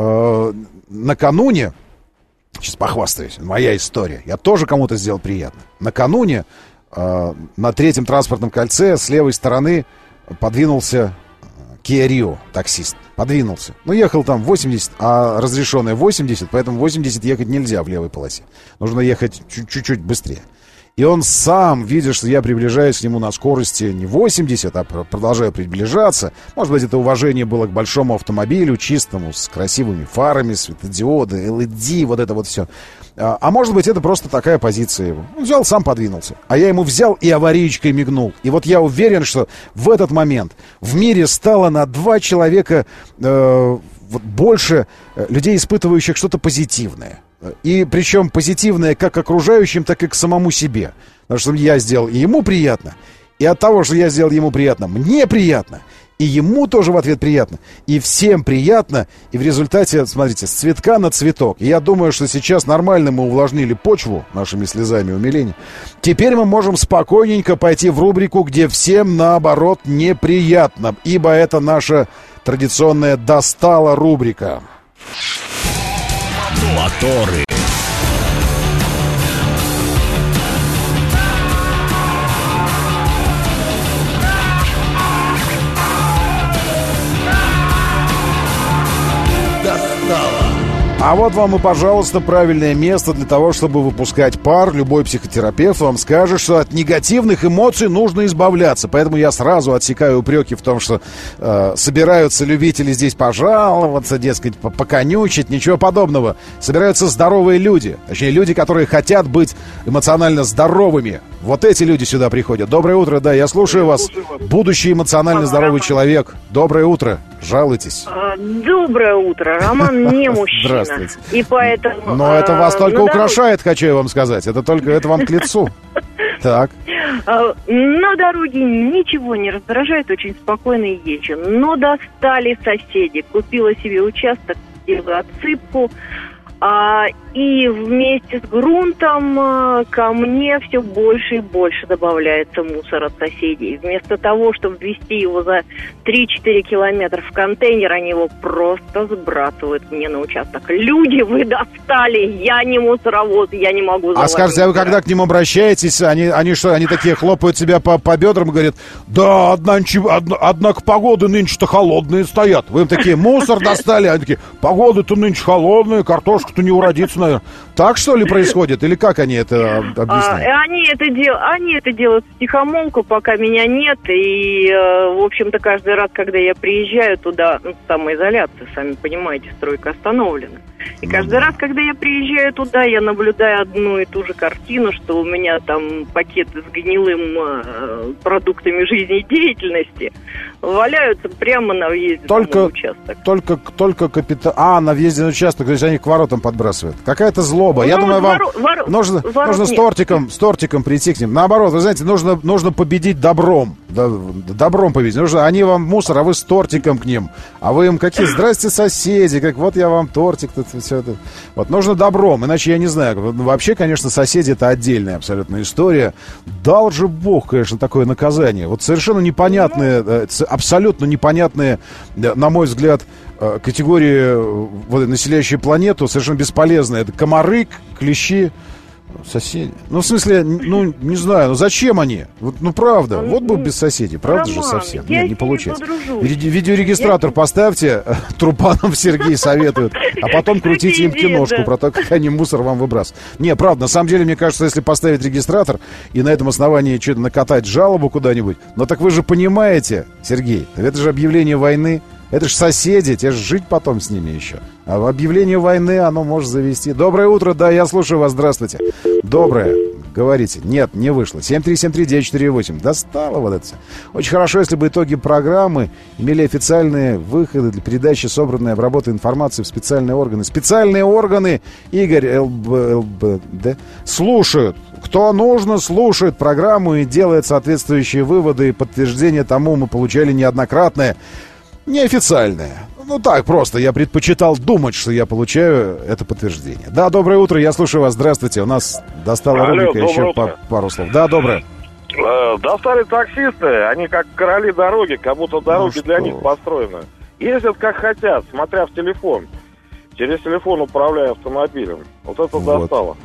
накануне, сейчас похвастаюсь, моя история, я тоже кому-то сделал приятно. Накануне на 3-м транспортном кольце с левой стороны подвинулся Kia Rio, таксист. Подвинулся. Ну, ехал там 80, а разрешенное 80, поэтому 80 ехать нельзя в левой полосе. Нужно ехать чуть-чуть быстрее. И он сам, видя, что я приближаюсь к нему на скорости не 80, а продолжаю приближаться. Может быть, это уважение было к большому автомобилю, чистому, с красивыми фарами, светодиоды, LED, вот это вот все. А может быть, это просто такая позиция его. Он взял, сам подвинулся. А я ему взял и аварийкой мигнул. И вот я уверен, что в этот момент в мире стало на 2 человека больше людей, испытывающих что-то позитивное. И причем позитивное как к окружающим, так и к самому себе. Потому что я сделал и ему приятно, и от того, что я сделал ему приятно, мне приятно, и ему тоже в ответ приятно, и всем приятно, и в результате, смотрите, с цветка на цветок. И я думаю, что сейчас нормально мы увлажнили почву нашими слезами умиления. Теперь мы можем спокойненько пойти в рубрику, где всем, наоборот, неприятно, ибо это наша традиционная «Достала» рубрика. Моторы. А вот вам и, пожалуйста, правильное место для того, чтобы выпускать пар. Любой психотерапевт вам скажет, что от негативных эмоций нужно избавляться. Поэтому я сразу отсекаю упреки в том, что собираются любители здесь пожаловаться, дескать, поконючить. Ничего подобного. Собираются здоровые люди. Точнее, люди, которые хотят быть эмоционально здоровыми. Вот эти люди сюда приходят. Доброе утро, да, я слушаю вас. Будущий эмоционально здоровый человек. Доброе утро. Жалуйтесь. Доброе утро. Роман не мужчина. Здравствуйте. И поэтому... Но это вас только украшает, хочу я вам сказать. Это вам к лицу. Так. На дороге ничего не раздражает, очень спокойно езжу. Но достали соседи. Купила себе участок, делаю отсыпку. И вместе с грунтом ко мне все больше и больше добавляется мусор от соседей. Вместо того, чтобы везти его за 3-4 километра в контейнер, они его просто сбрасывают мне на участок. Люди, вы достали! Я не мусоровоз, я не могу заводить. А скажите, а вы когда к ним обращаетесь, они что, они такие хлопают себя по бедрам и говорят: да, однако погоды нынче-то холодные стоят. Вы им такие: мусор достали? Они такие: погода-то нынче холодная, картошка-то не уродится, наверное. Так, что ли, происходит? Или как они это объясняют? Они это делают втихомолку, пока меня нет. И, в общем-то, каждый раз, когда я приезжаю туда, самоизоляция, сами понимаете, стройка остановлена. И каждый раз, когда я приезжаю туда, я наблюдаю одну и ту же картину, что у меня там пакеты с гнилым продуктами жизнедеятельности валяются прямо на въезде на участок. Только на въезде на участок, то есть они к воротам подбрасывают. Какая-то злоба. Я думаю, вам нужно с тортиком прийти к ним. Наоборот, вы знаете, нужно победить добром. Добром победить. Они вам мусор, а вы с тортиком к ним. А вы им какие: здрасте, соседи, как вот я вам тортик, тут все это. Вот, нужно добром, иначе я не знаю. Вообще, конечно, соседи — это отдельная абсолютно история. Дал же Бог, конечно, такое наказание. Вот совершенно непонятные, абсолютно непонятные, на мой взгляд, категории, населяющие планету, совершенно бесполезные. Это комары, клещи, соседи. В смысле, не знаю, зачем они? Правда, вот бы без соседей, правда же совсем? Нет, не получается. Видеорегистратор поставьте, Трупанов Сергей советует, а потом крутите им киношку про то, как они мусор вам выбрасывают. Не, правда, на самом деле, мне кажется, если поставить регистратор и на этом основании что-то накатать жалобу куда-нибудь, так вы же понимаете, Сергей, это же объявление войны. Это же соседи, тебе же жить потом с ними еще. А в объявлении войны оно может завести. Доброе утро, да, я слушаю вас, здравствуйте. Доброе, говорите. Нет, не вышло. 7373948. Достало вот это все. Очень хорошо, если бы итоги программы имели официальные выходы для передачи собранной и обработанной информации в специальные органы. Специальные органы, Игорь ЛБД, слушают. Кто нужно, слушает программу и делает соответствующие выводы. И подтверждение тому мы получали неоднократное. Неофициальное. Так просто. Я предпочитал думать, что я получаю это подтверждение. Да, доброе утро, я слушаю вас. Здравствуйте. У нас достала рубрика еще пару слов. Да, доброе. Достали таксисты. Они как короли дороги, как будто дороги для них построены. Ездят как хотят, смотря в телефон. Через телефон управляя автомобилем. Вот это достало.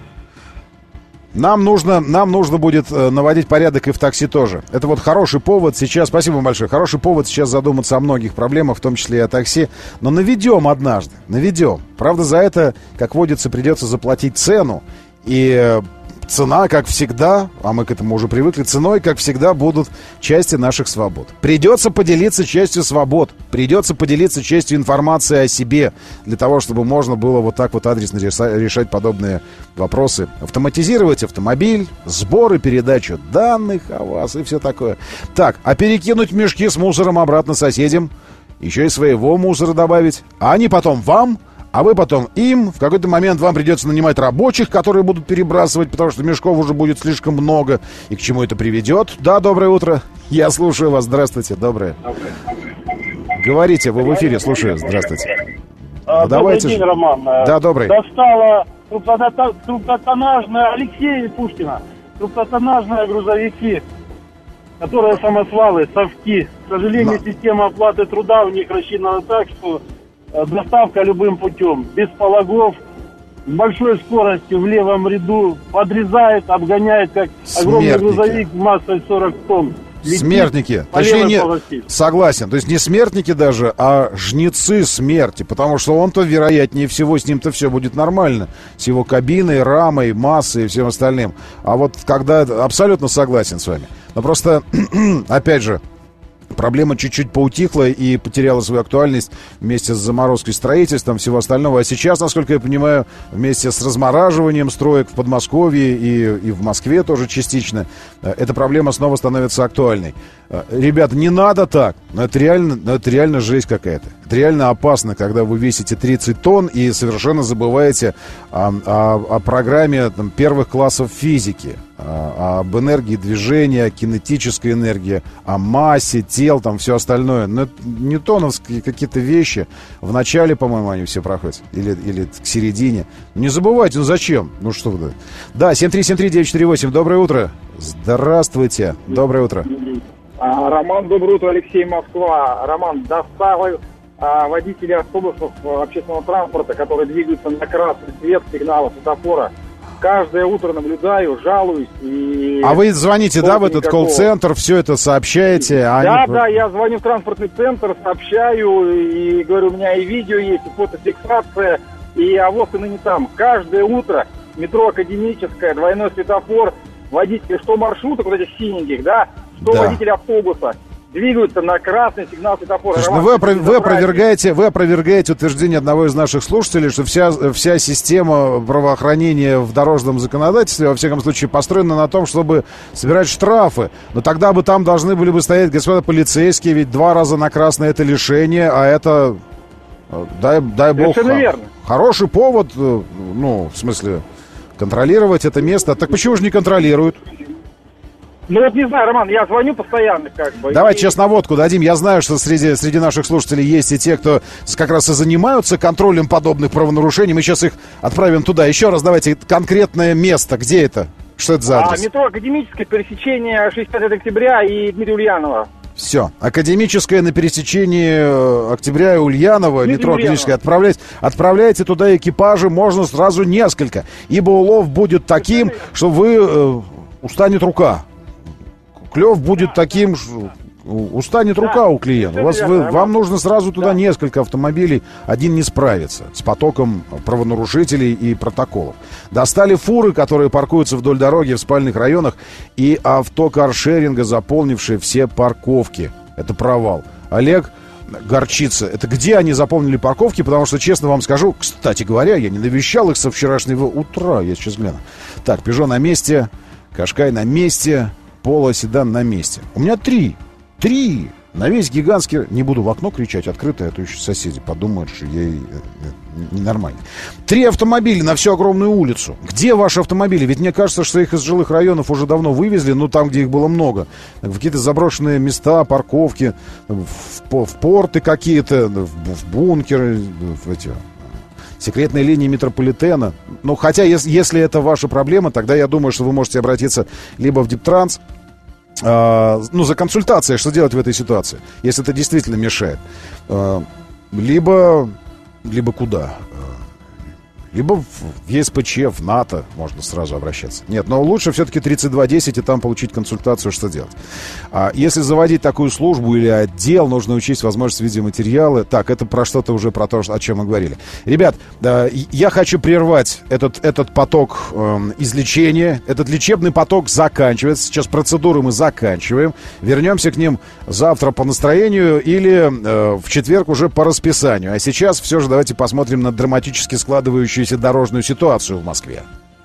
Нам нужно будет наводить порядок и в такси тоже. Это вот хороший повод сейчас, спасибо вам большое, хороший повод сейчас задуматься о многих проблемах, в том числе и о такси. Но наведем однажды, наведем. Правда, за это, как водится, придется заплатить цену. И цена, как всегда, а мы к этому уже привыкли, ценой, как всегда, будут части наших свобод. Придется поделиться частью свобод, придется поделиться частью информации о себе, для того, чтобы можно было вот так вот адресно решать подобные вопросы. Автоматизировать автомобиль, сбор и передачу данных о вас и все такое. Так, а перекинуть мешки с мусором обратно соседям, еще и своего мусора добавить, а они потом вам... А вы потом им, в какой-то момент вам придется нанимать рабочих, которые будут перебрасывать, потому что мешков уже будет слишком много. И к чему это приведет? Да, доброе утро. Я слушаю вас. Здравствуйте. Доброе. Говорите, вы в эфире. Слушаю. Здравствуйте. Добрый день, Роман. Да, добрый. Достала трубкотоннажная Алексея Пушкина. Трубкотоннажные грузовики, которые самосвалы, совки. К сожалению, система оплаты труда у них рассчитана так, что... Доставка любым путем, без пологов, с большой скоростью в левом ряду, подрезает, обгоняет, как огромный грузовик массой 40 тонн. Смертники. Точнее, согласен. То есть не смертники даже, а жнецы смерти. Потому что он-то, вероятнее всего, с ним-то все будет нормально. С его кабиной, рамой, массой и всем остальным. А вот когда... Абсолютно согласен с вами. Но просто, опять же, проблема чуть-чуть поутихла и потеряла свою актуальность вместе с заморозкой строительством, всего остального. А сейчас, насколько я понимаю, вместе с размораживанием строек в Подмосковье и в Москве тоже частично, эта проблема снова становится актуальной. Ребята, не надо так. Но это реально жесть какая-то. Это реально опасно, когда вы весите 30 тонн и совершенно забываете о программе там, первых классов физики, об энергии движения, о кинетической энергии, о массе тел, там все остальное. Но это ньютоновские какие-то вещи. В начале, по-моему, они все проходят. Или к середине. Не забывайте, ну зачем? Ну что вы... Да, 7373948, доброе утро. Здравствуйте, доброе утро. Роман, доброе утро, Алексей, Москва. Роман, доставил водителей автобусов общественного транспорта, которые двигаются на красный свет сигнала светофора. Каждое утро наблюдаю, жалуюсь. А вы звоните, да, в этот колл-центр, все это сообщаете? Да, я звоню в транспортный центр, сообщаю, и говорю, у меня и видео есть, и фотофиксация, и авось и ныне там. Каждое утро метро Академическое, двойной светофор, водители, что маршруток, вот этих синеньких, да, что водители автобуса двигаются на красный сигнал светофора. Слушай, вы опровергаете утверждение одного из наших слушателей, что вся система правоохранения в дорожном законодательстве, во всяком случае, построена на том, чтобы собирать штрафы. Но тогда бы там должны были бы стоять господа полицейские, ведь 2 раза на красное это лишение, а это, дай бог, хороший повод, ну, в смысле, контролировать это место. Так почему же не контролируют? Ну вот не знаю, Роман, я звоню постоянно как бы. Давай честноводку дадим. Я знаю, что среди наших слушателей есть и те, кто как раз и занимаются контролем подобных правонарушений. Мы сейчас их отправим туда. Еще раз давайте конкретное место. Где это? Что это за адрес? Метро Академическое, пересечение 65 октября и Дмитрия Ульянова. Все. Академическое на пересечении Октября и Ульянова, метро Академическое. Отправляйте туда экипажи, можно сразу несколько. Ибо улов будет таким, что вы устанет рука. Клев будет таким, что устанет рука у клиента. Вам нужно сразу туда несколько автомобилей. Один не справится с потоком правонарушителей и протоколов. Достали фуры, которые паркуются вдоль дороги в спальных районах, и авто каршеринга, заполнившие все парковки. Это провал. Олег горчится. Это где они заполнили парковки? Потому что, честно вам скажу, кстати говоря, я не навещал их со вчерашнего утра. Я сейчас гляну. Так, Peugeot на месте, Qashqai на месте, Polo седан на месте. У меня 3 на весь гигантский... Не буду в окно кричать открыто, а то еще соседи подумают, что я ненормальный. 3 автомобиля на всю огромную улицу. Где ваши автомобили? Ведь мне кажется, что их из жилых районов уже давно вывезли, ну там, где их было много. В какие-то заброшенные места, парковки, в порты какие-то, в бункеры, в эти... секретные линии метрополитена. Ну, хотя, если это ваша проблема, тогда я думаю, что вы можете обратиться либо в Диптранс, за консультацией, что делать в этой ситуации, если это действительно мешает. Либо куда? Либо в ЕСПЧ, в НАТО можно сразу обращаться. Нет, но лучше все-таки 3210 и там получить консультацию, что делать. Если заводить такую службу или отдел, нужно учесть возможность видеоматериалы. Так, это про что-то уже, про то, о чем мы говорили. Ребят, я хочу прервать этот поток излечения. Этот лечебный поток заканчивается. Сейчас процедуры мы заканчиваем. Вернемся к ним завтра по настроению или в четверг уже по расписанию. А сейчас все же давайте посмотрим на драматически складывающуюся дорожную ситуацию в Москве.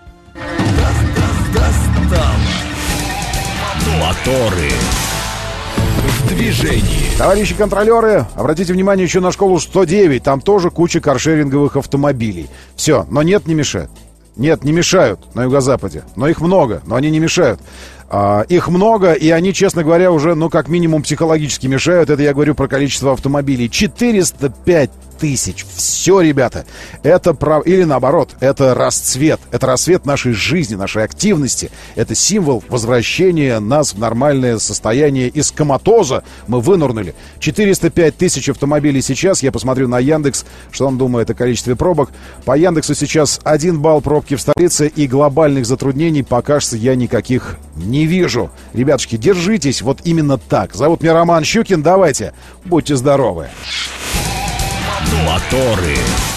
Моторы в движении. Товарищи контролеры, обратите внимание еще на школу 109. Там тоже куча каршеринговых автомобилей. Все, но не мешает. Нет, не мешают на юго-западе. Но их много, но они не мешают. Их много, и они, честно говоря, уже, как минимум, психологически мешают. Это я говорю про количество автомобилей. 405 тысяч. Все, ребята. Это или наоборот, это расцвет. Это рассвет нашей жизни, нашей активности. Это символ возвращения нас в нормальное состояние. Из коматоза мы вынырнули. 405 тысяч автомобилей сейчас. Я посмотрю на Яндекс, что он думает о количестве пробок. По Яндексу сейчас 1 балл пробки в столице, и глобальных затруднений пока что я никаких не вижу. Ребятушки, держитесь вот именно так. Зовут меня Роман Щукин. Давайте, будьте здоровы. Моторы.